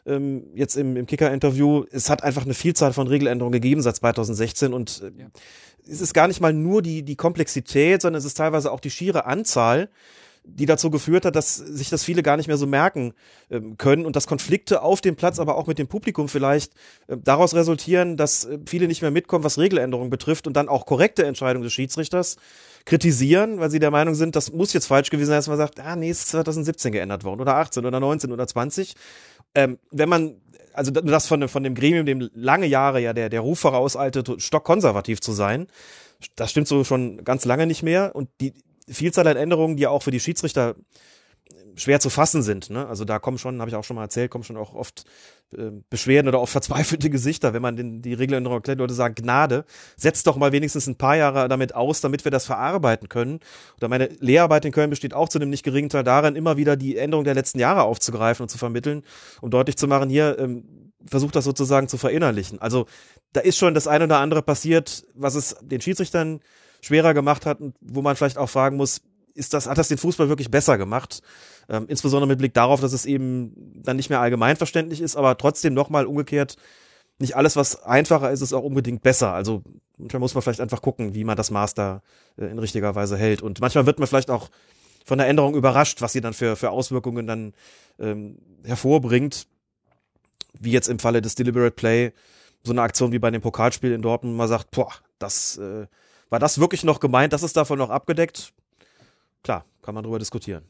ähm, jetzt im, im Kicker-Interview, es hat einfach eine Vielzahl von Regeländerungen gegeben seit zweitausendsechzehn und äh, ja. es ist gar nicht mal nur die, die Komplexität, sondern es ist teilweise auch die schiere Anzahl, die dazu geführt hat, dass sich das viele gar nicht mehr so merken ähm, können und dass Konflikte auf dem Platz, aber auch mit dem Publikum vielleicht äh, daraus resultieren, dass äh, viele nicht mehr mitkommen, was Regeländerungen betrifft und dann auch korrekte Entscheidungen des Schiedsrichters kritisieren, weil sie der Meinung sind, das muss jetzt falsch gewesen sein, dass man sagt, ah nee, es ist zweitausendsiebzehn geändert worden oder achtzehn oder neunzehn oder zwanzig. Ähm, wenn man, also das von, von dem Gremium, dem lange Jahre ja der, der Ruf vorauseilte, stockkonservativ zu sein, das stimmt so schon ganz lange nicht mehr und die Vielzahl an Änderungen, die ja auch für die Schiedsrichter schwer zu fassen sind. Ne? Also da kommen schon, habe ich auch schon mal erzählt, kommen schon auch oft äh, Beschwerden oder auch verzweifelte Gesichter, wenn man den, die Regeländerung erklärt. Leute sagen, Gnade, setzt doch mal wenigstens ein paar Jahre damit aus, damit wir das verarbeiten können. Oder meine Lehrarbeit in Köln besteht auch zu einem nicht geringen Teil darin, immer wieder die Änderungen der letzten Jahre aufzugreifen und zu vermitteln, um deutlich zu machen, hier ähm, versucht das sozusagen zu verinnerlichen. Also da ist schon das eine oder andere passiert, was es den Schiedsrichtern schwerer gemacht hat und wo man vielleicht auch fragen muss, ist das, hat das den Fußball wirklich besser gemacht? Ähm, insbesondere mit Blick darauf, dass es eben dann nicht mehr allgemeinverständlich ist, aber trotzdem nochmal umgekehrt, nicht alles, was einfacher ist, ist auch unbedingt besser. Also manchmal muss man vielleicht einfach gucken, wie man das Maß da äh, in richtiger Weise hält. Und manchmal wird man vielleicht auch von der Änderung überrascht, was sie dann für, für Auswirkungen dann ähm, hervorbringt, wie jetzt im Falle des Deliberate Play, so eine Aktion wie bei dem Pokalspiel in Dortmund, man sagt, boah, das äh, war das wirklich noch gemeint, das ist davon noch abgedeckt? Klar, kann man drüber diskutieren.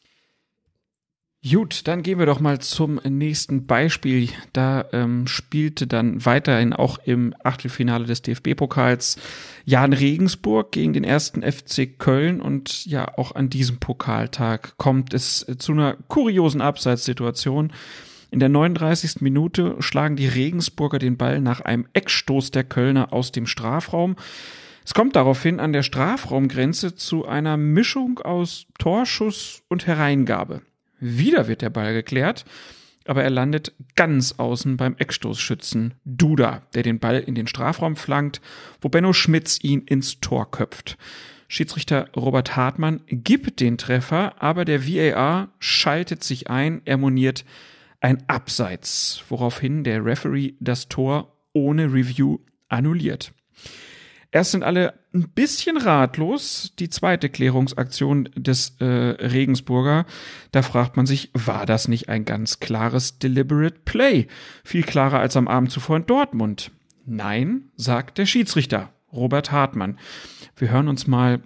Gut, dann gehen wir doch mal zum nächsten Beispiel. Da ähm, spielte dann weiterhin auch im Achtelfinale des D F B-Pokals Jahn Regensburg gegen den ersten F C Köln und ja, auch an diesem Pokaltag kommt es zu einer kuriosen Abseitssituation. In der neununddreißigsten Minute schlagen die Regensburger den Ball nach einem Eckstoß der Kölner aus dem Strafraum. Es kommt daraufhin an der Strafraumgrenze zu einer Mischung aus Torschuss und Hereingabe. Wieder wird der Ball geklärt, aber er landet ganz außen beim Eckstoßschützen Duda, der den Ball in den Strafraum flankt, wo Benno Schmitz ihn ins Tor köpft. Schiedsrichter Robert Hartmann gibt den Treffer, aber der V A R schaltet sich ein, er moniert ein Abseits, woraufhin der Referee das Tor ohne Review annulliert. Erst sind alle ein bisschen ratlos. Die zweite Klärungsaktion des äh, Regensburger, da fragt man sich, war das nicht ein ganz klares Deliberate Play? Viel klarer als am Abend zuvor in Dortmund. Nein, sagt der Schiedsrichter Robert Hartmann. Wir hören uns mal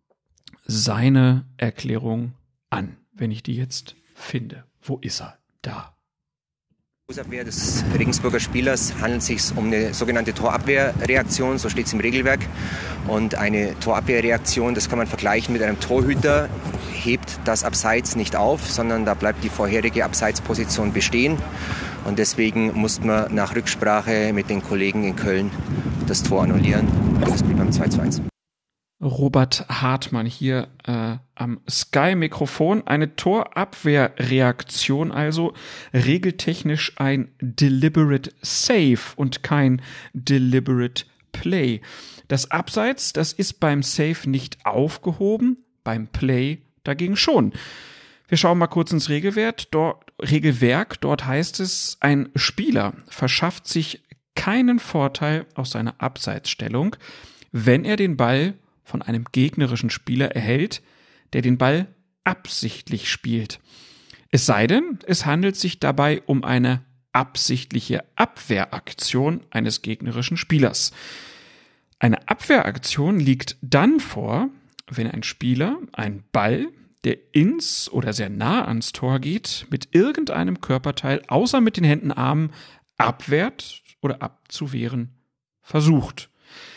seine Erklärung an, wenn ich die jetzt finde. Wo ist er? Da. Abwehr des Regensburger Spielers handelt es sich um eine sogenannte Torabwehrreaktion, so steht es im Regelwerk. Und eine Torabwehrreaktion, das kann man vergleichen mit einem Torhüter, hebt das Abseits nicht auf, sondern da bleibt die vorherige Abseitsposition bestehen. Und deswegen musste man nach Rücksprache mit den Kollegen in Köln das Tor annullieren. Das blieb beim zwei zu eins. Robert Hartmann hier äh, am Sky-Mikrofon. Eine Torabwehrreaktion, also regeltechnisch ein Deliberate Save und kein Deliberate Play. Das Abseits, das ist beim Save nicht aufgehoben, beim Play dagegen schon. Wir schauen mal kurz ins Regelwerk. Dort, Regelwerk, dort heißt es, ein Spieler verschafft sich keinen Vorteil aus seiner Abseitsstellung, wenn er den Ball von einem gegnerischen Spieler erhält, der den Ball absichtlich spielt. Es sei denn, es handelt sich dabei um eine absichtliche Abwehraktion eines gegnerischen Spielers. Eine Abwehraktion liegt dann vor, wenn ein Spieler einen Ball, der ins oder sehr nah ans Tor geht, mit irgendeinem Körperteil, außer mit den Händen, Armen, abwehrt oder abzuwehren versucht.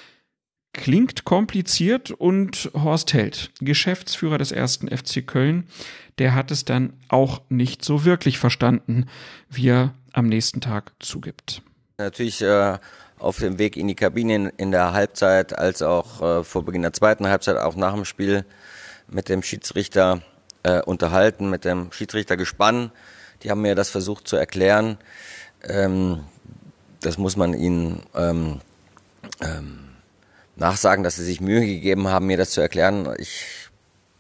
Klingt kompliziert und Horst Held, Geschäftsführer des ersten F C Köln, der hat es dann auch nicht so wirklich verstanden, wie er am nächsten Tag zugibt. Natürlich äh, auf dem Weg in die Kabine in, in der Halbzeit, als auch äh, vor Beginn der zweiten Halbzeit, auch nach dem Spiel mit dem Schiedsrichter äh, unterhalten, mit dem Schiedsrichtergespann. Die haben mir das versucht zu erklären. Ähm, das muss man ihnen ähm, ähm, nachsagen, dass sie sich Mühe gegeben haben, mir das zu erklären. Ich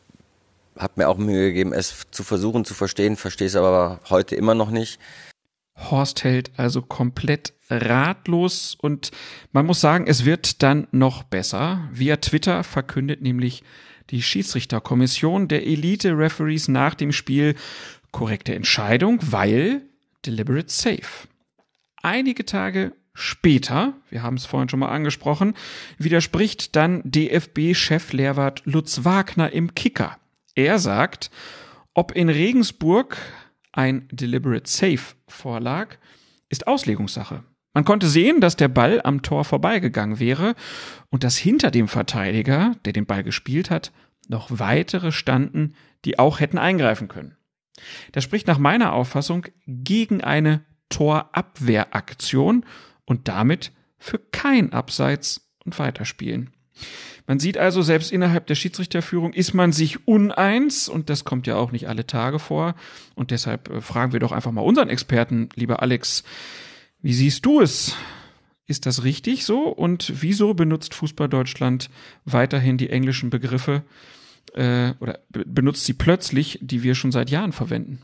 habe mir auch Mühe gegeben, es zu versuchen zu verstehen, verstehe es aber heute immer noch nicht. Horst Held also komplett ratlos und man muss sagen, es wird dann noch besser. Via Twitter verkündet nämlich die Schiedsrichterkommission der Elite-Referees nach dem Spiel korrekte Entscheidung, weil deliberate safe. Einige Tage später, wir haben es vorhin schon mal angesprochen, widerspricht dann D F B-Chef-Lehrwart Lutz Wagner im Kicker. Er sagt, ob in Regensburg ein deliberate safe vorlag, ist Auslegungssache. Man konnte sehen, dass der Ball am Tor vorbeigegangen wäre und dass hinter dem Verteidiger, der den Ball gespielt hat, noch weitere standen, die auch hätten eingreifen können. Das spricht nach meiner Auffassung gegen eine Torabwehraktion und damit für kein Abseits und Weiterspielen. Man sieht also, selbst innerhalb der Schiedsrichterführung ist man sich uneins und das kommt ja auch nicht alle Tage vor. Und deshalb äh, fragen wir doch einfach mal unseren Experten, lieber Alex, wie siehst du es? Ist das richtig so? Und wieso benutzt Fußball Deutschland weiterhin die englischen Begriffe äh, oder be- benutzt sie plötzlich, die wir schon seit Jahren verwenden?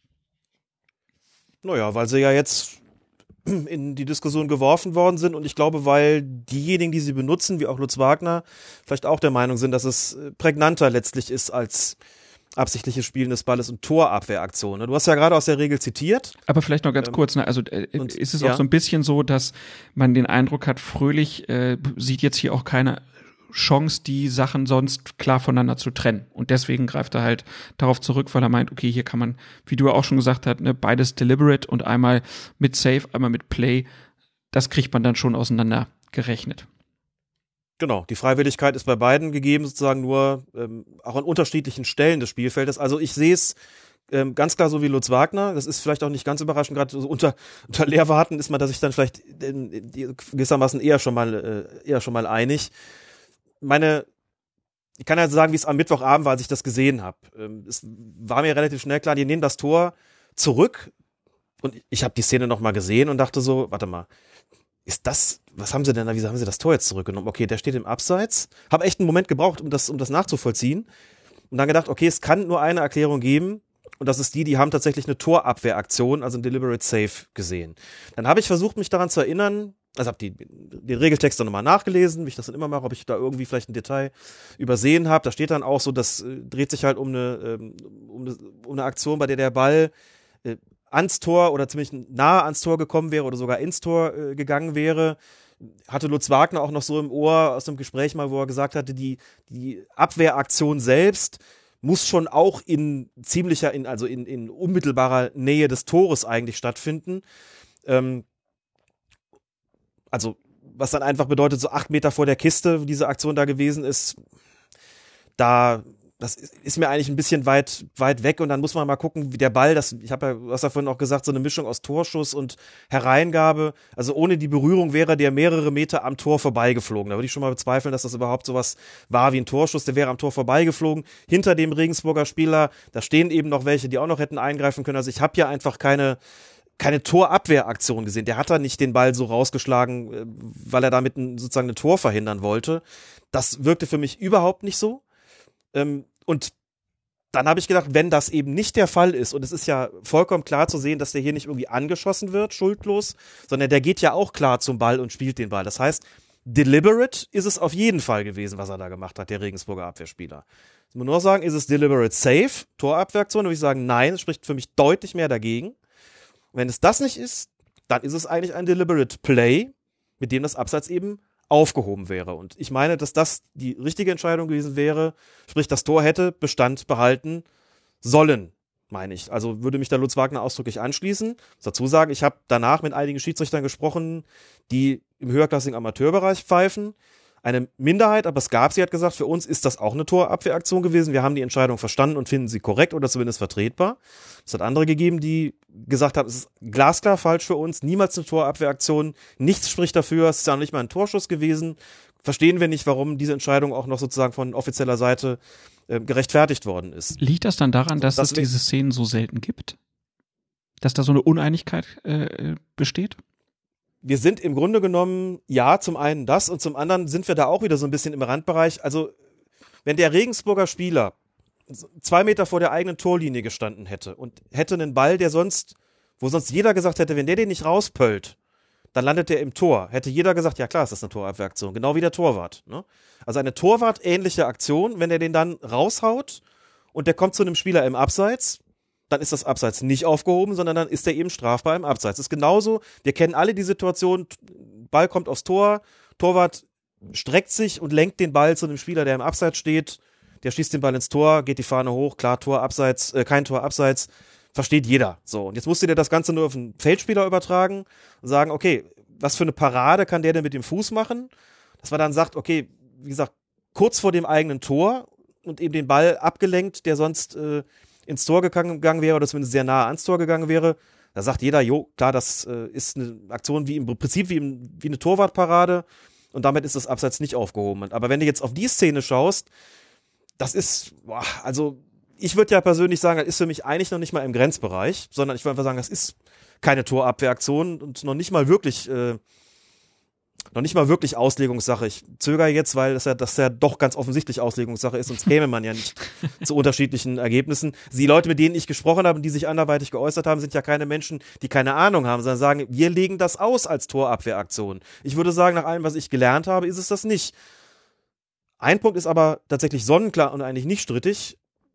Naja, weil sie ja jetzt in die Diskussion geworfen worden sind und ich glaube, weil diejenigen, die sie benutzen, wie auch Lutz Wagner, vielleicht auch der Meinung sind, dass es prägnanter letztlich ist als absichtliches Spielen des Balles und Torabwehraktionen. Du hast ja gerade aus der Regel zitiert. Aber vielleicht noch ganz ähm, kurz, ne? Also äh, und, ist es ja. auch so ein bisschen so, dass man den Eindruck hat, Fröhlich äh, sieht jetzt hier auch keine Chance, die Sachen sonst klar voneinander zu trennen. Und deswegen greift er halt darauf zurück, weil er meint, okay, hier kann man, wie du ja auch schon gesagt hast, ne, beides deliberate und einmal mit Safe, einmal mit Play, das kriegt man dann schon auseinander gerechnet. Genau, die Freiwilligkeit ist bei beiden gegeben, sozusagen nur ähm, auch an unterschiedlichen Stellen des Spielfeldes. Also ich sehe es ähm, ganz klar so wie Lutz Wagner. Das ist vielleicht auch nicht ganz überraschend, gerade so unter, unter Lehrwarten ist man da sich dann vielleicht in, in, in gewissermaßen eher schon mal äh, eher schon mal einig. Meine, ich kann ja sagen, wie es am Mittwochabend war, als ich das gesehen habe. Ähm, es war mir relativ schnell klar, die nehmen das Tor zurück und ich habe die Szene nochmal gesehen und dachte so, warte mal, ist das, was haben sie denn da, wieso haben sie das Tor jetzt zurückgenommen? Okay, der steht im Abseits. Habe echt einen Moment gebraucht, um das, um das nachzuvollziehen. Und dann gedacht, okay, es kann nur eine Erklärung geben. Und das ist die, die haben tatsächlich eine Torabwehraktion, also ein Deliberate Save gesehen. Dann habe ich versucht, mich daran zu erinnern, also habe die, den Regeltext dann nochmal nachgelesen, wie ich das dann immer mache, ob ich da irgendwie vielleicht ein Detail übersehen habe. Da steht dann auch so, das äh, dreht sich halt um eine, ähm, um eine, um eine Aktion, bei der der Ball äh, ans Tor oder ziemlich nahe ans Tor gekommen wäre oder sogar ins Tor äh, gegangen wäre. Hatte Lutz Wagner auch noch so im Ohr aus dem Gespräch mal, wo er gesagt hatte, die, die Abwehraktion selbst muss schon auch in ziemlicher, in, also in, in unmittelbarer Nähe des Tores eigentlich stattfinden. Ähm, also, was dann einfach bedeutet, so acht Meter vor der Kiste, wo diese Aktion da gewesen ist, da, das ist mir eigentlich ein bisschen weit, weit weg und dann muss man mal gucken, wie der Ball, das, ich habe ja, du hast ja vorhin auch gesagt, so eine Mischung aus Torschuss und Hereingabe, also ohne die Berührung wäre der mehrere Meter am Tor vorbeigeflogen. Da würde ich schon mal bezweifeln, dass das überhaupt sowas war wie ein Torschuss, der wäre am Tor vorbeigeflogen. Hinter dem Regensburger Spieler, da stehen eben noch welche, die auch noch hätten eingreifen können. Also ich habe ja einfach keine, keine Torabwehraktion gesehen. Der hat da nicht den Ball so rausgeschlagen, weil er damit ein, sozusagen ein Tor verhindern wollte. Das wirkte für mich überhaupt nicht so. Ähm, und dann habe ich gedacht, wenn das eben nicht der Fall ist, und es ist ja vollkommen klar zu sehen, dass der hier nicht irgendwie angeschossen wird, schuldlos, sondern der geht ja auch klar zum Ball und spielt den Ball. Das heißt, deliberate ist es auf jeden Fall gewesen, was er da gemacht hat, der Regensburger Abwehrspieler. Ich muss nur sagen, ist es deliberate safe, Torabwehraktion, würde ich sagen, nein, es spricht für mich deutlich mehr dagegen. Wenn es das nicht ist, dann ist es eigentlich ein deliberate play, mit dem das Abseits eben aufgehoben wäre. Und ich meine, dass das die richtige Entscheidung gewesen wäre, sprich, das Tor hätte Bestand behalten sollen, meine ich. Also würde mich da Lutz Wagner ausdrücklich anschließen. Ich muss dazu sagen, ich habe danach mit einigen Schiedsrichtern gesprochen, die im höherklassigen Amateurbereich pfeifen. Eine Minderheit, aber es gab sie, hat gesagt, für uns ist das auch eine Torabwehraktion gewesen. Wir haben die Entscheidung verstanden und finden sie korrekt oder zumindest vertretbar. Es hat andere gegeben, die gesagt haben, es ist glasklar falsch für uns, niemals eine Torabwehraktion, nichts spricht dafür, es ist ja noch nicht mal ein Torschuss gewesen. Verstehen wir nicht, warum diese Entscheidung auch noch sozusagen von offizieller Seite äh, gerechtfertigt worden ist. Liegt das dann daran, dass das es diese Szenen so selten gibt? Dass da so eine Uneinigkeit äh, besteht? Wir sind im Grunde genommen, ja, zum einen das und zum anderen sind wir da auch wieder so ein bisschen im Randbereich. Also, wenn der Regensburger Spieler zwei Meter vor der eigenen Torlinie gestanden hätte und hätte einen Ball, der sonst wo sonst jeder gesagt hätte, wenn der den nicht rauspöllt, dann landet der im Tor. Hätte jeder gesagt, ja klar, ist das eine Torabwehraktion. Genau wie der Torwart. Ne? Also eine Torwart-ähnliche Aktion, wenn er den dann raushaut und der kommt zu einem Spieler im Abseits, dann ist das Abseits nicht aufgehoben, sondern dann ist der eben strafbar im Abseits. Das ist genauso, wir kennen alle die Situation, Ball kommt aufs Tor, Torwart streckt sich und lenkt den Ball zu einem Spieler, der im Abseits steht, der schießt den Ball ins Tor, geht die Fahne hoch, klar, Tor Abseits, äh, kein Tor Abseits, versteht jeder. So, und jetzt musst du dir das Ganze nur auf einen Feldspieler übertragen und sagen, okay, was für eine Parade kann der denn mit dem Fuß machen? Dass man dann sagt, okay, wie gesagt, kurz vor dem eigenen Tor und eben den Ball abgelenkt, der sonst äh, ins Tor gegangen wäre oder zumindest sehr nahe ans Tor gegangen wäre, da sagt jeder, jo, klar, das äh, ist eine Aktion wie im Prinzip wie, im, wie eine Torwartparade und damit ist das Abseits nicht aufgehoben. Aber wenn du jetzt auf die Szene schaust, das ist, boah, also ich würde ja persönlich sagen, das ist für mich eigentlich noch nicht mal im Grenzbereich, sondern ich würde einfach sagen, das ist keine Torabwehraktion und noch nicht mal wirklich äh, noch nicht mal wirklich Auslegungssache. Ich zögere jetzt, weil das ja, das ja doch ganz offensichtlich Auslegungssache ist, sonst käme man ja nicht zu unterschiedlichen Ergebnissen. Die Leute, mit denen ich gesprochen habe und die sich anderweitig geäußert haben, sind ja keine Menschen, die keine Ahnung haben, sondern sagen, wir legen das aus als Torabwehraktion. Ich würde sagen, nach allem, was ich gelernt habe, ist es das nicht. Ein Punkt ist aber tatsächlich sonnenklar und eigentlich nicht strittig.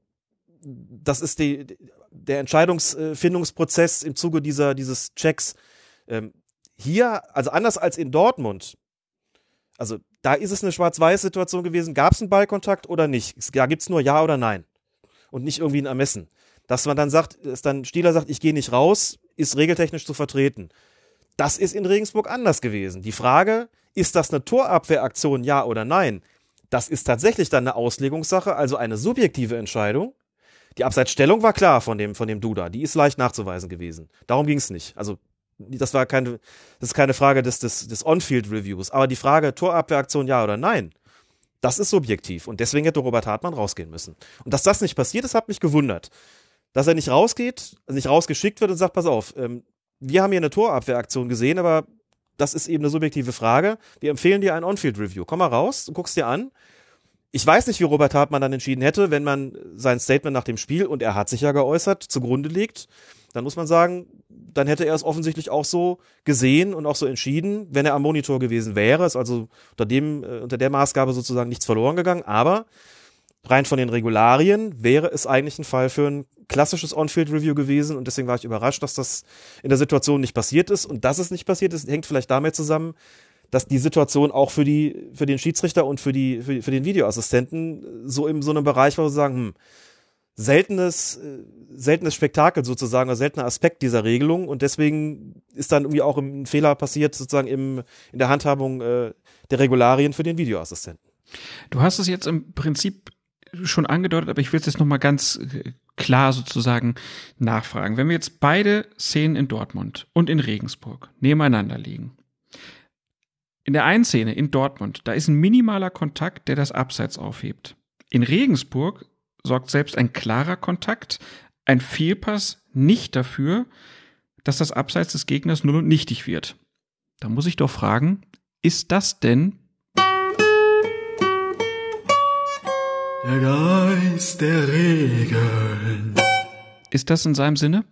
Das ist die, der Entscheidungsfindungsprozess im Zuge dieser, dieses Checks. Ähm, Hier, also anders als in Dortmund, also da ist es eine Schwarz-Weiß-Situation gewesen, gab es einen Ballkontakt oder nicht? Da gibt es nur Ja oder Nein und nicht irgendwie ein Ermessen. Dass man dann sagt, dass dann Stieler sagt, ich gehe nicht raus, ist regeltechnisch zu vertreten. Das ist in Regensburg anders gewesen. Die Frage, ist das eine Torabwehraktion, ja oder nein? Das ist tatsächlich dann eine Auslegungssache, also eine subjektive Entscheidung. Die Abseitsstellung war klar von dem, von dem Duda, die ist leicht nachzuweisen gewesen. Darum ging es nicht. Also Das war keine, das ist keine Frage des, des, des On-Field-Reviews. Aber die Frage, Torabwehraktion ja oder nein, das ist subjektiv. Und deswegen hätte Robert Hartmann rausgehen müssen. Und dass das nicht passiert ist, hat mich gewundert. Dass er nicht rausgeht, nicht rausgeschickt wird und sagt, pass auf, ähm, wir haben hier eine Torabwehraktion gesehen, aber das ist eben eine subjektive Frage. Wir empfehlen dir ein On-Field-Review. Komm mal raus und guck's dir an. Ich weiß nicht, wie Robert Hartmann dann entschieden hätte, wenn man sein Statement nach dem Spiel, und er hat sich ja geäußert, zugrunde legt. Dann muss man sagen, dann hätte er es offensichtlich auch so gesehen und auch so entschieden, wenn er am Monitor gewesen wäre. Ist also unter dem, äh, unter der Maßgabe sozusagen nichts verloren gegangen. Aber rein von den Regularien wäre es eigentlich ein Fall für ein klassisches On-Field-Review gewesen. Und deswegen war ich überrascht, dass das in der Situation nicht passiert ist. Und dass es nicht passiert ist, hängt vielleicht damit zusammen, dass die Situation auch für die, für den Schiedsrichter und für die, für, für den Videoassistenten so in so einem Bereich war, wo sie sagen, hm, seltenes, seltenes Spektakel sozusagen, oder seltener Aspekt dieser Regelung, und deswegen ist dann irgendwie auch ein Fehler passiert sozusagen im, in der Handhabung äh, der Regularien für den Videoassistenten. Du hast es jetzt im Prinzip schon angedeutet, aber ich will es jetzt nochmal ganz klar sozusagen nachfragen. Wenn wir jetzt beide Szenen in Dortmund und in Regensburg nebeneinander legen, in der einen Szene in Dortmund, da ist ein minimaler Kontakt, der das Abseits aufhebt. In Regensburg sorgt selbst ein klarer Kontakt, ein Fehlpass nicht dafür, dass das Abseits des Gegners null und nichtig wird. Da muss ich doch fragen, ist das denn der Geist der Regeln? Ist das in seinem Sinne?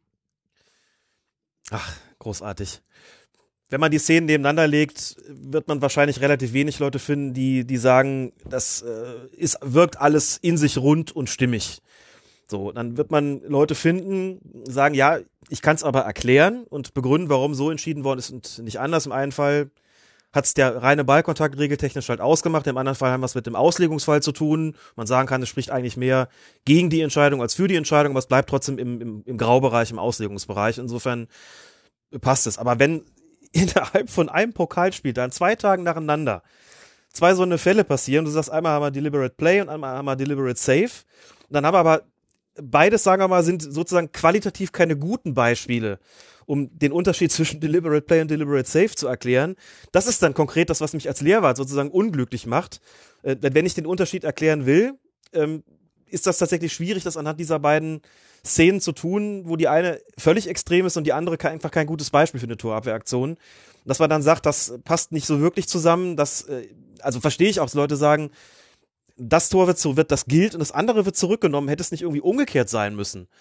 Ach, großartig. Wenn man die Szenen nebeneinander legt, wird man wahrscheinlich relativ wenig Leute finden, die die sagen, das äh, ist, wirkt alles in sich rund und stimmig. So, dann wird man Leute finden, sagen, ja, ich kann es aber erklären und begründen, warum so entschieden worden ist und nicht anders. Im einen Fall hat es der reine Ballkontakt regeltechnisch halt ausgemacht, im anderen Fall haben wir es mit dem Auslegungsfall zu tun. Man sagen kann, es spricht eigentlich mehr gegen die Entscheidung als für die Entscheidung, aber es bleibt trotzdem im, im, im Graubereich, im Auslegungsbereich. Insofern passt es. Aber wenn innerhalb von einem Pokalspiel dann zwei Tagen nacheinander zwei so eine Fälle passieren, du sagst, einmal haben wir Deliberate Play und einmal haben wir Deliberate Save, und dann haben wir aber beides, sagen wir mal, sind sozusagen qualitativ keine guten Beispiele, um den Unterschied zwischen Deliberate Play und Deliberate Save zu erklären. Das ist dann konkret das, was mich als Lehrwart sozusagen unglücklich macht. Äh, wenn ich den Unterschied erklären will, ähm, ist das tatsächlich schwierig, das anhand dieser beiden Szenen zu tun, wo die eine völlig extrem ist und die andere einfach kein gutes Beispiel für eine Torabwehraktion. Dass man dann sagt, das passt nicht so wirklich zusammen, das, also verstehe ich auch, dass Leute sagen, das Tor wird so, wird das gilt und das andere wird zurückgenommen, hätte es nicht irgendwie umgekehrt sein müssen.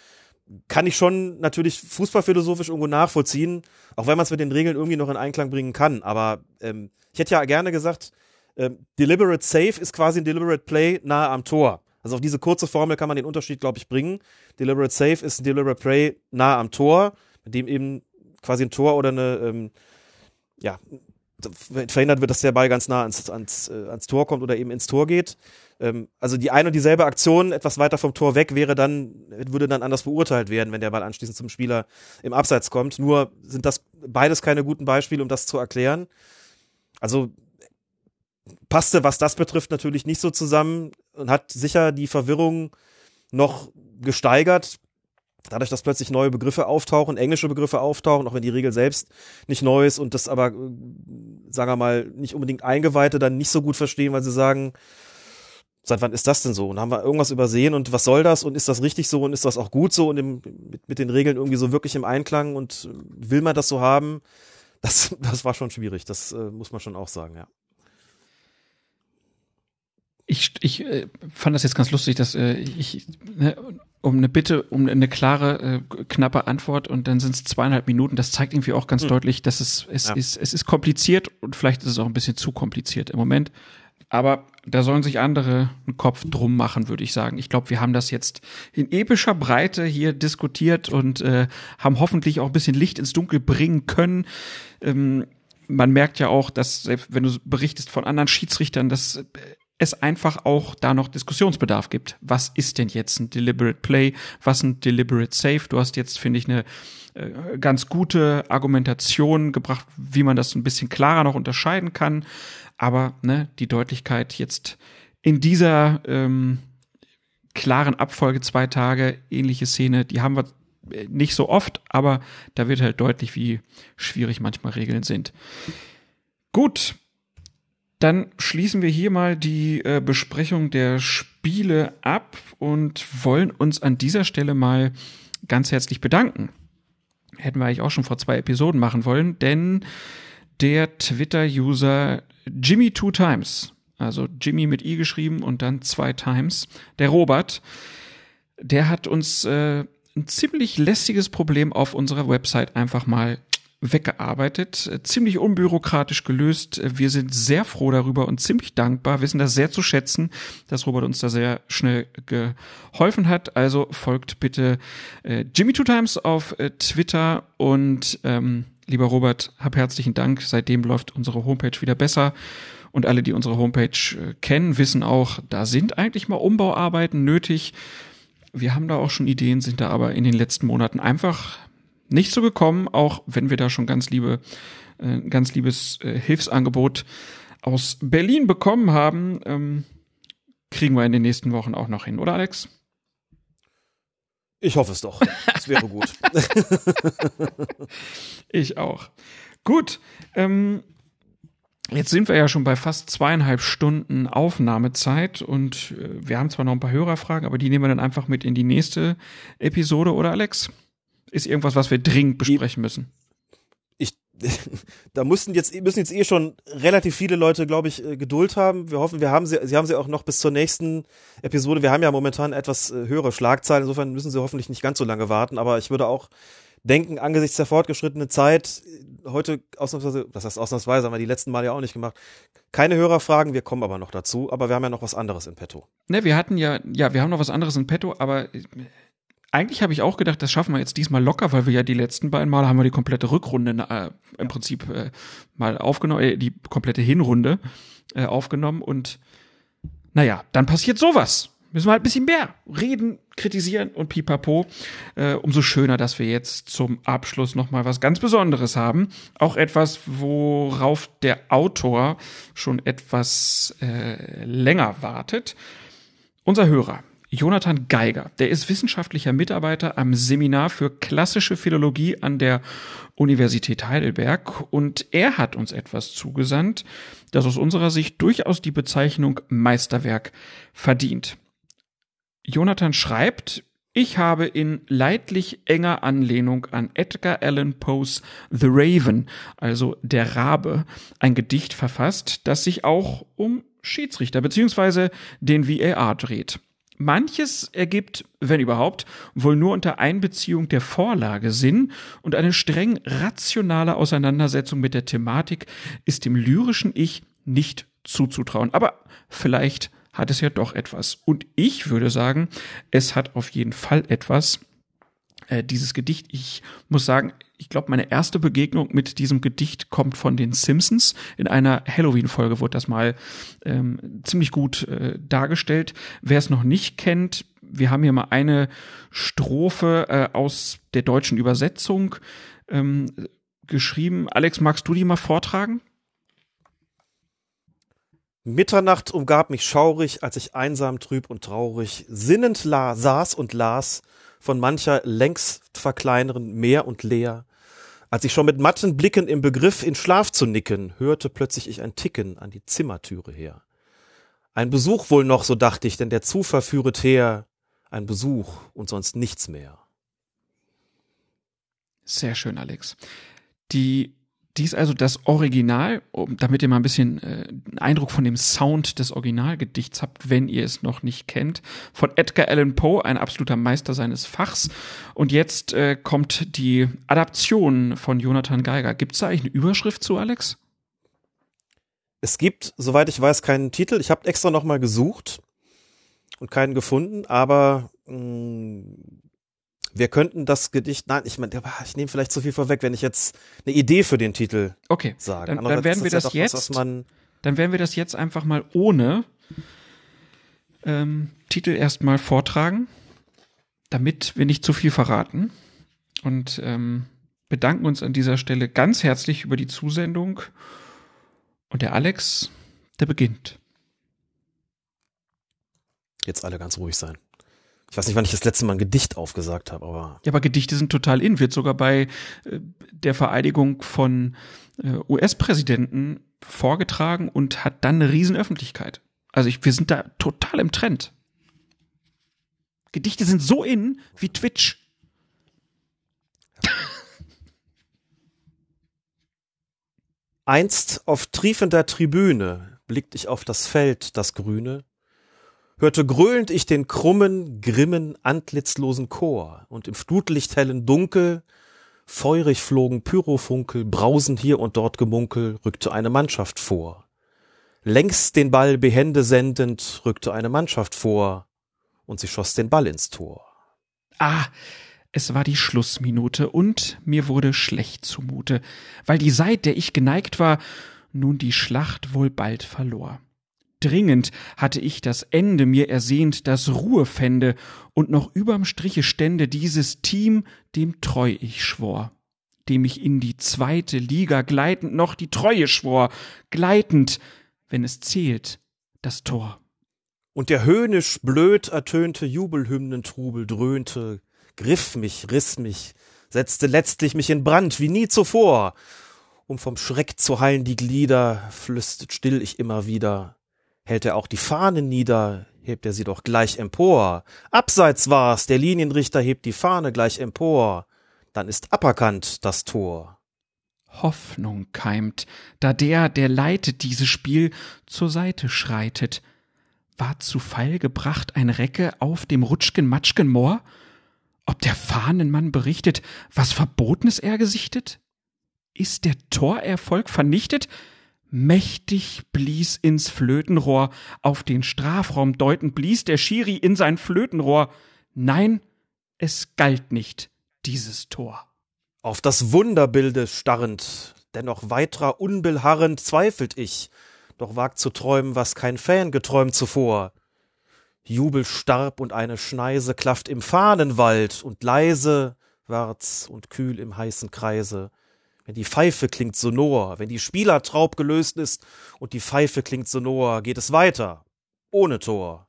kann ich schon natürlich fußballphilosophisch irgendwo nachvollziehen, auch wenn man es mit den Regeln irgendwie noch in Einklang bringen kann. Aber ähm, ich hätte ja gerne gesagt, ähm, Deliberate Save ist quasi ein Deliberate Play nahe am Tor. Also auf diese kurze Formel kann man den Unterschied, glaube ich, bringen. Deliberate Save ist ein Deliberate Play nahe am Tor, mit dem eben quasi ein Tor oder eine, ähm, ja, verhindert wird, dass der Ball ganz nah ans, ans, äh, ans Tor kommt oder eben ins Tor geht. Ähm, also die eine und dieselbe Aktion etwas weiter vom Tor weg wäre dann, würde dann anders beurteilt werden, wenn der Ball anschließend zum Spieler im Abseits kommt. Nur sind das beides keine guten Beispiele, um das zu erklären. Also passte, was das betrifft, natürlich nicht so zusammen und hat sicher die Verwirrung noch gesteigert. Dadurch, dass plötzlich neue Begriffe auftauchen, englische Begriffe auftauchen, auch wenn die Regel selbst nicht neu ist und das aber, sagen wir mal, nicht unbedingt Eingeweihte dann nicht so gut verstehen, weil sie sagen, seit wann ist das denn so? Und haben wir irgendwas übersehen und was soll das und ist das richtig so und ist das auch gut so und im, mit, mit den Regeln irgendwie so wirklich im Einklang und will man das so haben? Das, das war schon schwierig, das äh, muss man schon auch sagen, ja. Ich, ich äh, fand das jetzt ganz lustig, dass äh, ich ne, um eine Bitte, um eine klare, äh, knappe Antwort und dann sind es zweieinhalb Minuten. Das zeigt irgendwie auch ganz hm. deutlich, dass es es ja. ist es ist kompliziert und vielleicht ist es auch ein bisschen zu kompliziert im Moment. Aber da sollen sich andere einen Kopf drum machen, würde ich sagen. Ich glaube, wir haben das jetzt in epischer Breite hier diskutiert und äh, haben hoffentlich auch ein bisschen Licht ins Dunkel bringen können. Ähm, man merkt ja auch, dass selbst wenn du berichtest von anderen Schiedsrichtern, dass äh, es einfach auch da noch Diskussionsbedarf gibt. Was ist denn jetzt ein Deliberate Play? Was ein Deliberate Save? Du hast jetzt, finde ich, eine äh, ganz gute Argumentation gebracht, wie man das ein bisschen klarer noch unterscheiden kann. Aber ne, die Deutlichkeit jetzt in dieser ähm, klaren Abfolge zwei Tage, ähnliche Szene, die haben wir nicht so oft, aber da wird halt deutlich, wie schwierig manchmal Regeln sind. Gut. Dann schließen wir hier mal die äh, Besprechung der Spiele ab und wollen uns an dieser Stelle mal ganz herzlich bedanken. Hätten wir eigentlich auch schon vor zwei Episoden machen wollen, denn der Twitter-User Jimmy Two Times, also Jimmy mit I geschrieben und dann zwei Times, der Robert, der hat uns äh, ein ziemlich lästiges Problem auf unserer Website einfach mal weggearbeitet, ziemlich unbürokratisch gelöst. Wir sind sehr froh darüber und ziemlich dankbar, wissen das sehr zu schätzen, dass Robert uns da sehr schnell geholfen hat. Also folgt bitte äh, Jimmy Two Times auf äh, Twitter und ähm, lieber Robert, hab herzlichen Dank. Seitdem läuft unsere Homepage wieder besser und alle, die unsere Homepage äh, kennen, wissen auch, da sind eigentlich mal Umbauarbeiten nötig. Wir haben da auch schon Ideen, sind da aber in den letzten Monaten einfach nicht so gekommen, auch wenn wir da schon ganz liebe, äh, ganz liebes äh, Hilfsangebot aus Berlin bekommen haben, ähm, kriegen wir in den nächsten Wochen auch noch hin, oder Alex? Ich hoffe es doch. Das wäre gut. Ich auch. Gut, ähm, jetzt sind wir ja schon bei fast zweieinhalb Stunden Aufnahmezeit und äh, wir haben zwar noch ein paar Hörerfragen, aber die nehmen wir dann einfach mit in die nächste Episode, oder Alex? Ist irgendwas, was wir dringend besprechen müssen? Ich, da mussten jetzt, müssen jetzt eh schon relativ viele Leute, glaube ich, Geduld haben. Wir hoffen, wir haben sie, sie haben sie auch noch bis zur nächsten Episode. Wir haben ja momentan etwas höhere Schlagzeilen. Insofern müssen sie hoffentlich nicht ganz so lange warten. Aber ich würde auch denken, angesichts der fortgeschrittenen Zeit, heute ausnahmsweise, das heißt ausnahmsweise, haben wir die letzten Mal ja auch nicht gemacht, keine Hörerfragen, wir kommen aber noch dazu. Aber wir haben ja noch was anderes in petto. Ne, wir hatten ja, ja, wir haben noch was anderes in petto, aber eigentlich habe ich auch gedacht, das schaffen wir jetzt diesmal locker, weil wir ja die letzten beiden Mal haben wir die komplette Rückrunde äh, im Prinzip äh, mal aufgenommen, äh, die komplette Hinrunde äh, aufgenommen und naja, dann passiert sowas. Müssen wir halt ein bisschen mehr reden, kritisieren und pipapo. Äh, umso schöner, dass wir jetzt zum Abschluss noch mal was ganz Besonderes haben. Auch etwas, worauf der Autor schon etwas äh, länger wartet. Unser Hörer Jonathan Geiger, der ist wissenschaftlicher Mitarbeiter am Seminar für klassische Philologie an der Universität Heidelberg und er hat uns etwas zugesandt, das aus unserer Sicht durchaus die Bezeichnung Meisterwerk verdient. Jonathan schreibt, ich habe in leidlich enger Anlehnung an Edgar Allan Poes The Raven, also der Rabe, ein Gedicht verfasst, das sich auch um Schiedsrichter bzw. den V A R dreht. Manches ergibt, wenn überhaupt, wohl nur unter Einbeziehung der Vorlage Sinn und eine streng rationale Auseinandersetzung mit der Thematik ist dem lyrischen Ich nicht zuzutrauen. Aber vielleicht hat es ja doch etwas. Und ich würde sagen, es hat auf jeden Fall etwas. Äh, dieses Gedicht, ich muss sagen, ich glaube, meine erste Begegnung mit diesem Gedicht kommt von den Simpsons. In einer Halloween-Folge wurde das mal ähm, ziemlich gut äh, dargestellt. Wer es noch nicht kennt, wir haben hier mal eine Strophe äh, aus der deutschen Übersetzung ähm, geschrieben. Alex, magst du die mal vortragen? Mitternacht umgab mich schaurig, als ich einsam, trüb und traurig sinnend la- saß und las von mancher längst verkleineren Meer und Leer. Als ich schon mit matten Blicken im Begriff in Schlaf zu nicken, hörte plötzlich ich ein Ticken an die Zimmertüre her. Ein Besuch wohl noch, so dachte ich, denn der Zufall führet her. Ein Besuch und sonst nichts mehr. Sehr schön, Alex. Die Dies also das Original, um, damit ihr mal ein bisschen äh, einen Eindruck von dem Sound des Originalgedichts habt, wenn ihr es noch nicht kennt, von Edgar Allan Poe, ein absoluter Meister seines Fachs. Und jetzt äh, kommt die Adaption von Jonathan Geiger. Gibt es da eigentlich eine Überschrift zu, Alex? Es gibt, soweit ich weiß, keinen Titel. Ich habe extra nochmal gesucht und keinen gefunden, aber mh, wir könnten das Gedicht, nein, ich meine, ich nehme vielleicht zu viel vorweg, wenn ich jetzt eine Idee für den Titel okay, sage. Dann, dann werden wir das, das ja jetzt, was, was man dann werden wir das jetzt einfach mal ohne ähm, Titel erstmal vortragen, damit wir nicht zu viel verraten und ähm, bedanken uns an dieser Stelle ganz herzlich über die Zusendung und der Alex, der beginnt. Jetzt alle ganz ruhig sein. Ich weiß nicht, wann ich das letzte Mal ein Gedicht aufgesagt habe, aber... Ja, aber Gedichte sind total in, wird sogar bei äh, der Vereidigung von äh, U S-Präsidenten vorgetragen und hat dann eine riesen Öffentlichkeit. Also ich, wir sind da total im Trend. Gedichte sind so in wie Twitch. Einst auf triefender Tribüne blickt ich auf das Feld, das Grüne, hörte gröhlend ich den krummen, grimmen, antlitzlosen Chor, und im flutlichthellen Dunkel, feurig flogen Pyrofunkel, brausend hier und dort Gemunkel, rückte eine Mannschaft vor. Längs den Ball behende sendend, rückte eine Mannschaft vor, und sie schoss den Ball ins Tor. Ah, es war die Schlussminute, und mir wurde schlecht zumute, weil die Seit, der ich geneigt war, nun die Schlacht wohl bald verlor. Dringend hatte ich das Ende mir ersehnt, das Ruhe fände und noch überm Striche stände dieses Team, dem treu ich schwor, dem ich in die zweite Liga gleitend noch die Treue schwor, gleitend, wenn es zählt, das Tor. Und der höhnisch blöd ertönte Jubelhymnentrubel dröhnte, griff mich, riss mich, setzte letztlich mich in Brand wie nie zuvor. Um vom Schreck zu heilen die Glieder, flüstert still ich immer wieder. Hält er auch die Fahne nieder, hebt er sie doch gleich empor. Abseits war's, der Linienrichter hebt die Fahne gleich empor. Dann ist aberkannt das Tor. Hoffnung keimt, da der, der leitet dieses Spiel, zur Seite schreitet. War zu Fall gebracht ein Recke auf dem Rutschgen-Matschgen-Moor? Ob der Fahnenmann berichtet, was Verbotenes er gesichtet? Ist der Torerfolg vernichtet? Mächtig blies ins Flötenrohr, auf den Strafraum deutend blies der Schiri in sein Flötenrohr. Nein, es galt nicht, dieses Tor. Auf das Wunderbilde starrend, dennoch weitrer unbeharrend zweifelt ich, doch wagt zu träumen, was kein Fan geträumt zuvor. Jubel starb und eine Schneise klafft im Fahnenwald, und leise ward's und kühl im heißen Kreise. Wenn die Pfeife klingt sonor, wenn die Spielertraub gelöst ist und die Pfeife klingt sonor, geht es weiter, ohne Tor.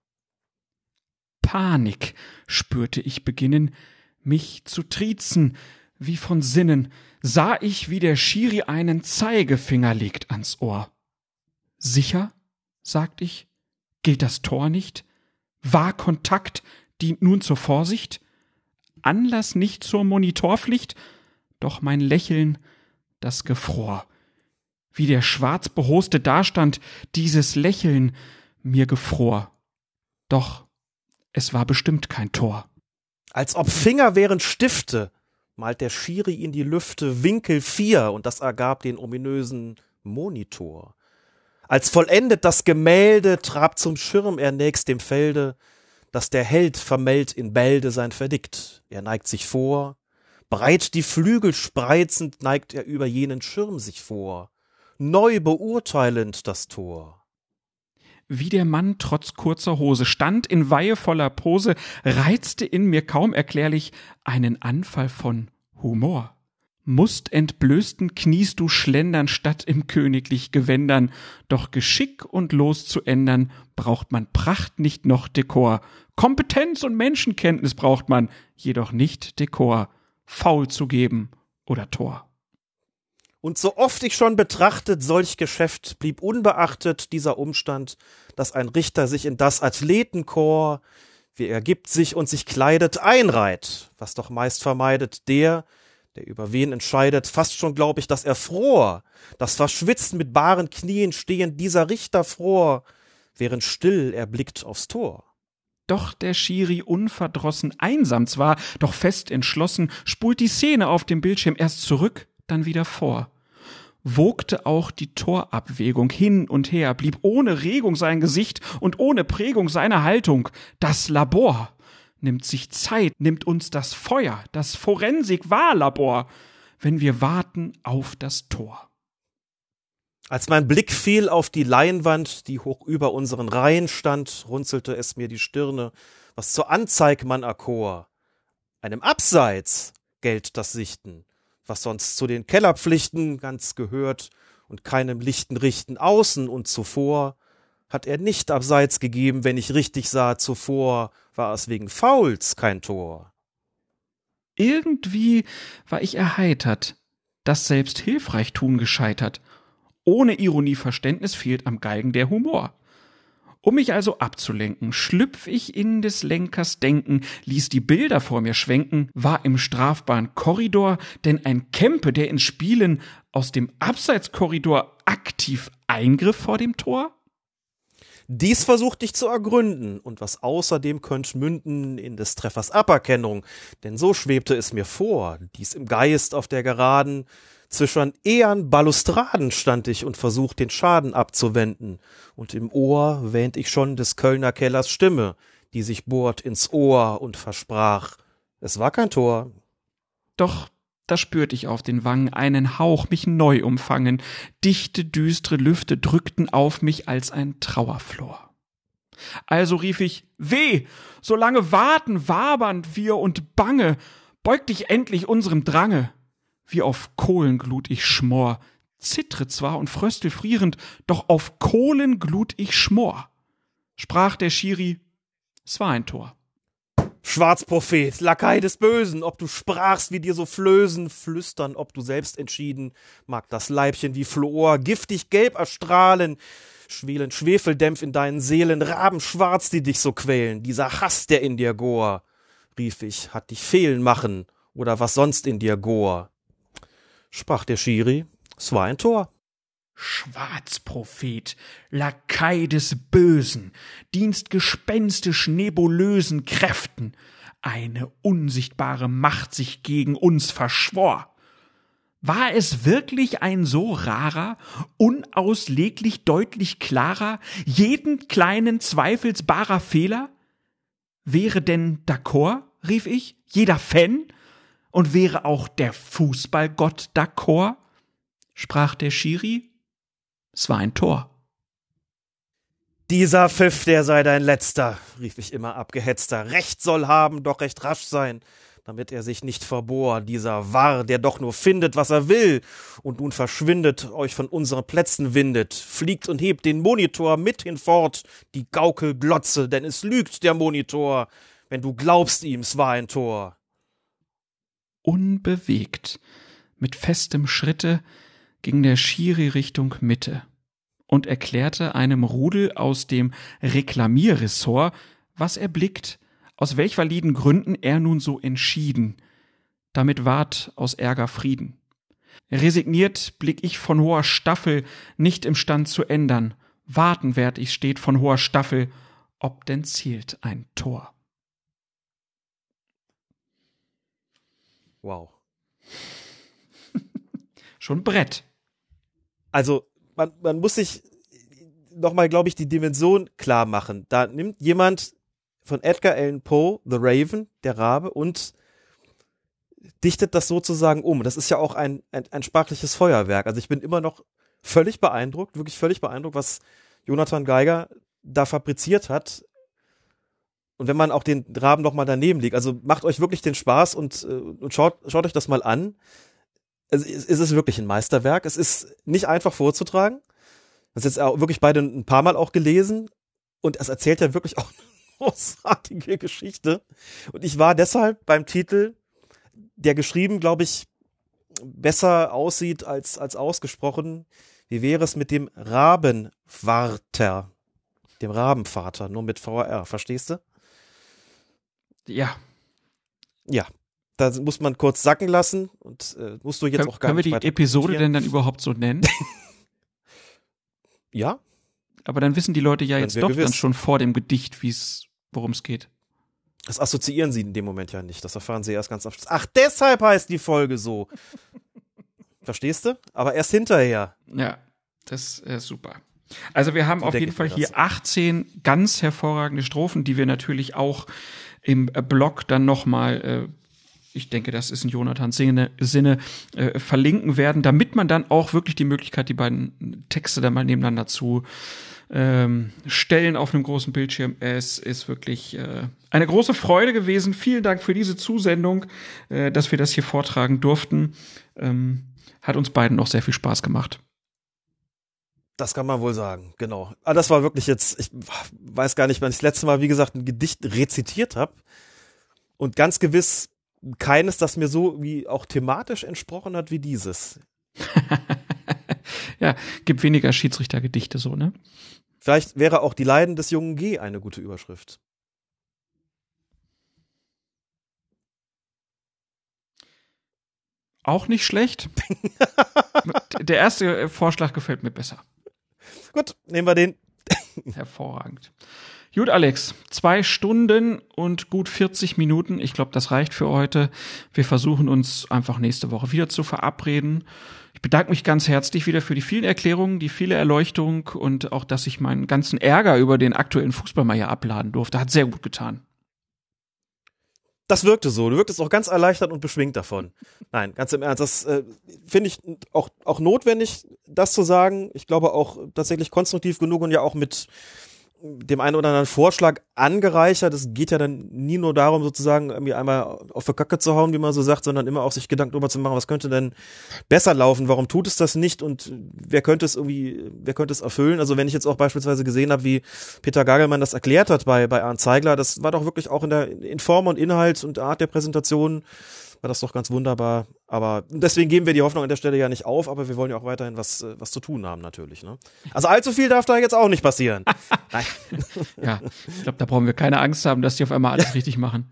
Panik spürte ich beginnen, mich zu triezen, wie von Sinnen, sah ich, wie der Schiri einen Zeigefinger legt ans Ohr. Sicher, sagt ich, gilt das Tor nicht? War Kontakt, dient nun zur Vorsicht? Anlass nicht zur Monitorpflicht? Doch mein Lächeln, das gefror. Wie der Schwarzbehoste dastand, dieses Lächeln mir gefror. Doch Es war bestimmt kein Tor. Als ob Finger wären Stifte, malt der Schiri in die Lüfte Winkel vier und das ergab den ominösen Monitor. Als vollendet das Gemälde trabt zum Schirm er nächst dem Felde, dass der Held vermeldt in Bälde sein Verdikt. Er neigt sich vor, breit die Flügel spreizend neigt er über jenen Schirm sich vor, neu beurteilend das Tor. Wie der Mann trotz kurzer Hose stand in weihevoller Pose, reizte in mir kaum erklärlich einen Anfall von Humor. Musst entblößten Knies du schlendern statt im königlich Gewändern, doch Geschick und Los zu ändern, braucht man Pracht nicht noch Dekor. Kompetenz und Menschenkenntnis braucht man, jedoch nicht Dekor, faul zu geben oder Tor. Und so oft ich schon betrachtet, solch Geschäft blieb unbeachtet dieser Umstand, dass ein Richter sich in das Athletenchor, wie er gibt sich und sich kleidet, einreiht, was doch meist vermeidet der, der über wen entscheidet, fast schon glaub ich, dass er fror, dass verschwitzt mit baren Knien stehend dieser Richter fror, während still er blickt aufs Tor. Doch der Schiri unverdrossen, einsam zwar, doch fest entschlossen, spult die Szene auf dem Bildschirm erst zurück, dann wieder vor. Wogte auch die Torabwägung hin und her, blieb ohne Regung sein Gesicht und ohne Prägung seine Haltung. Das Labor nimmt sich Zeit, nimmt uns das Feuer, das Forensik-Wahllabor, wenn wir warten auf das Tor. Als mein Blick fiel auf die Leinwand, die hoch über unseren Reihen stand, runzelte es mir die Stirne, was zur Anzeig man erkor. Einem Abseits gelt das Sichten, was sonst zu den Kellerpflichten ganz gehört und keinem lichten Richten außen und zuvor, hat er nicht abseits gegeben, wenn ich richtig sah, zuvor war es wegen Fouls kein Tor. Irgendwie war ich erheitert, dass selbst Hilfreichtun gescheitert. Ohne Ironieverständnis fehlt am Galgen der Humor. Um mich also abzulenken, schlüpf ich in des Lenkers Denken, ließ die Bilder vor mir schwenken, war im strafbaren Korridor, denn ein Kempe, der in Spielen aus dem Abseitskorridor aktiv eingriff vor dem Tor? Dies versucht ich zu ergründen, und was außerdem könnt münden in des Treffers Aberkennung, denn so schwebte es mir vor, dies im Geist auf der Geraden, zwischen ehern Balustraden stand ich und versucht den Schaden abzuwenden, und im Ohr wähnt ich schon des Kölner Kellers Stimme, die sich bohrt ins Ohr und versprach, es war kein Tor. Doch da spürt ich auf den Wangen einen Hauch mich neu umfangen, dichte, düstre Lüfte drückten auf mich als ein Trauerflor. Also rief ich, weh, so lange warten, wabernd wir und bange, beug dich endlich unserem Drange. Wie auf Kohlenglut ich schmor, zittre zwar und fröstel frierend, doch auf Kohlenglut ich schmor. Sprach der Schiri, es war ein Tor. Schwarzprophet, Lakai des Bösen, ob du sprachst, wie dir so Flößen, flüstern, ob du selbst entschieden, mag das Leibchen wie Fluor giftig gelb erstrahlen, schwelen Schwefeldämpf in deinen Seelen, rabenschwarz, die dich so quälen, dieser Hass, der in dir gor, rief ich, hat dich fehlen machen, oder was sonst in dir gor. Sprach der Schiri, es war ein Tor. Schwarzprophet, Lakai des Bösen, dienst gespenstisch nebulösen Kräften, eine unsichtbare Macht sich gegen uns verschwor. War es wirklich ein so rarer, unausleglich deutlich klarer, jeden kleinen zweifelsbarer Fehler? Wäre denn d'accord, rief ich, jeder Fan? Und wäre auch der Fußballgott d'accord? Sprach der Schiri, es war ein Tor. Dieser Pfiff, der sei dein letzter, rief ich immer abgehetzter. Recht soll haben, doch recht rasch sein, damit er sich nicht verbohr. Dieser Warr, der doch nur findet, was er will, und nun verschwindet, euch von unseren Plätzen windet, fliegt und hebt den Monitor mit hinfort, die Gaukelglotze, denn es lügt der Monitor, wenn du glaubst ihm, es war ein Tor. Unbewegt, mit festem Schritte, ging der Schiri Richtung Mitte und erklärte einem Rudel aus dem Reklamierressort, was er blickt, aus welch validen Gründen er nun so entschieden. Damit ward aus Ärger Frieden. Resigniert blick ich von hoher Staffel, nicht imstand zu ändern. Warten werd ich steht von hoher Staffel, ob denn zielt ein Tor. Wow. Schon Brett. Also, man, man muss sich nochmal, glaube ich, die Dimension klar machen. Da nimmt jemand von Edgar Allan Poe, The Raven, der Rabe, und dichtet das sozusagen um. Das ist ja auch ein, ein, ein sprachliches Feuerwerk. Also ich bin immer noch völlig beeindruckt, wirklich völlig beeindruckt, was Jonathan Geiger da fabriziert hat. Und wenn man auch den Raben noch mal daneben legt, also macht euch wirklich den Spaß und, und schaut, schaut euch das mal an. Es, es ist wirklich ein Meisterwerk. Es ist nicht einfach vorzutragen. Das ist jetzt auch wirklich beide ein paar Mal auch gelesen. Und es erzählt ja wirklich auch eine großartige Geschichte. Und ich war deshalb beim Titel, der geschrieben, glaube ich, besser aussieht als, als ausgesprochen. Wie wäre es mit dem Rabenvater? Dem Rabenvater, nur mit V R, verstehst du? Ja. Ja. Da muss man kurz sacken lassen und äh, musst du jetzt Kön- auch gar können nicht wir die Episode denn dann überhaupt so nennen? Ja. Aber dann wissen die Leute ja jetzt doch gewiss. dann schon vor dem Gedicht, wie es, worum es geht. Das assoziieren sie in dem Moment ja nicht. Das erfahren sie erst ganz am Schluss. Ach, deshalb heißt die Folge so. Verstehst du? Aber erst hinterher. Ja, das ist super. Also wir haben So auf denke jeden ich Fall mir hier das. achtzehn ganz hervorragende Strophen, die wir natürlich auch im Blog dann nochmal, äh, ich denke, das ist in Jonathans Sinne, Sinne äh, verlinken werden, damit man dann auch wirklich die Möglichkeit, die beiden Texte dann mal nebeneinander zu ähm, stellen auf einem großen Bildschirm. Es ist wirklich äh, eine große Freude gewesen. Vielen Dank für diese Zusendung, äh, dass wir das hier vortragen durften. Ähm, hat uns beiden noch sehr viel Spaß gemacht. Das kann man wohl sagen, genau. Aber das war wirklich jetzt, ich weiß gar nicht, wann ich das letzte Mal, wie gesagt, ein Gedicht rezitiert habe. Und ganz gewiss keines, das mir so wie auch thematisch entsprochen hat wie dieses. Ja, gibt weniger Schiedsrichtergedichte so, ne? Vielleicht wäre auch die Leiden des jungen G eine gute Überschrift. Auch nicht schlecht. Der erste Vorschlag gefällt mir besser. Gut, nehmen wir den. Hervorragend. Gut, Alex, zwei Stunden und gut vierzig Minuten. Ich glaube, das reicht für heute. Wir versuchen uns einfach nächste Woche wieder zu verabreden. Ich bedanke mich ganz herzlich wieder für die vielen Erklärungen, die viele Erleuchtung und auch, dass ich meinen ganzen Ärger über den aktuellen Fußball mal hier abladen durfte. Hat sehr gut getan. Das wirkte so. Du wirktest auch ganz erleichtert und beschwingt davon. Nein, ganz im Ernst. Das äh, finde ich auch, auch notwendig, das zu sagen. Ich glaube auch tatsächlich konstruktiv genug und ja auch mit dem einen oder anderen Vorschlag angereichert. Es geht ja dann nie nur darum, sozusagen irgendwie einmal auf die Kacke zu hauen, wie man so sagt, sondern immer auch sich Gedanken darüber zu machen, was könnte denn besser laufen, warum tut es das nicht und wer könnte es irgendwie, wer könnte es erfüllen? Also wenn ich jetzt auch beispielsweise gesehen habe, wie Peter Gagelmann das erklärt hat bei, bei Arndt Zeigler, das war doch wirklich auch in der, in Form und Inhalt und Art der Präsentation war das doch ganz wunderbar. Aber deswegen geben wir die Hoffnung an der Stelle ja nicht auf, aber wir wollen ja auch weiterhin was, was zu tun haben natürlich. Ne? Also allzu viel darf da jetzt auch nicht passieren. Nein. Ja, ich glaube, da brauchen wir keine Angst haben, dass die auf einmal alles richtig machen.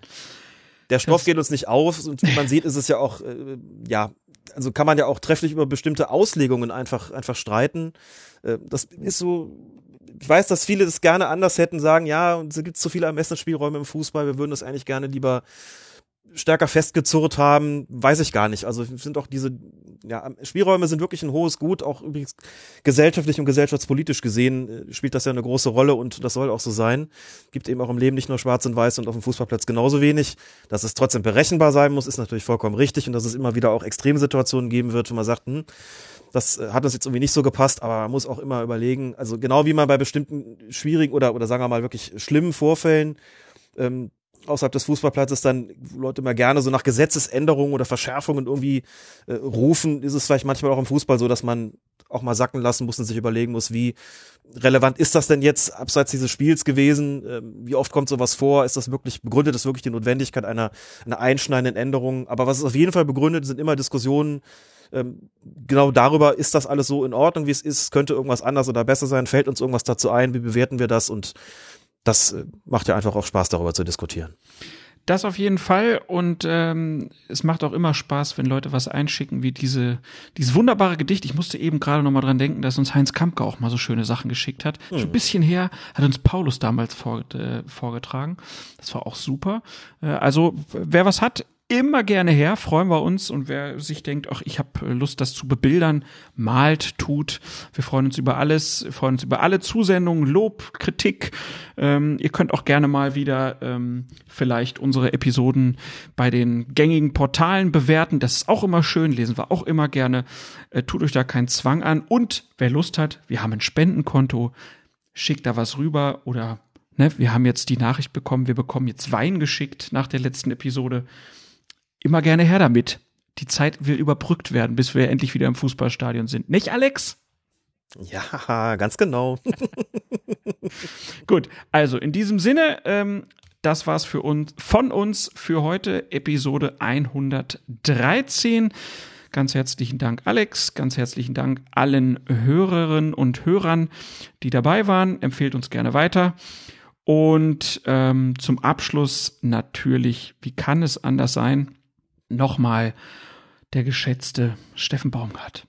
Der Stoff geht uns nicht auf und wie man sieht, ist es ja auch, äh, ja, also kann man ja auch trefflich über bestimmte Auslegungen einfach, einfach streiten. Äh, das ist so, ich weiß, dass viele das gerne anders hätten, sagen, ja, und es gibt zu viele Ermessensspielräume im Fußball, wir würden das eigentlich gerne lieber stärker festgezurrt haben, weiß ich gar nicht. Also sind auch diese, ja, Spielräume sind wirklich ein hohes Gut, auch übrigens gesellschaftlich und gesellschaftspolitisch gesehen äh, spielt das ja eine große Rolle und das soll auch so sein. Gibt eben auch im Leben nicht nur schwarz und weiß und auf dem Fußballplatz genauso wenig. Dass es trotzdem berechenbar sein muss, ist natürlich vollkommen richtig und dass es immer wieder auch Extremsituationen geben wird, wo man sagt, hm, das hat uns jetzt irgendwie nicht so gepasst, aber man muss auch immer überlegen, also genau wie man bei bestimmten schwierigen oder, oder sagen wir mal wirklich schlimmen Vorfällen ähm, außerhalb des Fußballplatzes dann Leute immer gerne so nach Gesetzesänderungen oder Verschärfungen irgendwie äh, rufen, ist es vielleicht manchmal auch im Fußball so, dass man auch mal sacken lassen muss und sich überlegen muss, wie relevant ist das denn jetzt abseits dieses Spiels gewesen, ähm, wie oft kommt sowas vor, ist das wirklich, begründet das wirklich die Notwendigkeit einer, einer einschneidenden Änderung, aber was es auf jeden Fall begründet, sind immer Diskussionen ähm, genau darüber, ist das alles so in Ordnung, wie es ist, könnte irgendwas anders oder besser sein, fällt uns irgendwas dazu ein, wie bewerten wir das und das macht ja einfach auch Spaß, darüber zu diskutieren. Das auf jeden Fall und ähm, es macht auch immer Spaß, wenn Leute was einschicken, wie diese dieses wunderbare Gedicht. Ich musste eben gerade noch mal dran denken, dass uns Heinz Kampke auch mal so schöne Sachen geschickt hat. Hm. Schon ein bisschen her, hat uns Paulus damals vor, äh, vorgetragen. Das war auch super. Äh, also wer was hat, immer gerne her, freuen wir uns. Und wer sich denkt, ach, ich habe Lust, das zu bebildern, malt, tut. Wir freuen uns über alles, wir freuen uns über alle Zusendungen, Lob, Kritik. Ähm, ihr könnt auch gerne mal wieder ähm, vielleicht unsere Episoden bei den gängigen Portalen bewerten. Das ist auch immer schön, lesen wir auch immer gerne. Äh, tut euch da keinen Zwang an. Und wer Lust hat, wir haben ein Spendenkonto, schickt da was rüber oder ne, wir haben jetzt die Nachricht bekommen, wir bekommen jetzt Wein geschickt nach der letzten Episode. Immer gerne her damit. Die Zeit will überbrückt werden, bis wir endlich wieder im Fußballstadion sind. Nicht, Alex? Ja, ganz genau. Gut, also in diesem Sinne, ähm, das war's für uns, von uns für heute, Episode hundertdreizehn. Ganz herzlichen Dank, Alex. Ganz herzlichen Dank allen Hörerinnen und Hörern, die dabei waren. Empfehlt uns gerne weiter. Und ähm, zum Abschluss natürlich, wie kann es anders sein, nochmal der geschätzte Steffen Baumgart.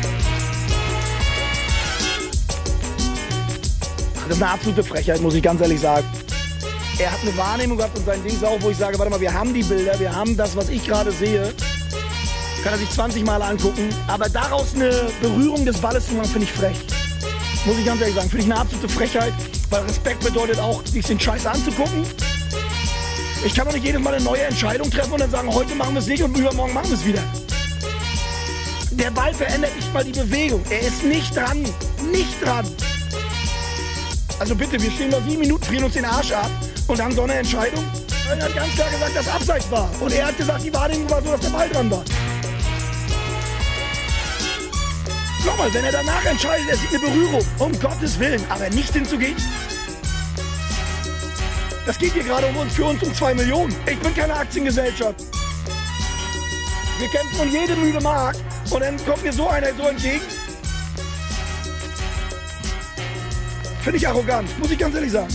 Das ist eine absolute Frechheit, muss ich ganz ehrlich sagen. Er hat eine Wahrnehmung gehabt und sein Ding auch, wo ich sage, warte mal, wir haben die Bilder, wir haben das, was ich gerade sehe. Kann er sich zwanzig Mal angucken. Aber daraus eine Berührung des Balles zu machen, finde ich frech. Muss ich ganz ehrlich sagen, finde ich eine absolute Frechheit. Weil Respekt bedeutet auch, sich den Scheiß anzugucken. Ich kann doch nicht jedes Mal eine neue Entscheidung treffen und dann sagen, heute machen wir es nicht und übermorgen machen wir es wieder. Der Ball verändert nicht mal die Bewegung. Er ist nicht dran. Nicht dran. Also bitte, wir stehen noch sieben Minuten, frieren uns den Arsch ab und haben so eine Entscheidung. Er hat ganz klar gesagt, dass Abseits war. Und er hat gesagt, die Wahrnehmung war so, dass der Ball dran war. Nochmal, wenn er danach entscheidet, er sieht eine Berührung, um Gottes Willen, aber nicht hinzugehen. Das geht hier gerade um uns, für uns um zwei Millionen. Ich bin keine Aktiengesellschaft. Wir kämpfen um jede müde Mark und dann kommt mir so einer so entgegen. Finde ich arrogant, muss ich ganz ehrlich sagen.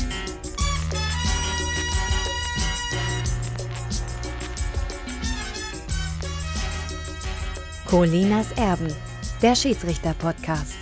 Colinas Erben, der Schiedsrichter-Podcast.